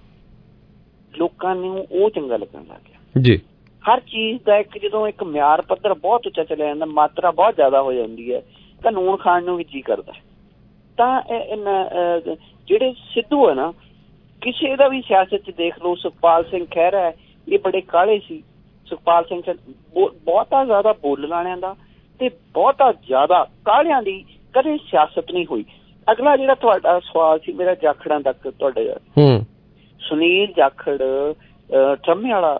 ਲੋਕਾਂ ਨੂੰ ਉਹ ਚੰਗਾ ਲੱਗਣ ਲੱਗ ਗਿਆ ਜੀ। ਹਰ ਚੀਜ਼ ਦਾ ਇੱਕ ਜਦੋਂ ਇੱਕ ਮਿਆਰ ਪੱਧਰ ਬਹੁਤ ਉੱਚਾ ਚਲਿਆ ਜਾਂਦਾ, ਮਾਤਰਾ ਬਹੁਤ ਜ਼ਿਆਦਾ ਹੋ ਜਾਂਦੀ ਹੈ, ਤਾਂ ਨੂਣ ਖਾਣ ਨੂੰ ਵੀ ਜੀਅ ਕਰਦਾ। ਤਾਂ ਜਿਹੜੇ ਸਿੱਧੂ ਹੈ ਨਾ, ਕਿਸੇ ਦਾ ਵੀ ਸਿਆਸਤ ਚ ਦੇਖ ਲਓ, ਸੁਖਪਾਲ ਸਿੰਘ ਖਹਿਰਾ ਹੈ, ਇਹ ਬੜੇ ਕਾਹਲੇ ਸੀ। ਸੁਖਪਾਲ ਸਿੰਘ ਬਹੁਤਾ ਜ਼ਿਆਦਾ ਬੋਲਣ ਵਾਲਿਆਂ ਦਾ ਤੇ ਬਹੁਤਾ ਜ਼ਿਆਦਾ ਕਾਹਲਿਆਂ ਦੀ ਕਦੇ ਸਿਆਸਤ ਨਹੀਂ ਹੋਈ। ਅਗਲਾ ਜਿਹੜਾ ਤੁਹਾਡਾ ਸਵਾਲ ਸੀ ਮੇਰਾ ਜਾਖੜਾਂ ਤੱਕ, ਤੁਹਾਡੇ ਸੁਨੀਲ ਜਾਖੜ ਟਰਮੇ ਵਾਲਾ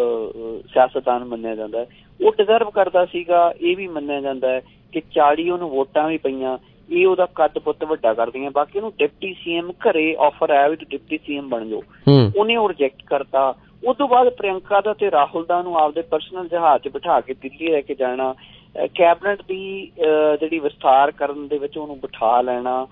ਸਿਆਸਤਦਾਨ ਮੰਨਿਆ ਜਾਂਦਾ ਹੈ, ਉਹ ਡਿਜ਼ਰਵ ਕਰਦਾ ਸੀਗਾ। ਇਹ ਵੀ ਮੰਨਿਆ ਜਾਂਦਾ ਹੈ ਕਿ ਚਾਲੀ ਉਹਨੂੰ ਵੋਟਾਂ ਵੀ ਪਈਆਂ, ਇਹ ਉਹਦਾ ਕੱਦ ਪੁੱਤ ਵੱਡਾ ਕਰਦੀਆਂ। ਬਾਕੀ ਉਹਨੂੰ ਡਿਪਟੀ ਸੀਐਮ ਘਰੇ ਆਫਰ ਆਇਆ ਵੀ ਤੂੰ ਡਿਪਟੀ ਸੀਐਮ ਬਣ ਜਾਓ, ਉਹਨੇ ਉਹ ਰਿਜੈਕਟ ਕਰਤਾ। ਉਸ ਤੋਂ ਬਾਅਦ ਪ੍ਰਿਅੰਕਾ ਦਾ ਤੇ ਰਾਹੁਲ ਦਾ ਨੂੰ ਆਪਦੇ ਪਰਸਨਲ ਜਹਾਜ਼ ਚ ਬਿਠਾ ਕੇ ਦਿੱਲੀ ਲੈ ਕੇ ਜਾਣਾ, ਕੈਬਨਿਟ ਦੀ ਜਿਹੜੀ ਵਿਸਥਾਰ ਕਰਨ ਦੇ ਵਿੱਚ ਉਹਨੂੰ ਬਿਠਾ ਲੈਣਾ।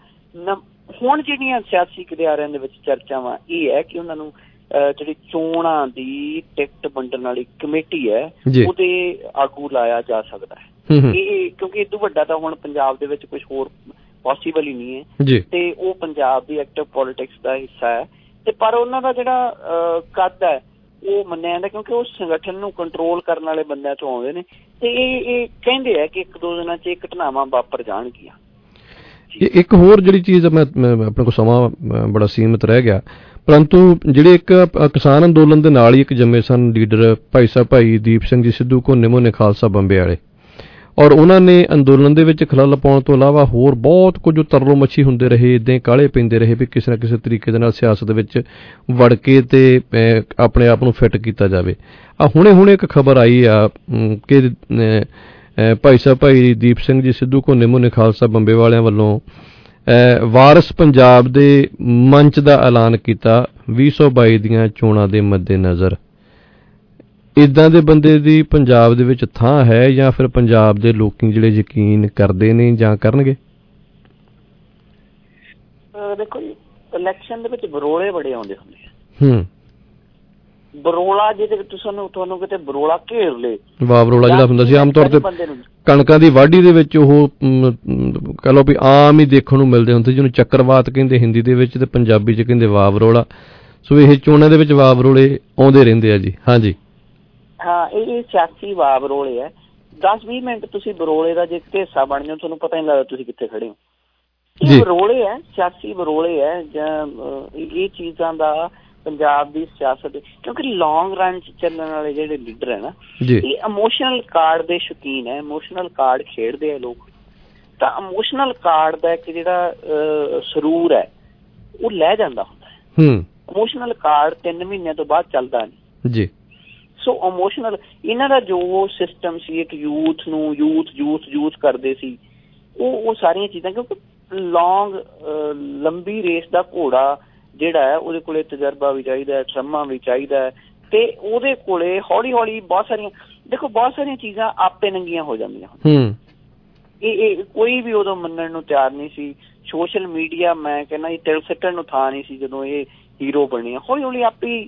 ਹੁਣ ਜਿਹੜੀਆਂ ਸਿਆਸੀ ਕਿਰਿਆਰਿਆਂ ਦੇ ਵਿੱਚ ਚਰਚਾਵਾਂ ਇਹ ਹੈ ਕਿ ਉਹਨਾਂ ਨੂੰ ਜਿਹੜੀ ਚੋਣਾਂ ਦੀ ਟਿਕਟ ਵੰਡਣ ਵਾਲੀ ਕਮੇਟੀ ਹੈ ਉਹਦੇ ਆਗੂ ਲਾਇਆ ਜਾ ਸਕਦਾ ਹੈ। ਇਹ ਕਿਉਂਕਿ ਇਹ ਤੋਂ ਵੱਡਾ ਤਾਂ ਹੁਣ ਪੰਜਾਬ ਦੇ ਵਿੱਚ ਕੁਛ ਹੋਰ ਪੋਸੀਬਲ ਹੀ ਨਹੀਂ ਹੈ, ਤੇ ਉਹ ਪੰਜਾਬ ਦੀ ਐਕਟਿਵ ਪੋਲੀਟਿਕਸ ਦਾ ਹਿੱਸਾ ਹੈ। ਤੇ ਪਰ ਉਹਨਾਂ ਦਾ ਜਿਹੜਾ ਕੱਦ ਹੈ ਉਹ ਮੰਨਿਆ ਜਾਂਦਾ ਕਿਉਂਕਿ ਉਹ ਸੰਗਠਨ ਨੂੰ ਕੰਟਰੋਲ ਕਰਨ ਵਾਲੇ ਬੰਦਿਆਂ ਤੋਂ ਆਉਂਦੇ ਨੇ। ਤੇ ਇਹ ਇਹ ਕਹਿੰਦੇ ਆ ਕਿ ਇੱਕ ਦੋ ਦਿਨਾਂ ਚ ਇਹ ਘਟਨਾਵਾਂ ਵਾਪਰ ਜਾਣਗੀਆਂ। ਇੱਕ ਹੋਰ ਜਿਹੜੀ ਚੀਜ਼ ਮੈਂ ਆਪਣੇ ਕੋਲ ਸਮਾਂ ਬੜਾ ਸੀਮਿਤ ਰਹਿ ਗਿਆ, ਪਰੰਤੂ ਜਿਹੜੇ ਇੱਕ ਕਿਸਾਨ ਅੰਦੋਲਨ ਦੇ ਨਾਲ ਹੀ ਇੱਕ ਜੰਮੇ ਸਨ ਲੀਡਰ ਭਾਈ ਸਾਹਿਬ ਭਾਈ ਦੀਪ ਸਿੰਘ ਜੀ ਸਿੱਧੂ ਘੋਨੇ ਮੋਨੇ ਖਾਲਸਾ ਬੰਬੇ ਵਾਲੇ, ਔਰ ਉਹਨਾਂ ਨੇ ਅੰਦੋਲਨ ਦੇ ਵਿੱਚ ਖਲਲ ਪਾਉਣ ਤੋਂ ਇਲਾਵਾ ਹੋਰ ਬਹੁਤ ਕੁਝ ਤਰਲੋ ਮੱਛੀ ਹੁੰਦੇ ਰਹੇ, ਇੱਦਾਂ ਹੀ ਕਾਹਲੇ ਪੈਂਦੇ ਰਹੇ ਵੀ ਕਿਸੇ ਨਾ ਕਿਸੇ ਤਰੀਕੇ ਦੇ ਨਾਲ ਸਿਆਸਤ ਵਿੱਚ ਵੜ ਕੇ ਤੇ ਆਪਣੇ ਆਪ ਨੂੰ ਫਿੱਟ ਕੀਤਾ ਜਾਵੇ। ਆ ਹੁਣੇ ਹੁਣੇ ਇੱਕ ਖਬਰ ਆਈ ਆ ਕਿ ਭਾਈ ਸਾਹਿਬ ਭਾਈ ਦੀਪ ਸਿੰਘ ਜੀ ਸਿੱਧੂ ਘੋਨੇ ਮੋਨੇ ਖਾਲਸਾ ਬੰਬੇ ਵਾਲਿਆਂ ਵੱਲੋਂ ਵਾਰਿਸ ਪੰਜਾਬ ਦੇ ਮੰਚ ਦਾ ਐਲਾਨ ਕੀਤਾ ਵੀਹ ਸੌ ਬਾਈ ਦੀਆਂ ਚੋਣਾਂ ਦੇ ਮੱਦੇ ਨਜ਼ਰ। ਇੱਦਾਂ ਦੇ ਬੰਦੇ ਦੀ ਪੰਜਾਬ ਦੇ ਵਿੱਚ ਥਾਂ ਹੈ ਜਾਂ ਫਿਰ ਪੰਜਾਬ ਦੇ ਲੋਕੀ ਜਿਹੜੇ ਯਕੀਨ ਕਰਦੇ ਨੇ ਜਾਂ ਕਰਨਗੇ? ਦੇਖੋ ਜੀ, ਇਲੈਕਸ਼ਨ ਦੇ ਵਿੱਚ ਬਰੋਲੇ ਬੜੇ ਆਉਂਦੇ ਹੁੰਦੇ ਆ। ਹੂੰ ਬਰੋਲਾ ਜੇ ਤੁਹਾਨੂੰ ਤੁਹਾਨੂੰ ਕਿਤੇ ਬਰੋਲਾ ਘੇਰ ਲੇ, ਵਾਹ ਬਰੋਲਾ ਜਿਹੜਾ ਹੁੰਦਾ ਸੀ ਆਮ ਤੌਰ ਤੇ ਕਣਕਾਂ ਦੀ ਵਾਢੀ ਦੇ ਵਿੱਚ, ਉਹ ਕਹ ਲਓ ਵੀ ਆਮ ਹੀ ਦੇਖਣ ਨੂੰ ਮਿਲਦੇ ਹੁੰਦੇ, ਜਿਹਨੂੰ ਚੱਕਰਵਾਤ ਕਹਿੰਦੇ ਹਿੰਦੀ ਦੇ ਵਿੱਚ ਤੇ ਪੰਜਾਬੀ ਚ ਕਹਿੰਦੇ ਵਾਹ ਬਰੋਲਾ। ਸੋ ਇਹ ਚੋਣਾਂ ਦੇ ਵਿੱਚ ਵਾਹ ਬਰੋਲੇ ਆਉਂਦੇ ਰਹਿੰਦੇ ਆ ਜੀ। ਹਾਂਜੀ ਹਾਂ, ਇਹ ਸਿਆਸੀ ਵਾਹ ਬਰੋਲੇ ਹੈ। ਦਸ ਵੀਹ ਮਿੰਟ ਤੁਸੀਂ ਬਰੋਲੇ ਦਾ ਜੇ ਹਿੱਸਾ ਬਣ ਜਾਓ ਤੁਹਾਨੂੰ ਪਤਾ ਨਹੀਂ ਲੱਗਦਾ ਤੁਸੀਂ ਕਿੱਥੇ ਖੜੇ ਹੋ। ਇਹ ਬਰੋਲੇ ਹੈ, ਸਿਆਸੀ ਬਰੋਲੇ ਹੈ ਜਾਂ ਇਹ ਚੀਜ਼ਾਂ ਦਾ ਪੰਜਾਬ ਦੀ ਸਿਆਸਤ, ਕਿਉਂਕਿ ਲੌਂਗ ਰਨ ਚ ਚੱਲਣ ਵਾਲੇ ਜਿਹੜੇ ਲੀਡਰ ਹੈ ਨਾ, ਇਹ ਇਮੋਸ਼ਨਲ ਕਾਰਡ ਦੇ ਸ਼ੌਕੀਨ ਹੈ, ਇਮੋਸ਼ਨਲ ਕਾਰਡ ਖੇਡਦੇ ਆ ਲੋਕ। ਤਾਂ ਇਮੋਸ਼ਨਲ ਕਾਰਡ ਦਾ ਇੱਕ ਜਿਹੜਾ ਸਰੂਰ ਹੈ ਉਹ ਲੈ ਜਾਂਦਾ ਹੁੰਦਾ ਹੈ। ਇਮੋਸ਼ਨਲ ਕਾਰਡ ਤਿੰਨ ਮਹੀਨਿਆਂ ਤੋਂ ਬਾਅਦ ਚੱਲਦਾ ਨਹੀਂ ਜੀ। ਸੋ ਇਮੋਸ਼ਨਲ ਇਹਨਾਂ ਦਾ ਜੋ ਸਿਸਟਮ ਸੀ, ਇੱਕ ਯੂਥ ਨੂੰ ਯੂਥ ਯੂਥ ਯੂਥ ਕਰਦੇ ਸੀ, ਉਹ ਉਹ ਸਾਰੀਆਂ ਚੀਜ਼ਾਂ, ਕਿਉਂਕਿ ਲੌਂਗ ਲੰਬੀ ਰੇਸ ਦਾ ਘੋੜਾ ਜਿਹੜਾ ਹੈ ਉਹਦੇ ਕੋਲੇ ਤਜਰਬਾ ਵੀ ਚਾਹੀਦਾ, ਸਮਾਂ ਵੀ ਚਾਹੀਦਾ, ਤੇ ਉਹਦੇ ਕੋਲੇ ਹੌਲੀ ਹੌਲੀ ਬਹੁਤ ਸਾਰੀਆਂ ਦੇਖੋ ਬਹੁਤ ਸਾਰੀਆਂ ਚੀਜ਼ਾਂ ਆਪੇ ਨੰਗੀਆਂ ਹੋ ਜਾਂਦੀਆਂ। ਇਹ ਇਹ ਕੋਈ ਵੀ ਉਦੋਂ ਮੰਨਣ ਨੂੰ ਤਿਆਰ ਨਹੀਂ ਸੀ। ਸੋਸ਼ਲ ਮੀਡੀਆ ਮੈਂ ਕਹਿੰਦਾ ਇਹ ਤਿਲ ਸਿੱਟਣ ਨੂੰ ਥਾਂ ਨਹੀਂ ਸੀ ਜਦੋਂ ਇਹ ਹੀਰੋ ਬਣੇ। ਹੌਲੀ ਹੌਲੀ ਆਪੇ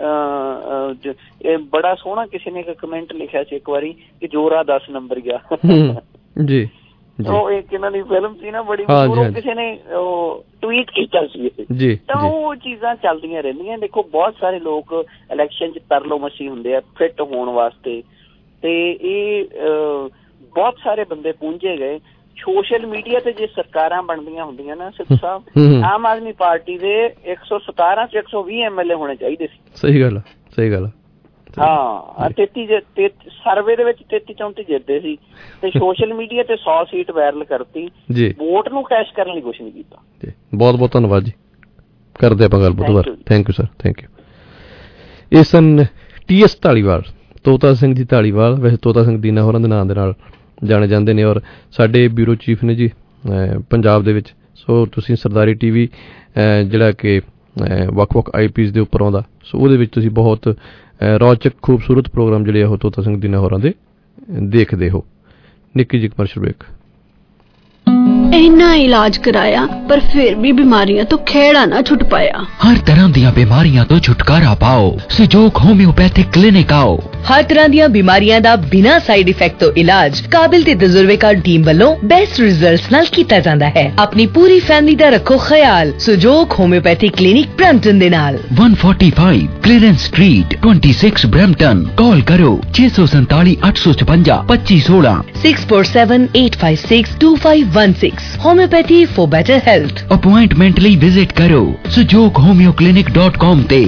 ਬੜਾ ਸੋਹਣਾ ਕਿਸੇ ਨੇ ਇੱਕ ਕਮੈਂਟ ਲਿਖਿਆ ਸੀ ਇੱਕ ਵਾਰੀ ਕਿ ਜੋਰਾ ਦਸ ਨੰਬਰ ਗਿਆ ਜੀ। ਉਹ ਇੱਕ ਇਹਨਾਂ ਦੀ ਫਿਲਮ ਸੀ ਨਾ ਬੜੀ, ਕਿਸੇ ਨੇ ਉਹ ਟਵੀਟ ਕੀਤਾ ਸੀ ਜੀ। ਤਾਂ ਉਹ ਚੀਜ਼ਾਂ ਚੱਲਦੀਆਂ ਰਹਿੰਦੀਆਂ। ਦੇਖੋ ਬਹੁਤ ਸਾਰੇ ਲੋਕ ਇਲੈਕਸ਼ਨ ਚ ਤਰਲੋ ਮੱਛੀ ਹੁੰਦੇ ਆ ਫਿੱਟ ਹੋਣ ਵਾਸਤੇ, ਤੇ ਇਹ ਬਹੁਤ ਸਾਰੇ ਬੰਦੇ ਪੂੰਝੇ ਗਏ। ਸੋਸ਼ਲ ਮੀਡੀਆ ਤੇ ਜੇ ਸਰਕਾਰਾਂ ਬਣਦੀਆਂ ਹੁੰਦੀਆਂ ਨਾ ਸਿੱਧੂ ਸਾਹਿਬ, ਆਮ ਆਦਮੀ ਪਾਰਟੀ ਦੇ ਇੱਕ ਸੌ ਸਤਾਰਾਂ ਚ ਇੱਕ ਸੌ ਵੀਹ ਐਮ ਐਲ ਏ ਹੋਣੇ ਚਾਹੀਦੇ ਸੀ। ਸਹੀ ਗੱਲ ਆ, ਸਹੀ ਗੱਲ ਆ। ਹਾਂ, ਤੇਤੀ ਸਰਵੇ ਦੇ ਵਿੱਚ ਤੇਤੀ ਚੌਂਤੀ ਜਿੱਤਦੇ ਸੀ ਤੇ ਸੋਸ਼ਲ ਮੀਡੀਆ ਤੇ ਸੌ ਸੀਟ ਵਾਇਰਲ ਕਰਤੀ, ਵੋਟ ਨੂੰ ਕੈਸ਼ ਕਰਨ ਲਈ ਕੁਛ ਨਹੀਂ ਕੀਤਾ। ਬਹੁਤ ਬਹੁਤ ਧੰਨਵਾਦ ਜੀ, ਕਰਦੇ ਆਪਾਂ ਗੱਲ ਬੁੱਧਵਾਰ। Thank you sir, thank you. ਇਹ ਸਨ ਟੀ ਐਸ ਧਾਲੀਵਾਲ, ਤੋਤਾ ਸਿੰਘ ਜੀ ਧਾਲੀਵਾਲ, ਵੈਸੇ ਤੋਤਾ ਸਿੰਘ ਦੀਨਾ ਹੋਰਾਂ ਦੇ ਨਾਂ ਦੇ ਨਾਲ ਜਾਣੇ ਜਾਂਦੇ ਨੇ, ਔਰ ਸਾਡੇ ਬਿਊਰੋ ਚੀਫ ਨੇ ਜੀ ਪੰਜਾਬ ਦੇ ਵਿੱਚ। ਸੋ ਤੁਸੀਂ ਸਰਦਾਰੀ ਟੀ ਵੀ ਜਿਹੜਾ ਕਿ ਵੱਖ ਵੱਖ ਆਈ ਪੀਜ਼ ਦੇ ਉੱਪਰ ਆਉਂਦਾ, ਸੋ ਉਹਦੇ ਵਿੱਚ ਤੁਸੀਂ ਬਹੁਤ ਰੌਚਕ ਖੂਬਸੂਰਤ ਪ੍ਰੋਗਰਾਮ ਜਿਹੜੇ ਉਹ ਤੋਤਾ ਸਿੰਘ ਦੀਨਾ ਹੋਰਾਂ ਦੇ ਦੇਖਦੇ ਹੋ। ਨਿੱਕੀ ਜਿਹੀ ਕਮਰਸ਼ਲ ਬ੍ਰੇਕ। इन्ना इलाज कराया पर फिर भी बीमारियां तो खेड़ा ना छुट पाया। हर तरह दियां बीमारियां तो छुटकारा पाओ, सुजोग होम्योपैथिक क्लिनिक आओ। हर तरह दियां बीमारियां दा बिना साइड इफेक्ट तो इलाज काबिल ते तजुर्बेकार टीम वालों बेस्ट रिजल्ट्स नाल कीता जांदा है। अपनी पूरी फैमिली दा रखो ख्याल सुजोग होम्योपैथिक क्लिनिक ब्रैम्पटन दे नाल एक सौ पैंतालीस क्लीयरेंस स्ट्रीट छब्बीस ब्रैम्पटन। कॉल करो छे सौ सैंताली आठ सौ छपंजा पच्चीस सोलह six four seven eight five six two five one six. Homeopathy for better health. Appointment ਲਈ विजिट करो Sujog homeo clinic dot com ते।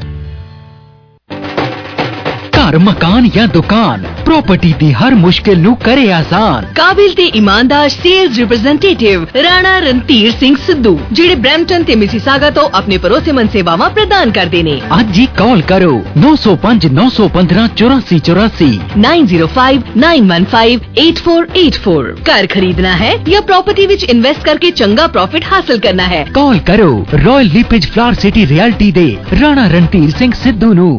घर मकान या दुकान प्रॉपर्टी दी हर मुश्किल नू करे आसान। काबिल ते ईमानदार सेल्स रिप्रेजेंटेटिव राणा रणधीर सिंह सिद्धू जेड़े ब्रैम्पटन ते मिसिसागा तो अपने भरोसेमंद सेवावां प्रदान करदे ने। अज ही कॉल करो नौ सौ पांच नौ सौ पंद्रह चौरासी चौरासी nine zero five nine one five eight four eight four. घर खरीदना है या प्रॉपर्टी विच इन्वेस्ट करके चंगा प्रॉफिट हासिल करना है, कॉल करो Royal LePage flower city realty दे राणा रणधीर सिंह सिद्धू नू।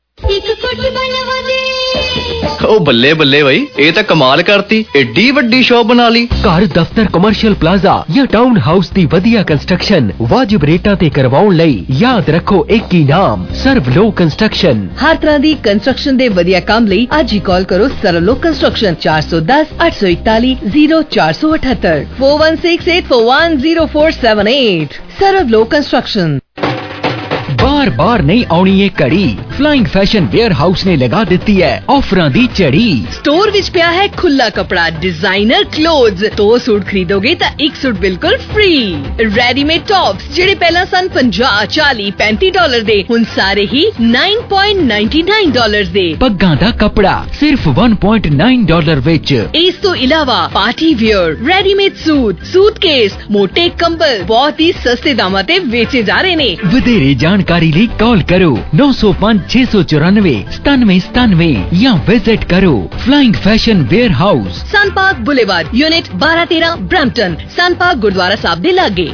ओ बल्ले बल्ले भाई, ये तो कमाल करती, एडी वड्डी शॉप बना ली। घर दफ्तर कमर्शियल प्लाजा या टाउन हाउस दी वधिया कंस्ट्रक्शन वाजिब रेटां ते करवाउण लई याद रखो एक ही नाम, सर्वलोक कंस्ट्रक्शन। हर तरह दी कंस्ट्रक्शन दे वधिया काम लई अज ही कॉल करो सर्वलोक कंस्ट्रक्शन चार सौ दस आठ सौ इकतालीस जीरो चार सौ अठहत्तर four one six eight four one zero four seven eight. Sarvlok construction. बार बार नहीं आउणी ये घड़ी, फ्लाइंग फैशन वेयर हाउस ने लगा दी है ऑफरां दी चढ़ी। स्टोर विच पिया है खुला कपड़ा, डिजाइनर क्लोथ्स, दो सूट खरीदोगे तो एक सूट बिल्कुल फ्री। रेडीमेड टॉप्स जेड़े पहला सन पचास चालीस पैंतीस डॉलर दे हुण सारे ही नौ पॉइंट नौ नौ डॉलर दे। पग्गां दा कपड़ा सिर्फ एक पॉइंट नौ डॉलर विच। इस तो इलावा party wear, readymade suit, suitcase, मोटे कंबल बहुत ही सस्ते दामां ते बेचे जा रहे ने। वधेरे जानकारी लिए कॉल करो नौ सौ पांच छह सौ चौरानवे सतानवे सतानवे या विजिट करो flying fashion wear house, sun park boulevard, unit बारह तेरह ब्रैम्पटन, सन पार्क गुरुद्वारा साहब दे लागे।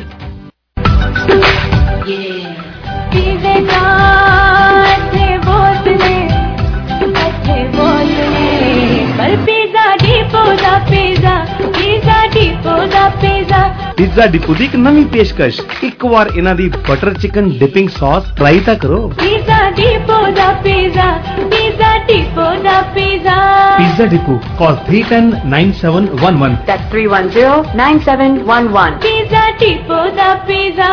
पिज़्ज़ा डिपो दी एक नवीं पेशकश, एक बार इन्हां दी butter chicken dipping sauce try ता करो। पिज़्ज़ा डिपो दा पिज़्ज़ा, पिज़्ज़ा डिपो दा pizza. Pizza depot call three one zero nine seven one one। That's three one zero nine seven one one। Pizza depot दा pizza.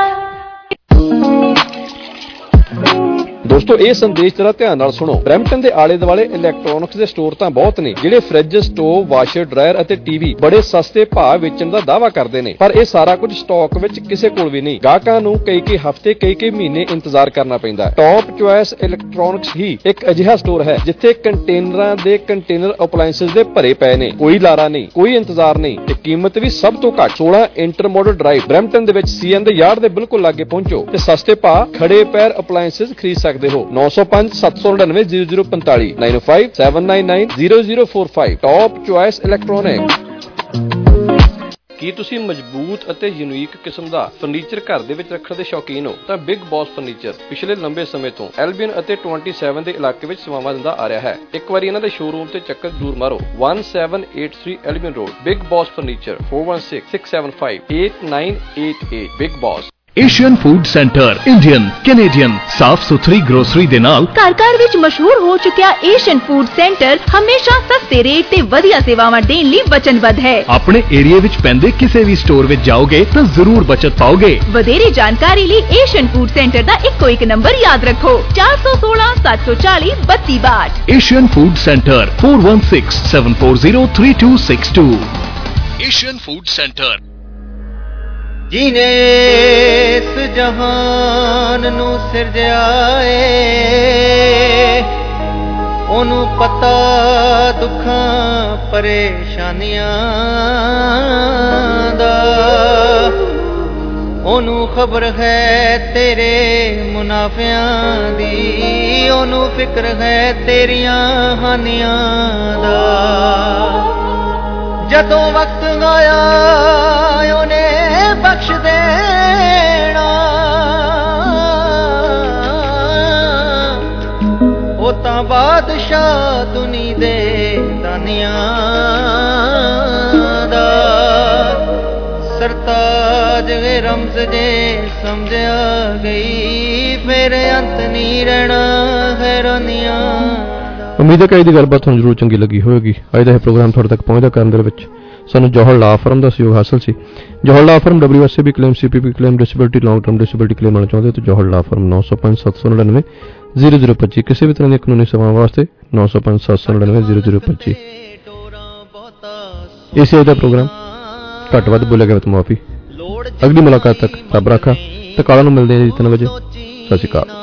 ਦੋਸਤੋ ਇਹ ਸੰਦੇਸ਼ ਜਰਾ ਧਿਆਨ ਨਾਲ ਸੁਣੋ। ਬਰੈਂਪਟਨ ਦੇ ਆਲੇ ਦੁਆਲੇ ਇਲੈਕਟ੍ਰੋਨਿਕਸ ਦੇ ਸਟੋਰ ਤਾਂ ਬਹੁਤ ਨੇ ਜਿਹੜੇ ਫ੍ਰਿਜ, ਸਟੋਵ, ਵਾਸ਼ਰ, ਡਰਾਇਰ ਅਤੇ ਟੀਵੀ ਬੜੇ ਸਸਤੇ ਭਾਅ ਵੇਚਣ ਦਾ ਦਾਅਵਾ ਕਰਦੇ ਨੇ, ਪਰ ਇਹ ਸਾਰਾ ਕੁਝ ਸਟਾਕ ਵਿੱਚ ਕਿਸੇ ਕੋਲ ਵੀ ਨਹੀਂ। ਗਾਹਕਾਂ ਨੂੰ ਕਈ ਕਈ ਹਫ਼ਤੇ ਕਈ ਕਈ ਮਹੀਨੇ ਇੰਤਜ਼ਾਰ ਕਰਨਾ ਪੈਂਦਾ। ਟੌਪ ਚੁਆਇਸ ਇਲੈਕਟ੍ਰੋਨਿਕਸ ਹੀ ਇੱਕ ਅਜਿਹਾ ਸਟੋਰ ਹੈ ਜਿੱਥੇ ਕੰਟੇਨਰਾਂ ਦੇ ਕੰਟੇਨਰ ਅਪਲਾਇੰਸਸ ਦੇ ਭਰੇ ਪਏ ਨੇ। ਕੋਈ ਲਾਰਾ ਨਹੀਂ, ਕੋਈ ਇੰਤਜ਼ਾਰ ਨਹੀਂ ਤੇ ਕੀਮਤ ਵੀ ਸਭ ਤੋਂ ਘੱਟ। ਸੋਲਾਂ ਇੰਟਰਮੋਡਲ ਡਰਾਈਵ ਬਰੈਂਪਟਨ ਦੇ ਵਿੱਚ ਸੀਐਨ ਦੇ ਯਾਰਡ ਦੇ ਬਿਲਕੁਲ ਲਾਗੇ ਪਹੁੰਚੋ ਤੇ ਸਸਤੇ ਭਾਅ ਖੜੇ ਪੈਰ ਅਪਲਾਇੰਸਸ ਖਰੀਦ ਸਕਦੇ हो। नौ सौ पांच सात सौ नड़िनवे जीरो जीरो पैंताली nine five seven nine nine zero zero four five. Top choice electronic. ਕੀ ਤੁਸੀਂ ਮਜ਼ਬੂਤ ਅਤੇ ਯੂਨੀਕ ਕਿਸਮ ਦਾ ਫਰਨੀਚਰ ਘਰ ਦੇ ਵਿੱਚ ਰੱਖਣ ਦੇ ਸ਼ੌਕੀਨ ਹੋ ਤਾਂ ਬਿਗ ਬੌਸ ਫਰਨੀਚਰ ਪਿਛਲੇ ਲੰਬੇ ਸਮੇਂ ਤੋਂ ਐਲਬੀਅਨ ਅਤੇ ਸੱਤਾਈ ਦੇ ਇਲਾਕੇ ਵਿੱਚ ਸੇਵਾਵਾਂ ਦਿੰਦਾ ਆ ਰਿਹਾ ਹੈ। ਇੱਕ ਵਾਰੀ ਇਹਨਾਂ ਦੇ ਸ਼ੋਰੂਮ ਤੇ ਚੱਕਰ ਜ਼ਰੂਰ ਮਾਰੋ। seventeen eighty-three Albion road, big boss furniture four one six six seven five eight nine eight eight। Big boss. Asian food centre Indian Canadian ਸਾਫ਼ ਸੁਥਰੀ ਗਰੋਸਰੀ ਦੇ ਨਾਲ ਘਰ ਘਰ ਵਿੱਚ ਮਸ਼ਹੂਰ ਹੋ ਚੁੱਕਿਆ ਏਸ਼ੀਅਨ ਫੂਡ ਸੈਂਟਰ ਹਮੇਸ਼ਾ ਸਸਤੇ ਰੇਟ ਤੇ ਵਧੀਆ ਸੇਵਾਵਾਂ ਦੇਣ ਲਈ ਵਚਨਬੱਧ ਹੈ। ਆਪਣੇ ਏਰੀਆ ਵਿੱਚ ਪੈਂਦੇ ਕਿਸੇ ਵੀ ਸਟੋਰ ਵਿੱਚ ਜਾਓਗੇ ਤਾਂ ਜ਼ਰੂਰ ਬਚਤ ਪਾਓਗੇ। ਵਧੇਰੇ ਜਾਣਕਾਰੀ ਲਈ ਏਸ਼ੀਅਨ ਫੂਡ ਸੈਂਟਰ ਦਾ ਇੱਕੋ ਇੱਕ ਨੰਬਰ ਯਾਦ ਰੱਖੋ ਚਾਰ ਸੌ ਸੋਲਾਂ ਸੱਤ ਸੌ ਚਾਲੀ ਬੱਤੀ ਬਾਹਠ। Asian food centre four one six seven four zero three two six two। Asian food centre. ਜਿਨੇ ਇਸ ਜਹਾਨ ਨੂੰ ਸਿਰਜਿਆ ਏ ਉਹਨੂੰ ਪਤਾ ਦੁੱਖਾਂ ਪਰੇਸ਼ਾਨੀਆਂ ਦਾ ਉਹਨੂੰ ਖਬਰ ਹੈ ਤੇਰੇ ਮੁਨਾਫਿਆਂ ਦੀ ਉਹਨੂੰ ਫਿਕਰ ਹੈ ਤੇਰੀਆਂ ਹਾਨੀਆਂ ਦਾ। ਜਦੋਂ ਵਕਤ ਆਇਆ ਉਹਨੇ ਬਖਸ਼ ਦੇਣਾ ਉਹ ਤਾਂ ਬਾਦਸ਼ਾਹ ਦੁਨੀ ਦੇ ਦਾਨੀਆਂ ਦਾ ਸਰਤਾਜ ਵੇ ਰਮਜ਼ ਜੇ ਸਮਝਿਆ ਗਈ ਫਿਰ ਅੰਤ ਨਹੀਂ ਰਹਿਣਾ ਹੈਰਾਨੀਆਂ। ਉਮੀਦ ਹੈ ਕਿ ਅੱਜ ਦੀ ਗੱਲਬਾਤ ਤੁਹਾਨੂੰ ਜ਼ਰੂਰ ਚੰਗੀ ਲੱਗੀ ਹੋਵੇਗੀ। ਅੱਜ ਦਾ ਇਹ ਪ੍ਰੋਗਰਾਮ ਤੁਹਾਡੇ ਤੱਕ ਪਹੁੰਚਦਾ ਕਰਨ ਦੇ ਵਿੱਚ ਸਾਨੂੰ ਜੋਹਰ ਲਾ ਫਰਮ ਦਾ ਸਹਿਯੋਗ ਹਾਸਲ ਸੀ। Johar law firm W S A B claim, C P P claim, disability, long term disability claim ਲੈਣਾ ਚਾਹੁੰਦੇ ਹੋ ਤਾਂ ਜੋਹਰ ਲਾ ਫਰਮ ਨੌ ਸੌ ਪੰਜ ਸੱਤ ਸੌ ਨੜਿਨਵੇਂ ਜ਼ੀਰੋ ਜ਼ੀਰੋ ਪੱਚੀ। ਕਿਸੇ ਵੀ ਤਰ੍ਹਾਂ ਦੀਆਂ ਕਾਨੂੰਨੀ ਸੇਵਾਵਾਂ ਵਾਸਤੇ ਨੌ ਸੌ ਪੰਜ ਸੱਤ ਸੌ ਨੜਿਨਵੇਂ ਜ਼ੀਰੋ ਜ਼ੀਰੋ ਪੱਚੀ। ਇਸੇ ਅੱਜ ਦਾ ਪ੍ਰੋਗਰਾਮ ਘੱਟ ਵੱਧ ਬੋਲਿਆ ਗਿਆ ਤਾਂ ਮਾਫੀ। ਅਗਲੀ ਮੁਲਾਕਾਤ ਤੱਕ ਰੱਬ ਰਾਖਾ ਤੇ ਕਾਲਾਂ ਨੂੰ ਮਿਲਦੇ ਹਾਂ ਜੀ ਤਿੰਨ ਵਜੇ। ਸਤਿ ਸ਼੍ਰੀ ਅਕਾਲ।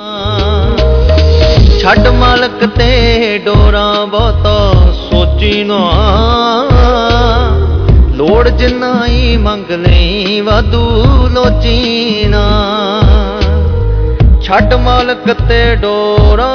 ਛੱਡ ਮਾਲਕ ਤੇ ਡੋਰਾਂ ਬਹੁਤਾ ਸੋਚੀ ਨਾ ਲੋੜ ਜਿੰਨਾ ਹੀ ਮੰਗ ਲਈ ਵਾਧੂ ਲੋਚੀ ਨਾ ਛੱਡ ਮਾਲਕ ਤੇ ਡੋਰਾਂ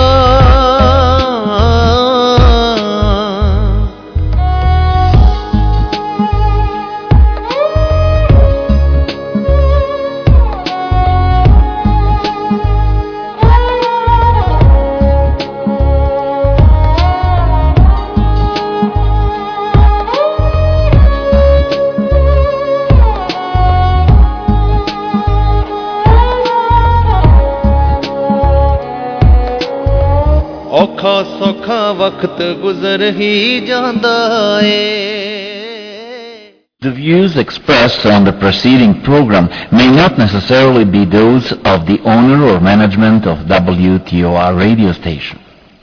ਔਖਾ ਸੌਖਾ ਵਕਤ ਗੁਜ਼ਰ ਹੀ ਜਾਂਦਾ ਏ। The views expressed on the preceding program may not necessarily be those of the owner or management of W T O R radio station.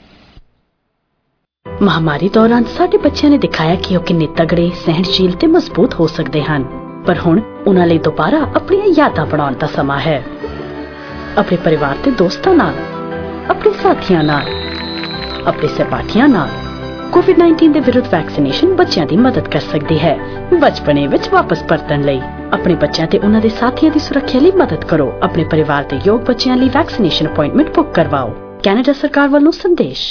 ਮਹਾਮਾਰੀ ਦੌਰਾਨ ਸਾਡੇ ਬੱਚਿਆਂ ਨੇ ਦਿਖਾਇਆ ਕਿ ਉਹ ਕਿੰਨੇ ਤਗੜੇ, ਸਹਿਣਸ਼ੀਲ ਤੇ ਮਜ਼ਬੂਤ ਹੋ ਸਕਦੇ ਹਨ। ਪਰ ਹੁਣ ਉਹਨਾਂ ਲਈ ਦੁਬਾਰਾ ਆਪਣੀਆਂ ਯਾਦਾਂ ਬਣਾਉਣ ਦਾ ਸਮਾਂ ਹੈ। ਆਪਣੇ ਪਰਿਵਾਰ ਤੇ ਦੋਸਤਾਂ ਨਾਲ, ਆਪਣੇ ਸਾਥੀਆਂ ਨਾਲ, ਆਪਣੇ ਸਹਿਪਾਠੀਆਂ ਨਾਲ ਕੋਵਿਡ ਨਾਈਨਟੀਨ ਦੇ ਵਿਰੁੱਧ ਵੈਕਸੀਨੇਸ਼ਨ ਬੱਚਿਆਂ ਦੀ ਮਦਦ ਕਰ ਸਕਦੀ ਹੈ। ਬਚਪਨੇ ਵਿੱਚ ਵਾਪਸ ਪਰਤਣ ਲਈ ਆਪਣੇ ਬੱਚਿਆਂ ਤੇ ਉਹਨਾਂ ਦੇ ਸਾਥੀਆਂ ਦੀ ਸੁਰੱਖਿਆ ਲਈ ਮਦਦ ਕਰੋ। ਆਪਣੇ ਪਰਿਵਾਰ ਦੇ ਯੋਗ ਬੱਚਿਆਂ ਲਈ ਵੈਕਸੀਨੇਸ਼ਨ ਅਪਾਇੰਟਮੈਂਟ ਬੁੱਕ ਕਰਵਾਓ। ਕੈਨੇਡਾ ਸਰਕਾਰ ਵੱਲੋਂ ਸੰਦੇਸ਼।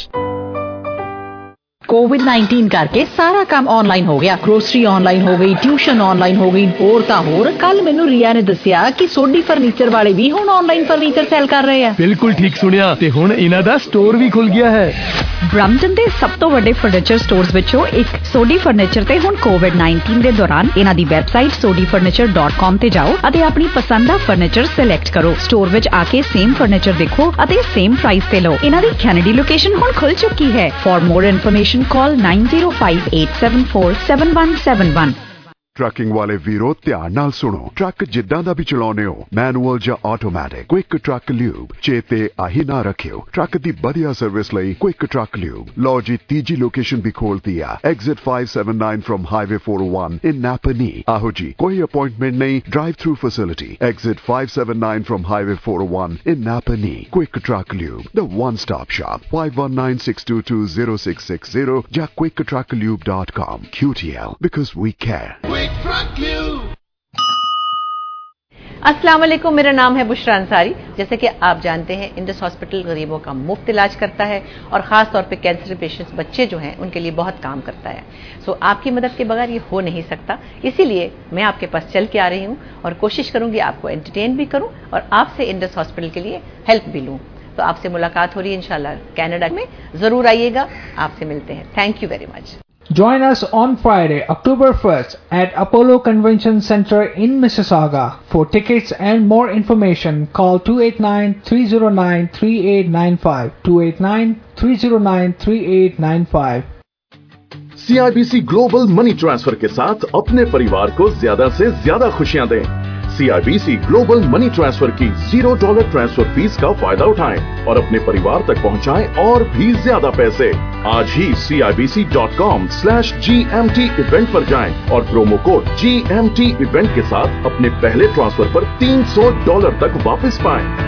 कोविड नाइनटीन करके सारा काम ऑनलाइन हो गया। ग्रोसरी ऑनलाइन हो गई, ट्यूशन ऑनलाइन हो गई। होर तां होर कल मैनू रिया ने दसिया कि सोडी फर्नीचर वाले भी हुण ऑनलाइन फर्नीचर सेल कर रहे हैं। बिल्कुल ठीक सुनिया ते हुण इन्हां दा स्टोर भी खुल गया है। ब्रम्पटन ਦੇ ਸਭ ਤੋਂ ਵੱਡੇ ਫਰਨੀਚਰ ਸਟੋਰਸ ਵਿੱਚੋਂ ਇੱਕ ਸੋਡੀ ਫਰਨੀਚਰ ਤੇ ਹੁਣ ਕੋਵਿਡ ਨਾਈਨਟੀਨ ਦੇ ਦੌਰਾਨ ਇਹਨਾਂ ਦੀ website Sodhi furniture dot com ਤੇ ਜਾਓ ਅਤੇ ਆਪਣੀ ਪਸੰਦ ਦਾ ਫਰਨੀਚਰ ਸਿਲੈਕਟ ਕਰੋ। ਸਟੋਰ ਵਿੱਚ ਆ ਕੇ ਸੇਮ ਫਰਨੀਚਰ ਦੇਖੋ ਅਤੇ ਸੇਮ ਪ੍ਰਾਈਸ ਤੇ ਲਓ। ਇਹਨਾਂ ਦੀ ਕੈਨੇਡੀ ਲੋਕੇਸ਼ਨ ਹੁਣ ਖੁੱਲ ਚੁੱਕੀ ਹੈ। For more information call nine zero five eight seven four seven one seven one। Trucking ਵਾਲੇ ਵੀਰੋ ਧਿਆਨ ਨਾਲ ਸੁਣੋ। ਟਰੱਕ ਜਿੱਦਾਂ ਦਾ ਵੀ ਚਲਾਉਨੇ ਹੋ, ਮੈਨੂਅਲ ਜਾਂ ਆਟੋਮੈਟਿਕ, ਕੁਇਕ ਟਰੱਕ ਲਿਊਬ ਚੇਤੇ ਆਹੀ ਨਾ ਰੱਖਿਓ। ਟਰੱਕ ਦੀ ਵਧੀਆ ਸਰਵਿਸ ਲਈ ਕੁਇਕ ਟਰੱਕ ਲਿਊਬ। ਲਓ ਜੀ ਤੀਜੀ ਲੋਕੇਸ਼ਨ ਵੀ ਖੋਲਤੀ ਆ, exit five seven nine from highway four oh one in Napa Knee। ਆਹੋ ਜੀ ਕੋਈ ਅਪਾਇੰਟਮੈਂਟ ਨਹੀਂ, drive through facility. Exit five seven nine from highway four oh one in Napa Knee। Quick truck lube, the one stop shop। five one nine six two two zero six six zero ਜਾਂ quick truck lube dot com। Q T L because we care। अस्सलाम वालेकुम, मेरा नाम है बुशरा अंसारी। जैसे कि आप जानते हैं इंडस हॉस्पिटल गरीबों का मुफ्त इलाज करता है और ख़ास तौर पे कैंसर पेशेंट्स बच्चे जो हैं उनके लिए बहुत काम करता है। सो आपकी मदद के बगैर ये हो नहीं सकता, इसीलिए मैं आपके पास चल के आ रही हूँ और कोशिश करूँगी आपको एंटरटेन भी करूँ और आपसे इंडस हॉस्पिटल के लिए हेल्प भी लूँ। तो आपसे मुलाकात हो रही है इंशाल्लाह कनाडा में, ज़रूर आइएगा। आपसे मिलते हैं। Thank you very much. Join us on Friday, October first at Apollo Convention Center in Mississauga. For tickets and more information, call two eight nine, three zero nine, three eight nine five, two eight nine, three zero nine, three eight nine five. C I B C global money transfer के साथ अपने परिवार को ज्यादा से ज्यादा खुशियां दें। C I B C global money transfer की जीरो डॉलर ट्रांसफर फीस का फायदा उठाएं और अपने परिवार तक पहुंचाएं और भी ज्यादा पैसे। आज ही C I B C dot com slash G M T event पर जाएं और promo code G M T event के साथ अपने पहले ट्रांसफर पर तीन सौ डॉलर तक वापस पाएं।